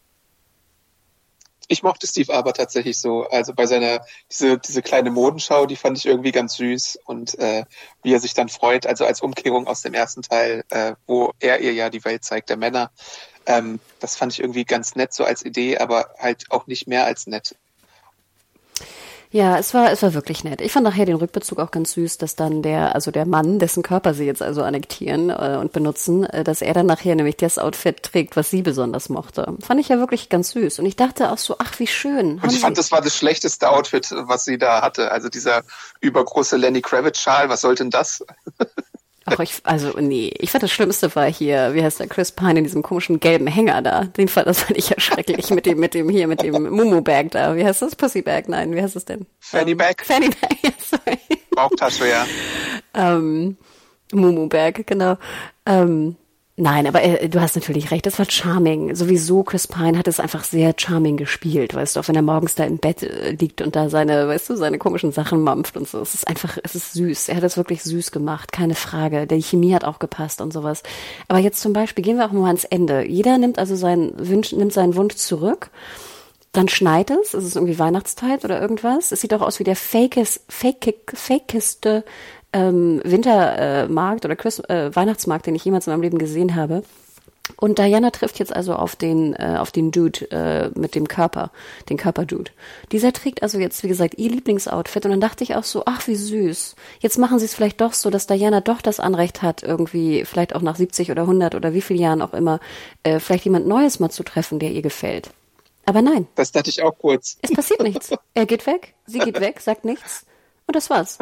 Speaker 2: Ich mochte Steve aber tatsächlich so, also bei seiner, diese, diese kleine Modenschau, die fand ich irgendwie ganz süß und äh, wie er sich dann freut, also als Umkehrung aus dem ersten Teil, äh, wo er ihr ja die Welt zeigt, der Männer, ähm, das fand ich irgendwie ganz nett so als Idee, aber halt auch nicht mehr als nett.
Speaker 3: Ja, es war, es war wirklich nett. Ich fand nachher den Rückbezug auch ganz süß, dass dann der, also der Mann, dessen Körper sie jetzt also annektieren äh, und benutzen, äh, dass er dann nachher nämlich das Outfit trägt, was sie besonders mochte. Fand ich ja wirklich ganz süß. Und ich dachte auch so, ach, wie schön.
Speaker 2: Und ich fand, das war das schlechteste Outfit, was sie da hatte. Also dieser übergroße Lenny Kravitz-Schal, was sollte denn das?
Speaker 3: Ach, ich, also nee, ich fand das Schlimmste war hier, wie heißt der, Chris Pine in diesem komischen gelben Hänger da. Den fand, das fand ich ja schrecklich mit dem, mit dem hier, mit dem Mumu-Bag da. Wie heißt das? Pussy-Bag? Nein, wie heißt das denn?
Speaker 2: Fanny-Bag?
Speaker 3: Um, Fanny-Bag, ja, sorry.
Speaker 2: Bauchtasche, ja.
Speaker 3: Ähm, Mumu-Bag, genau. Ähm, Nein, aber äh, du hast natürlich recht, das war charming. Sowieso, Chris Pine hat es einfach sehr charming gespielt, weißt du, auch wenn er morgens da im Bett äh, liegt und da seine, weißt du, seine komischen Sachen mampft und so. Es ist einfach, es ist süß. Er hat es wirklich süß gemacht, keine Frage. Die Chemie hat auch gepasst und sowas. Aber jetzt zum Beispiel, gehen wir auch mal ans Ende. Jeder nimmt also seinen Wunsch, nimmt seinen Wunsch zurück. Dann schneit es, es ist irgendwie Weihnachtszeit oder irgendwas. Es sieht auch aus wie der fakest, fake, fakeste ähm, Wintermarkt äh, oder Christ- äh, Weihnachtsmarkt, den ich jemals in meinem Leben gesehen habe. Und Diana trifft jetzt also auf den äh, auf den Dude äh, mit dem Körper, den Körperdude. Dieser trägt also jetzt, wie gesagt, ihr Lieblingsoutfit. Und dann dachte ich auch so, ach, wie süß. Jetzt machen sie es vielleicht doch so, dass Diana doch das Anrecht hat, irgendwie vielleicht auch nach siebzig oder hundert oder wie vielen Jahren auch immer, äh, vielleicht jemand Neues mal zu treffen, der ihr gefällt. Aber nein.
Speaker 2: Das dachte ich auch kurz.
Speaker 3: Es passiert nichts. Er geht weg, sie geht weg, sagt nichts. Und das war's.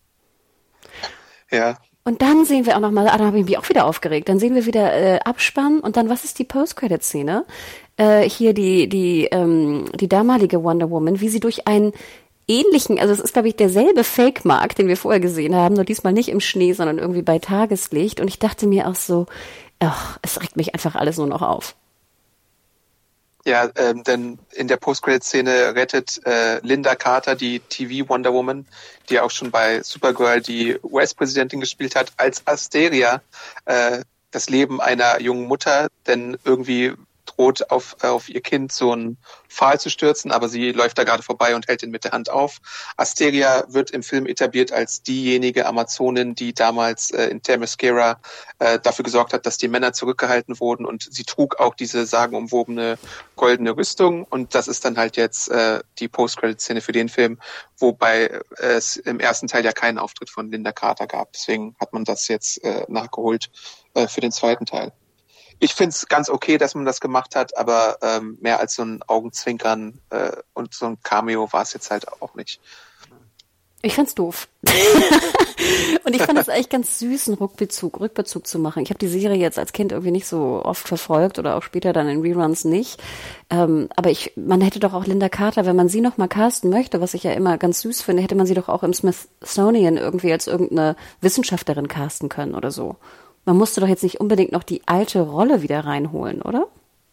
Speaker 2: Ja.
Speaker 3: Und dann sehen wir auch nochmal, ah, da habe ich mich auch wieder aufgeregt, dann sehen wir wieder äh, Abspann und dann, was ist die Post-Credit-Szene? Äh, hier die die ähm, die damalige Wonder Woman, wie sie durch einen ähnlichen, also es ist, glaube ich, derselbe Fake-Markt, den wir vorher gesehen haben, nur diesmal nicht im Schnee, sondern irgendwie bei Tageslicht. Und ich dachte mir auch so, ach, es regt mich einfach alles nur noch auf.
Speaker 2: Ja, ähm, denn in der Post-Credit-Szene rettet äh, Linda Carter, die T V-Wonder Woman, die auch schon bei Supergirl die U S-Präsidentin gespielt hat, als Asteria äh, das Leben einer jungen Mutter, denn irgendwie droht auf auf ihr Kind so ein Pfahl zu stürzen, aber sie läuft da gerade vorbei und hält ihn mit der Hand auf. Asteria wird im Film etabliert als diejenige Amazonin, die damals äh, in Themyscira äh, dafür gesorgt hat, dass die Männer zurückgehalten wurden, und sie trug auch diese sagenumwobene goldene Rüstung, und das ist dann halt jetzt äh, die Post-Credit-Szene für den Film, wobei es im ersten Teil ja keinen Auftritt von Linda Carter gab. Deswegen hat man das jetzt äh, nachgeholt äh, für den zweiten Teil. Ich finde es ganz okay, dass man das gemacht hat, aber ähm, mehr als so ein Augenzwinkern äh, und so ein Cameo war es jetzt halt auch nicht.
Speaker 3: Ich fand's doof. Und ich fand es eigentlich ganz süß, einen Rückbezug, Rückbezug zu machen. Ich habe die Serie jetzt als Kind irgendwie nicht so oft verfolgt oder auch später dann in Reruns nicht. Ähm, aber ich, man hätte doch auch Linda Carter, wenn man sie noch mal casten möchte, was ich ja immer ganz süß finde, hätte man sie doch auch im Smithsonian irgendwie als irgendeine Wissenschaftlerin casten können oder so. Man musste doch jetzt nicht unbedingt noch die alte Rolle wieder reinholen, oder?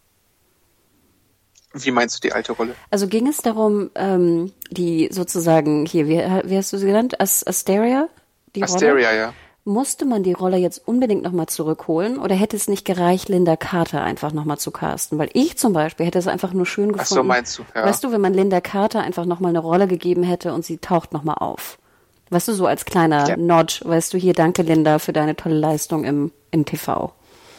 Speaker 2: Wie meinst du die alte Rolle?
Speaker 3: Also ging es darum, ähm, die sozusagen, hier, wie, wie hast du sie genannt? As- Asteria? Die
Speaker 2: Asteria,
Speaker 3: Rolle?
Speaker 2: ja.
Speaker 3: Musste man die Rolle jetzt unbedingt nochmal zurückholen oder hätte es nicht gereicht, Linda Carter einfach nochmal zu casten? Weil ich zum Beispiel hätte es einfach nur schön gefunden.
Speaker 2: Ach so, meinst du, ja.
Speaker 3: Weißt du, wenn man Linda Carter einfach nochmal eine Rolle gegeben hätte und sie taucht nochmal auf. Weißt du, so als kleiner ja. Nod, weißt du, hier, danke Linda für deine tolle Leistung im, im T V.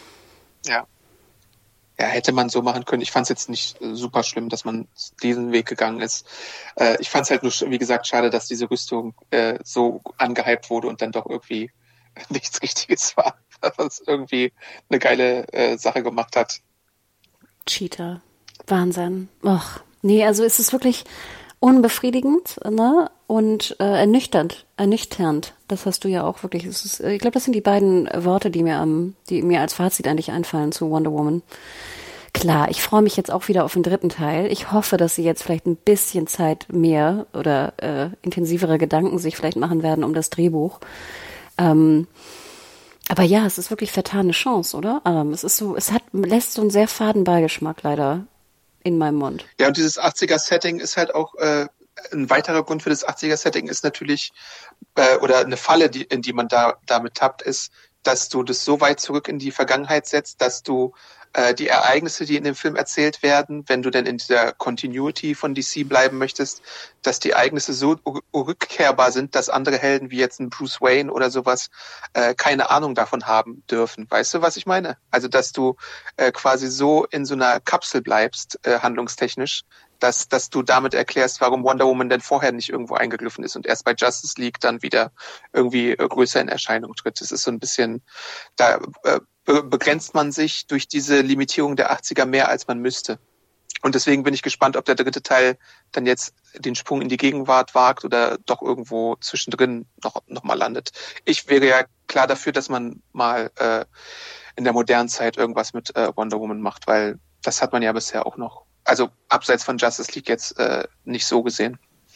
Speaker 2: Ja. Ja, hätte man so machen können. Ich fand es jetzt nicht äh, super schlimm, dass man diesen Weg gegangen ist. Äh, ich fand es halt nur, wie gesagt, schade, dass diese Rüstung äh, so angehypt wurde und dann doch irgendwie nichts Richtiges war, was irgendwie eine geile äh, Sache gemacht hat.
Speaker 3: Cheater. Wahnsinn. Och, nee, also es ist wirklich unbefriedigend, ne? Und äh, ernüchternd, ernüchternd. Das hast du ja auch wirklich. Es ist, ich glaube, das sind die beiden Worte, die mir am, die mir als Fazit eigentlich einfallen zu Wonder Woman. Klar, ich freue mich jetzt auch wieder auf den dritten Teil. Ich hoffe, dass sie jetzt vielleicht ein bisschen Zeit mehr oder äh, intensivere Gedanken sich vielleicht machen werden um das Drehbuch. Ähm, aber ja, es ist wirklich vertane Chance, oder? Ähm, es ist so, es hat lässt so einen sehr faden Beigeschmack leider in meinem Mund.
Speaker 2: Ja, und dieses achtziger-Setting ist halt auch äh, ein weiterer Grund für das achtziger-Setting ist natürlich, äh, oder eine Falle, die, in die man da damit tappt, ist, dass du das so weit zurück in die Vergangenheit setzt, dass du äh, die Ereignisse, die in dem Film erzählt werden, wenn du denn in dieser Continuity von D C bleiben möchtest, dass die Ereignisse so r- rückkehrbar sind, dass andere Helden wie jetzt ein Bruce Wayne oder sowas äh, keine Ahnung davon haben dürfen. Weißt du, was ich meine? Also, dass du äh, quasi so in so einer Kapsel bleibst, äh, handlungstechnisch, dass dass du damit erklärst, warum Wonder Woman denn vorher nicht irgendwo eingegriffen ist und erst bei Justice League dann wieder irgendwie äh, größer in Erscheinung tritt. Das ist so ein bisschen, da äh, be- begrenzt man sich durch diese Limitierung der achtziger mehr, als man müsste. Und deswegen bin ich gespannt, ob der dritte Teil dann jetzt den Sprung in die Gegenwart wagt oder doch irgendwo zwischendrin noch noch mal landet. Ich wäre ja klar dafür, dass man mal äh, in der modernen Zeit irgendwas mit äh, Wonder Woman macht, weil das hat man ja bisher auch noch, also abseits von Justice League jetzt äh, nicht so gesehen.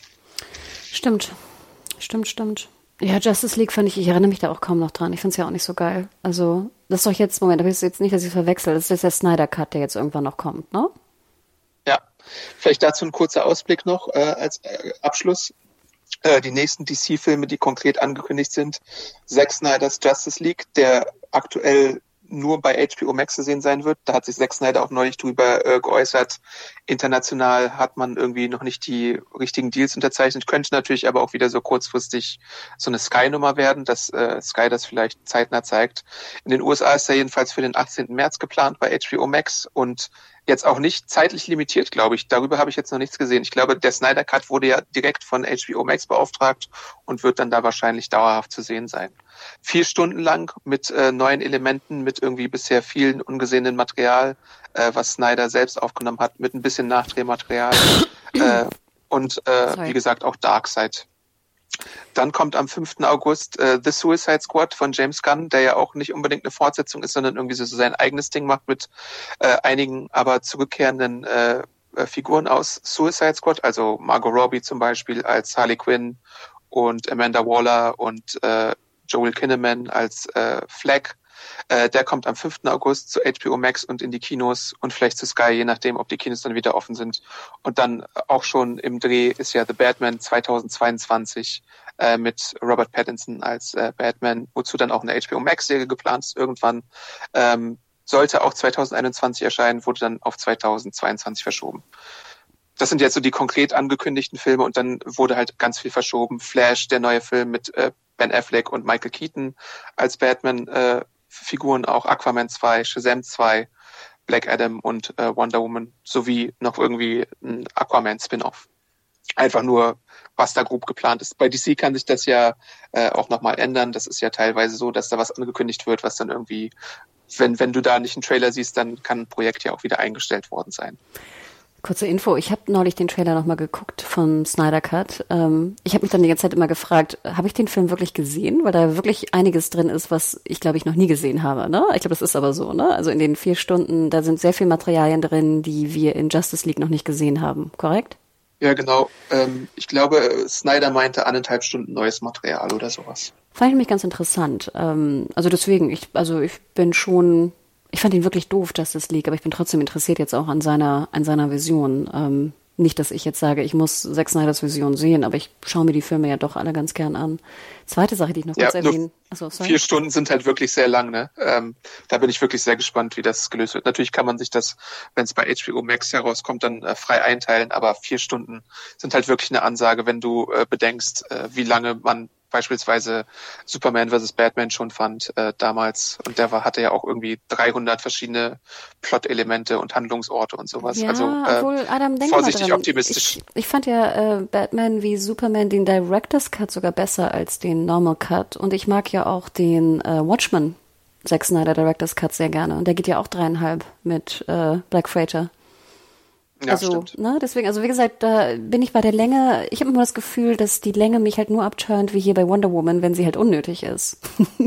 Speaker 3: Stimmt, stimmt, stimmt. Ja, Justice League fand ich, ich erinnere mich da auch kaum noch dran. Ich finde es ja auch nicht so geil. Also, das ist doch jetzt, Moment, aber ist jetzt nicht, dass ich es verwechsel. Das ist jetzt der Snyder Cut, der jetzt irgendwann noch kommt, ne?
Speaker 2: Ja, vielleicht dazu ein kurzer Ausblick noch äh, als äh, Abschluss. Äh, die nächsten D C-Filme, die konkret angekündigt sind, Zack Snyders Justice League, der aktuell nur bei H B O Max zu sehen sein wird. Da hat sich Zack Snyder auch neulich drüber äh, geäußert. International hat man irgendwie noch nicht die richtigen Deals unterzeichnet. Könnte natürlich aber auch wieder so kurzfristig so eine Sky-Nummer werden, dass äh, Sky das vielleicht zeitnah zeigt. In den U S A ist er jedenfalls für den achtzehnten März geplant bei H B O Max und jetzt auch nicht zeitlich limitiert, glaube ich. Darüber habe ich jetzt noch nichts gesehen. Ich glaube, der Snyder Cut wurde ja direkt von H B O Max beauftragt und wird dann da wahrscheinlich dauerhaft zu sehen sein. Vier Stunden lang mit äh, neuen Elementen, mit irgendwie bisher vielen ungesehenen Material, äh, was Snyder selbst aufgenommen hat, mit ein bisschen Nachdrehmaterial äh, und äh, wie gesagt auch Darkseid. Dann kommt am fünften August äh, The Suicide Squad von James Gunn, der ja auch nicht unbedingt eine Fortsetzung ist, sondern irgendwie so sein eigenes Ding macht mit äh, einigen aber zurückkehrenden äh, äh, Figuren aus Suicide Squad, also Margot Robbie zum Beispiel als Harley Quinn und Amanda Waller und äh, Joel Kinnaman als äh, Flag. Äh, der kommt am fünften August zu H B O Max und in die Kinos und vielleicht zu Sky, je nachdem, ob die Kinos dann wieder offen sind. Und dann auch schon im Dreh ist ja The Batman zweitausendzweiundzwanzig äh, mit Robert Pattinson als äh, Batman, wozu dann auch eine H B O Max-Serie geplant ist irgendwann. Ähm, sollte auch zweitausendeinundzwanzig erscheinen, wurde dann auf zweitausendzweiundzwanzig verschoben. Das sind jetzt so die konkret angekündigten Filme und dann wurde halt ganz viel verschoben. Flash, der neue Film mit äh, Ben Affleck und Michael Keaton als Batman, äh, Figuren auch, Aquaman zwei, Shazam zwei, Black Adam und äh, Wonder Woman, sowie noch irgendwie ein Aquaman-Spin-Off. Einfach nur, was da grob geplant ist. Bei D C kann sich das ja äh, auch nochmal ändern. Das ist ja teilweise so, dass da was angekündigt wird, was dann irgendwie, wenn, wenn du da nicht einen Trailer siehst, dann kann ein Projekt ja auch wieder eingestellt worden sein.
Speaker 3: Kurze Info, ich habe neulich den Trailer nochmal geguckt vom Snyder Cut. Ähm, ich habe mich dann die ganze Zeit immer gefragt, habe ich den Film wirklich gesehen? Weil da wirklich einiges drin ist, was ich, glaube ich, noch nie gesehen habe. Ne? Ich glaube, das ist aber so. Ne? Also in den vier Stunden, da sind sehr viele Materialien drin, die wir in Justice League noch nicht gesehen haben. Korrekt?
Speaker 2: Ja, genau. Ähm, ich glaube, Snyder meinte anderthalb Stunden neues Material oder sowas.
Speaker 3: Fand ich nämlich ganz interessant. Ähm, also deswegen, ich, also ich bin schon... Ich fand ihn wirklich doof, Justice League, aber ich bin trotzdem interessiert jetzt auch an seiner an seiner Vision. Ähm, nicht, dass ich jetzt sage, ich muss Zack Snyders Vision sehen, aber ich schaue mir die Filme ja doch alle ganz gern an. Zweite Sache, die ich noch
Speaker 2: ja,
Speaker 3: kurz erwähnen... Achso, sorry.
Speaker 2: Vier Stunden sind halt wirklich sehr lang, ne? Ähm, da bin ich wirklich sehr gespannt, wie das gelöst wird. Natürlich kann man sich das, wenn es bei H B O Max herauskommt, dann äh, frei einteilen, aber vier Stunden sind halt wirklich eine Ansage, wenn du äh, bedenkst, äh, wie lange man beispielsweise Superman versus. Batman schon fand äh, damals. Und der war, hatte ja auch irgendwie dreihundert verschiedene Plot-Elemente und Handlungsorte und sowas.
Speaker 3: Ja,
Speaker 2: also äh,
Speaker 3: obwohl, Adam, denk
Speaker 2: vorsichtig
Speaker 3: mal dran.
Speaker 2: optimistisch.
Speaker 3: Ich, ich fand ja äh, Batman wie Superman den Director's Cut sogar besser als den Normal Cut. Und ich mag ja auch den äh, Watchmen, Zack Snyder Director's Cut, sehr gerne. Und der geht ja auch dreieinhalb mit äh, Black Freighter.
Speaker 2: Ja,
Speaker 3: also,
Speaker 2: stimmt.
Speaker 3: ne, deswegen, also wie gesagt, da bin ich bei der Länge, ich habe immer das Gefühl, dass die Länge mich halt nur abturnt, wie hier bei Wonder Woman, wenn sie halt unnötig ist.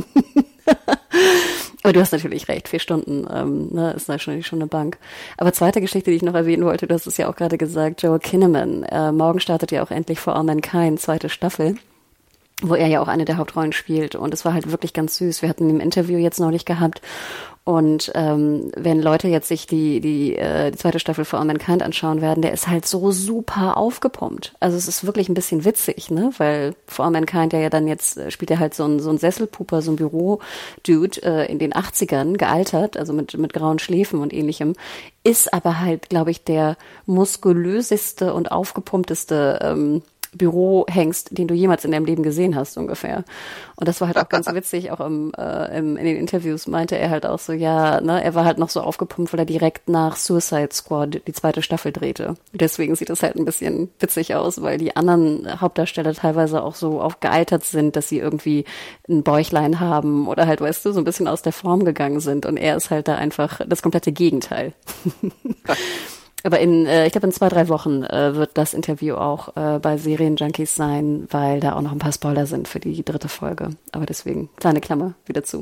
Speaker 3: Aber du hast natürlich recht, vier Stunden ähm, ne, ist natürlich schon eine Bank. Aber zweite Geschichte, die ich noch erwähnen wollte, du hast es ja auch gerade gesagt, Joel Kinnaman. Äh, morgen startet ja auch endlich For All Mankind, zweite Staffel, wo er ja auch eine der Hauptrollen spielt. Und es war halt wirklich ganz süß. Wir hatten ihn im Interview jetzt neulich gehabt. Und ähm, wenn Leute jetzt sich die die, äh, die zweite Staffel For All Mankind anschauen werden, der ist halt so super aufgepumpt. Also es ist wirklich ein bisschen witzig, ne? Weil For All Mankind ja, ja dann jetzt äh, spielt er halt so ein so ein Sesselpuper, so ein Büro-Dude äh, in den achtzigern, gealtert, also mit mit grauen Schläfen und ähnlichem, ist aber halt, glaube ich, der muskulöseste und aufgepumpteste ähm, Bürohengst, den du jemals in deinem Leben gesehen hast, ungefähr. Und das war halt auch ganz witzig, auch im, äh, im, in den Interviews meinte er halt auch so, ja, ne, er war halt noch so aufgepumpt, weil er direkt nach Suicide Squad die zweite Staffel drehte. Deswegen sieht das halt ein bisschen witzig aus, weil die anderen Hauptdarsteller teilweise auch so aufgealtert sind, dass sie irgendwie ein Bäuchlein haben oder halt, weißt du, so ein bisschen aus der Form gegangen sind. Und er ist halt da einfach das komplette Gegenteil. Aber in, äh, ich glaube, in zwei, drei Wochen äh, wird das Interview auch äh, bei Serienjunkies sein, weil da auch noch ein paar Spoiler sind für die dritte Folge. Aber deswegen, kleine Klammer wieder zu.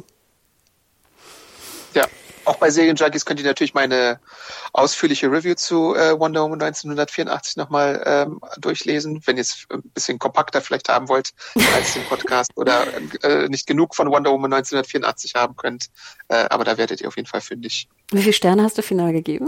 Speaker 2: Ja, auch bei Serienjunkies könnt ihr natürlich meine ausführliche Review zu äh, Wonder Woman neunzehnhundertvierundachtzig nochmal ähm, durchlesen, wenn ihr es ein bisschen kompakter vielleicht haben wollt als den Podcast oder äh, nicht genug von Wonder Woman neunzehnhundertvierundachtzig haben könnt. Äh, aber da werdet ihr auf jeden Fall fündig.
Speaker 3: Wie viele Sterne hast du final gegeben?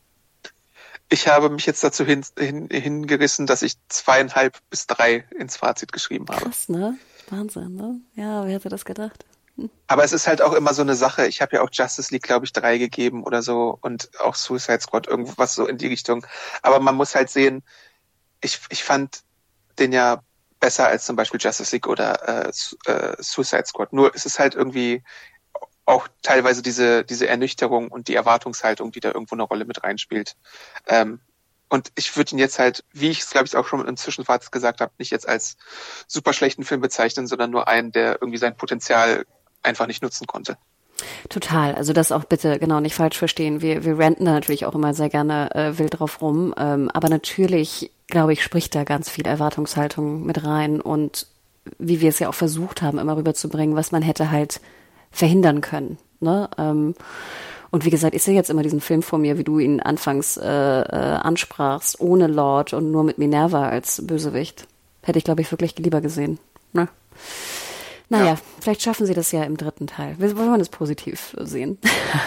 Speaker 2: Ich habe mich jetzt dazu hin, hin, hingerissen, dass ich zweieinhalb bis drei ins Fazit geschrieben habe.
Speaker 3: Krass, ne? Wahnsinn, ne? Ja, wer hätte das gedacht? Hm.
Speaker 2: Aber es ist halt auch immer so eine Sache. Ich habe ja auch Justice League, glaube ich, drei gegeben oder so und auch Suicide Squad, irgendwas so in die Richtung. Aber man muss halt sehen, ich, ich fand den ja besser als zum Beispiel Justice League oder äh, äh, Suicide Squad. Nur es ist halt irgendwie auch teilweise diese diese Ernüchterung und die Erwartungshaltung, die da irgendwo eine Rolle mit reinspielt. Ähm, und ich würde ihn jetzt halt, wie ich es glaube ich auch schon im Zwischenfazit gesagt habe, nicht jetzt als super schlechten Film bezeichnen, sondern nur einen, der irgendwie sein Potenzial einfach nicht nutzen konnte.
Speaker 3: Total, also das auch bitte genau nicht falsch verstehen. Wir wir ranten da natürlich auch immer sehr gerne äh, wild drauf rum, ähm, aber natürlich, glaube ich, spricht da ganz viel Erwartungshaltung mit rein und wie wir es ja auch versucht haben, immer rüberzubringen, was man hätte halt verhindern können. Ne? Ähm, und wie gesagt, ich sehe jetzt immer diesen Film vor mir, wie du ihn anfangs äh, äh, ansprachst, ohne Lord und nur mit Minerva als Bösewicht. Hätte ich, glaube ich, wirklich lieber gesehen. Ne? Naja, ja. Vielleicht schaffen sie das ja im dritten Teil. Wir wollen das positiv sehen.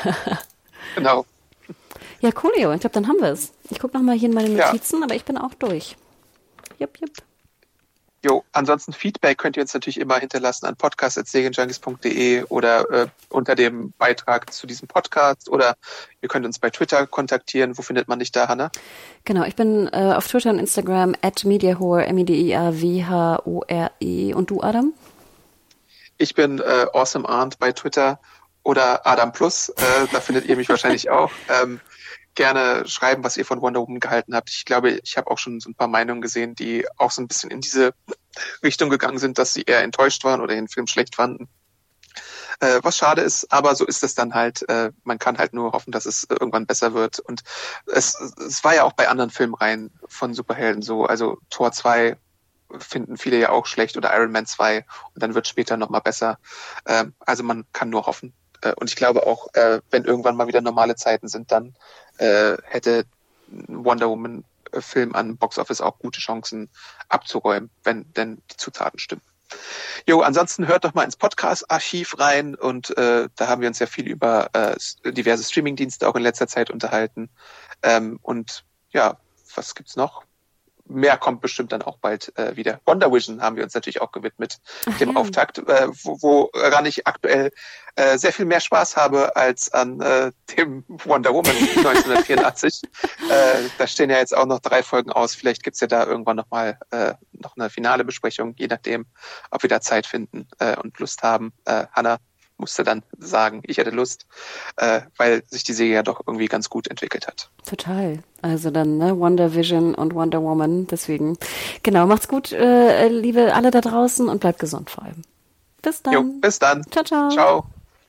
Speaker 2: Genau.
Speaker 3: Ja, coolio. Ich glaube, dann haben wir es. Ich gucke nochmal hier in meine Notizen, ja. Aber ich bin auch durch. Jupp, jupp.
Speaker 2: Jo, ansonsten Feedback könnt ihr uns natürlich immer hinterlassen an podcast at serienjunkies punkt de oder äh, unter dem Beitrag zu diesem Podcast oder ihr könnt uns bei Twitter kontaktieren. Wo findet man dich da, Hannah?
Speaker 3: Genau, ich bin äh, auf Twitter und Instagram at mediahore, M E D I A W H O R E. Und du, Adam?
Speaker 2: Ich bin äh, Awesome Arndt bei Twitter oder Adam Plus. Äh, da findet ihr mich wahrscheinlich auch. Ähm, gerne schreiben, was ihr von Wonder Woman gehalten habt. Ich glaube, ich habe auch schon so ein paar Meinungen gesehen, die auch so ein bisschen in diese Richtung gegangen sind, dass sie eher enttäuscht waren oder den Film schlecht fanden. Äh, was schade ist, aber so ist es dann halt. Äh, man kann halt nur hoffen, dass es irgendwann besser wird. Und es, es war ja auch bei anderen Filmreihen von Superhelden so. Also Tor zwei finden viele ja auch schlecht oder Iron Man zwei und dann wird später nochmal besser. Äh, also man kann nur hoffen. Und ich glaube auch, äh, wenn irgendwann mal wieder normale Zeiten sind, dann äh, hätte ein Wonder Woman-Film an Box Office auch gute Chancen abzuräumen, wenn denn die Zutaten stimmen. Jo, ansonsten hört doch mal ins Podcast-Archiv rein und äh, da haben wir uns ja viel über äh, diverse Streaming-Dienste auch in letzter Zeit unterhalten. Ähm, und ja, was gibt's noch? Mehr kommt bestimmt dann auch bald äh, wieder. Wonder Vision haben wir uns natürlich auch gewidmet, Ach, dem ja. Auftakt, äh, wo, woran ich aktuell äh, sehr viel mehr Spaß habe als an äh, dem Wonder Woman neunzehnhundertvierundachtzig. äh, da stehen ja jetzt auch noch drei Folgen aus. Vielleicht gibt's ja da irgendwann nochmal äh, noch eine finale Besprechung, je nachdem, ob wir da Zeit finden äh, und Lust haben. Äh, Hannah musste dann sagen, ich hätte Lust, äh, weil sich die Serie ja doch irgendwie ganz gut entwickelt hat.
Speaker 3: Total. Also dann ne, Wonder Vision und Wonder Woman. Deswegen, genau, macht's gut, äh, liebe alle da draußen und bleibt gesund vor allem. Bis dann.
Speaker 2: Jo, bis dann.
Speaker 3: Ciao, ciao.
Speaker 2: Ciao.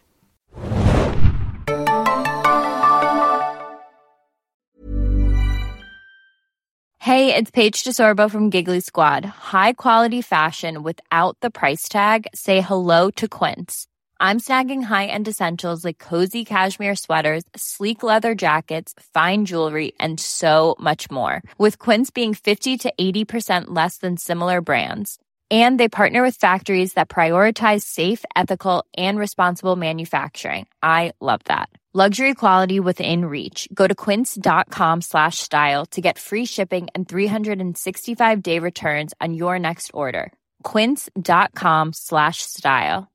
Speaker 5: Hey, it's Paige DeSorbo from Giggly Squad. High quality fashion without the price tag. Say hello to Quince. I'm snagging high-end essentials like cozy cashmere sweaters, sleek leather jackets, fine jewelry, and so much more. With Quince being fifty to eighty percent less than similar brands. And they partner with factories that prioritize safe, ethical, and responsible manufacturing. I love that. Luxury quality within reach. Go to quince.com slash style to get free shipping and three sixty-five day returns on your next order. Quince.com slash style.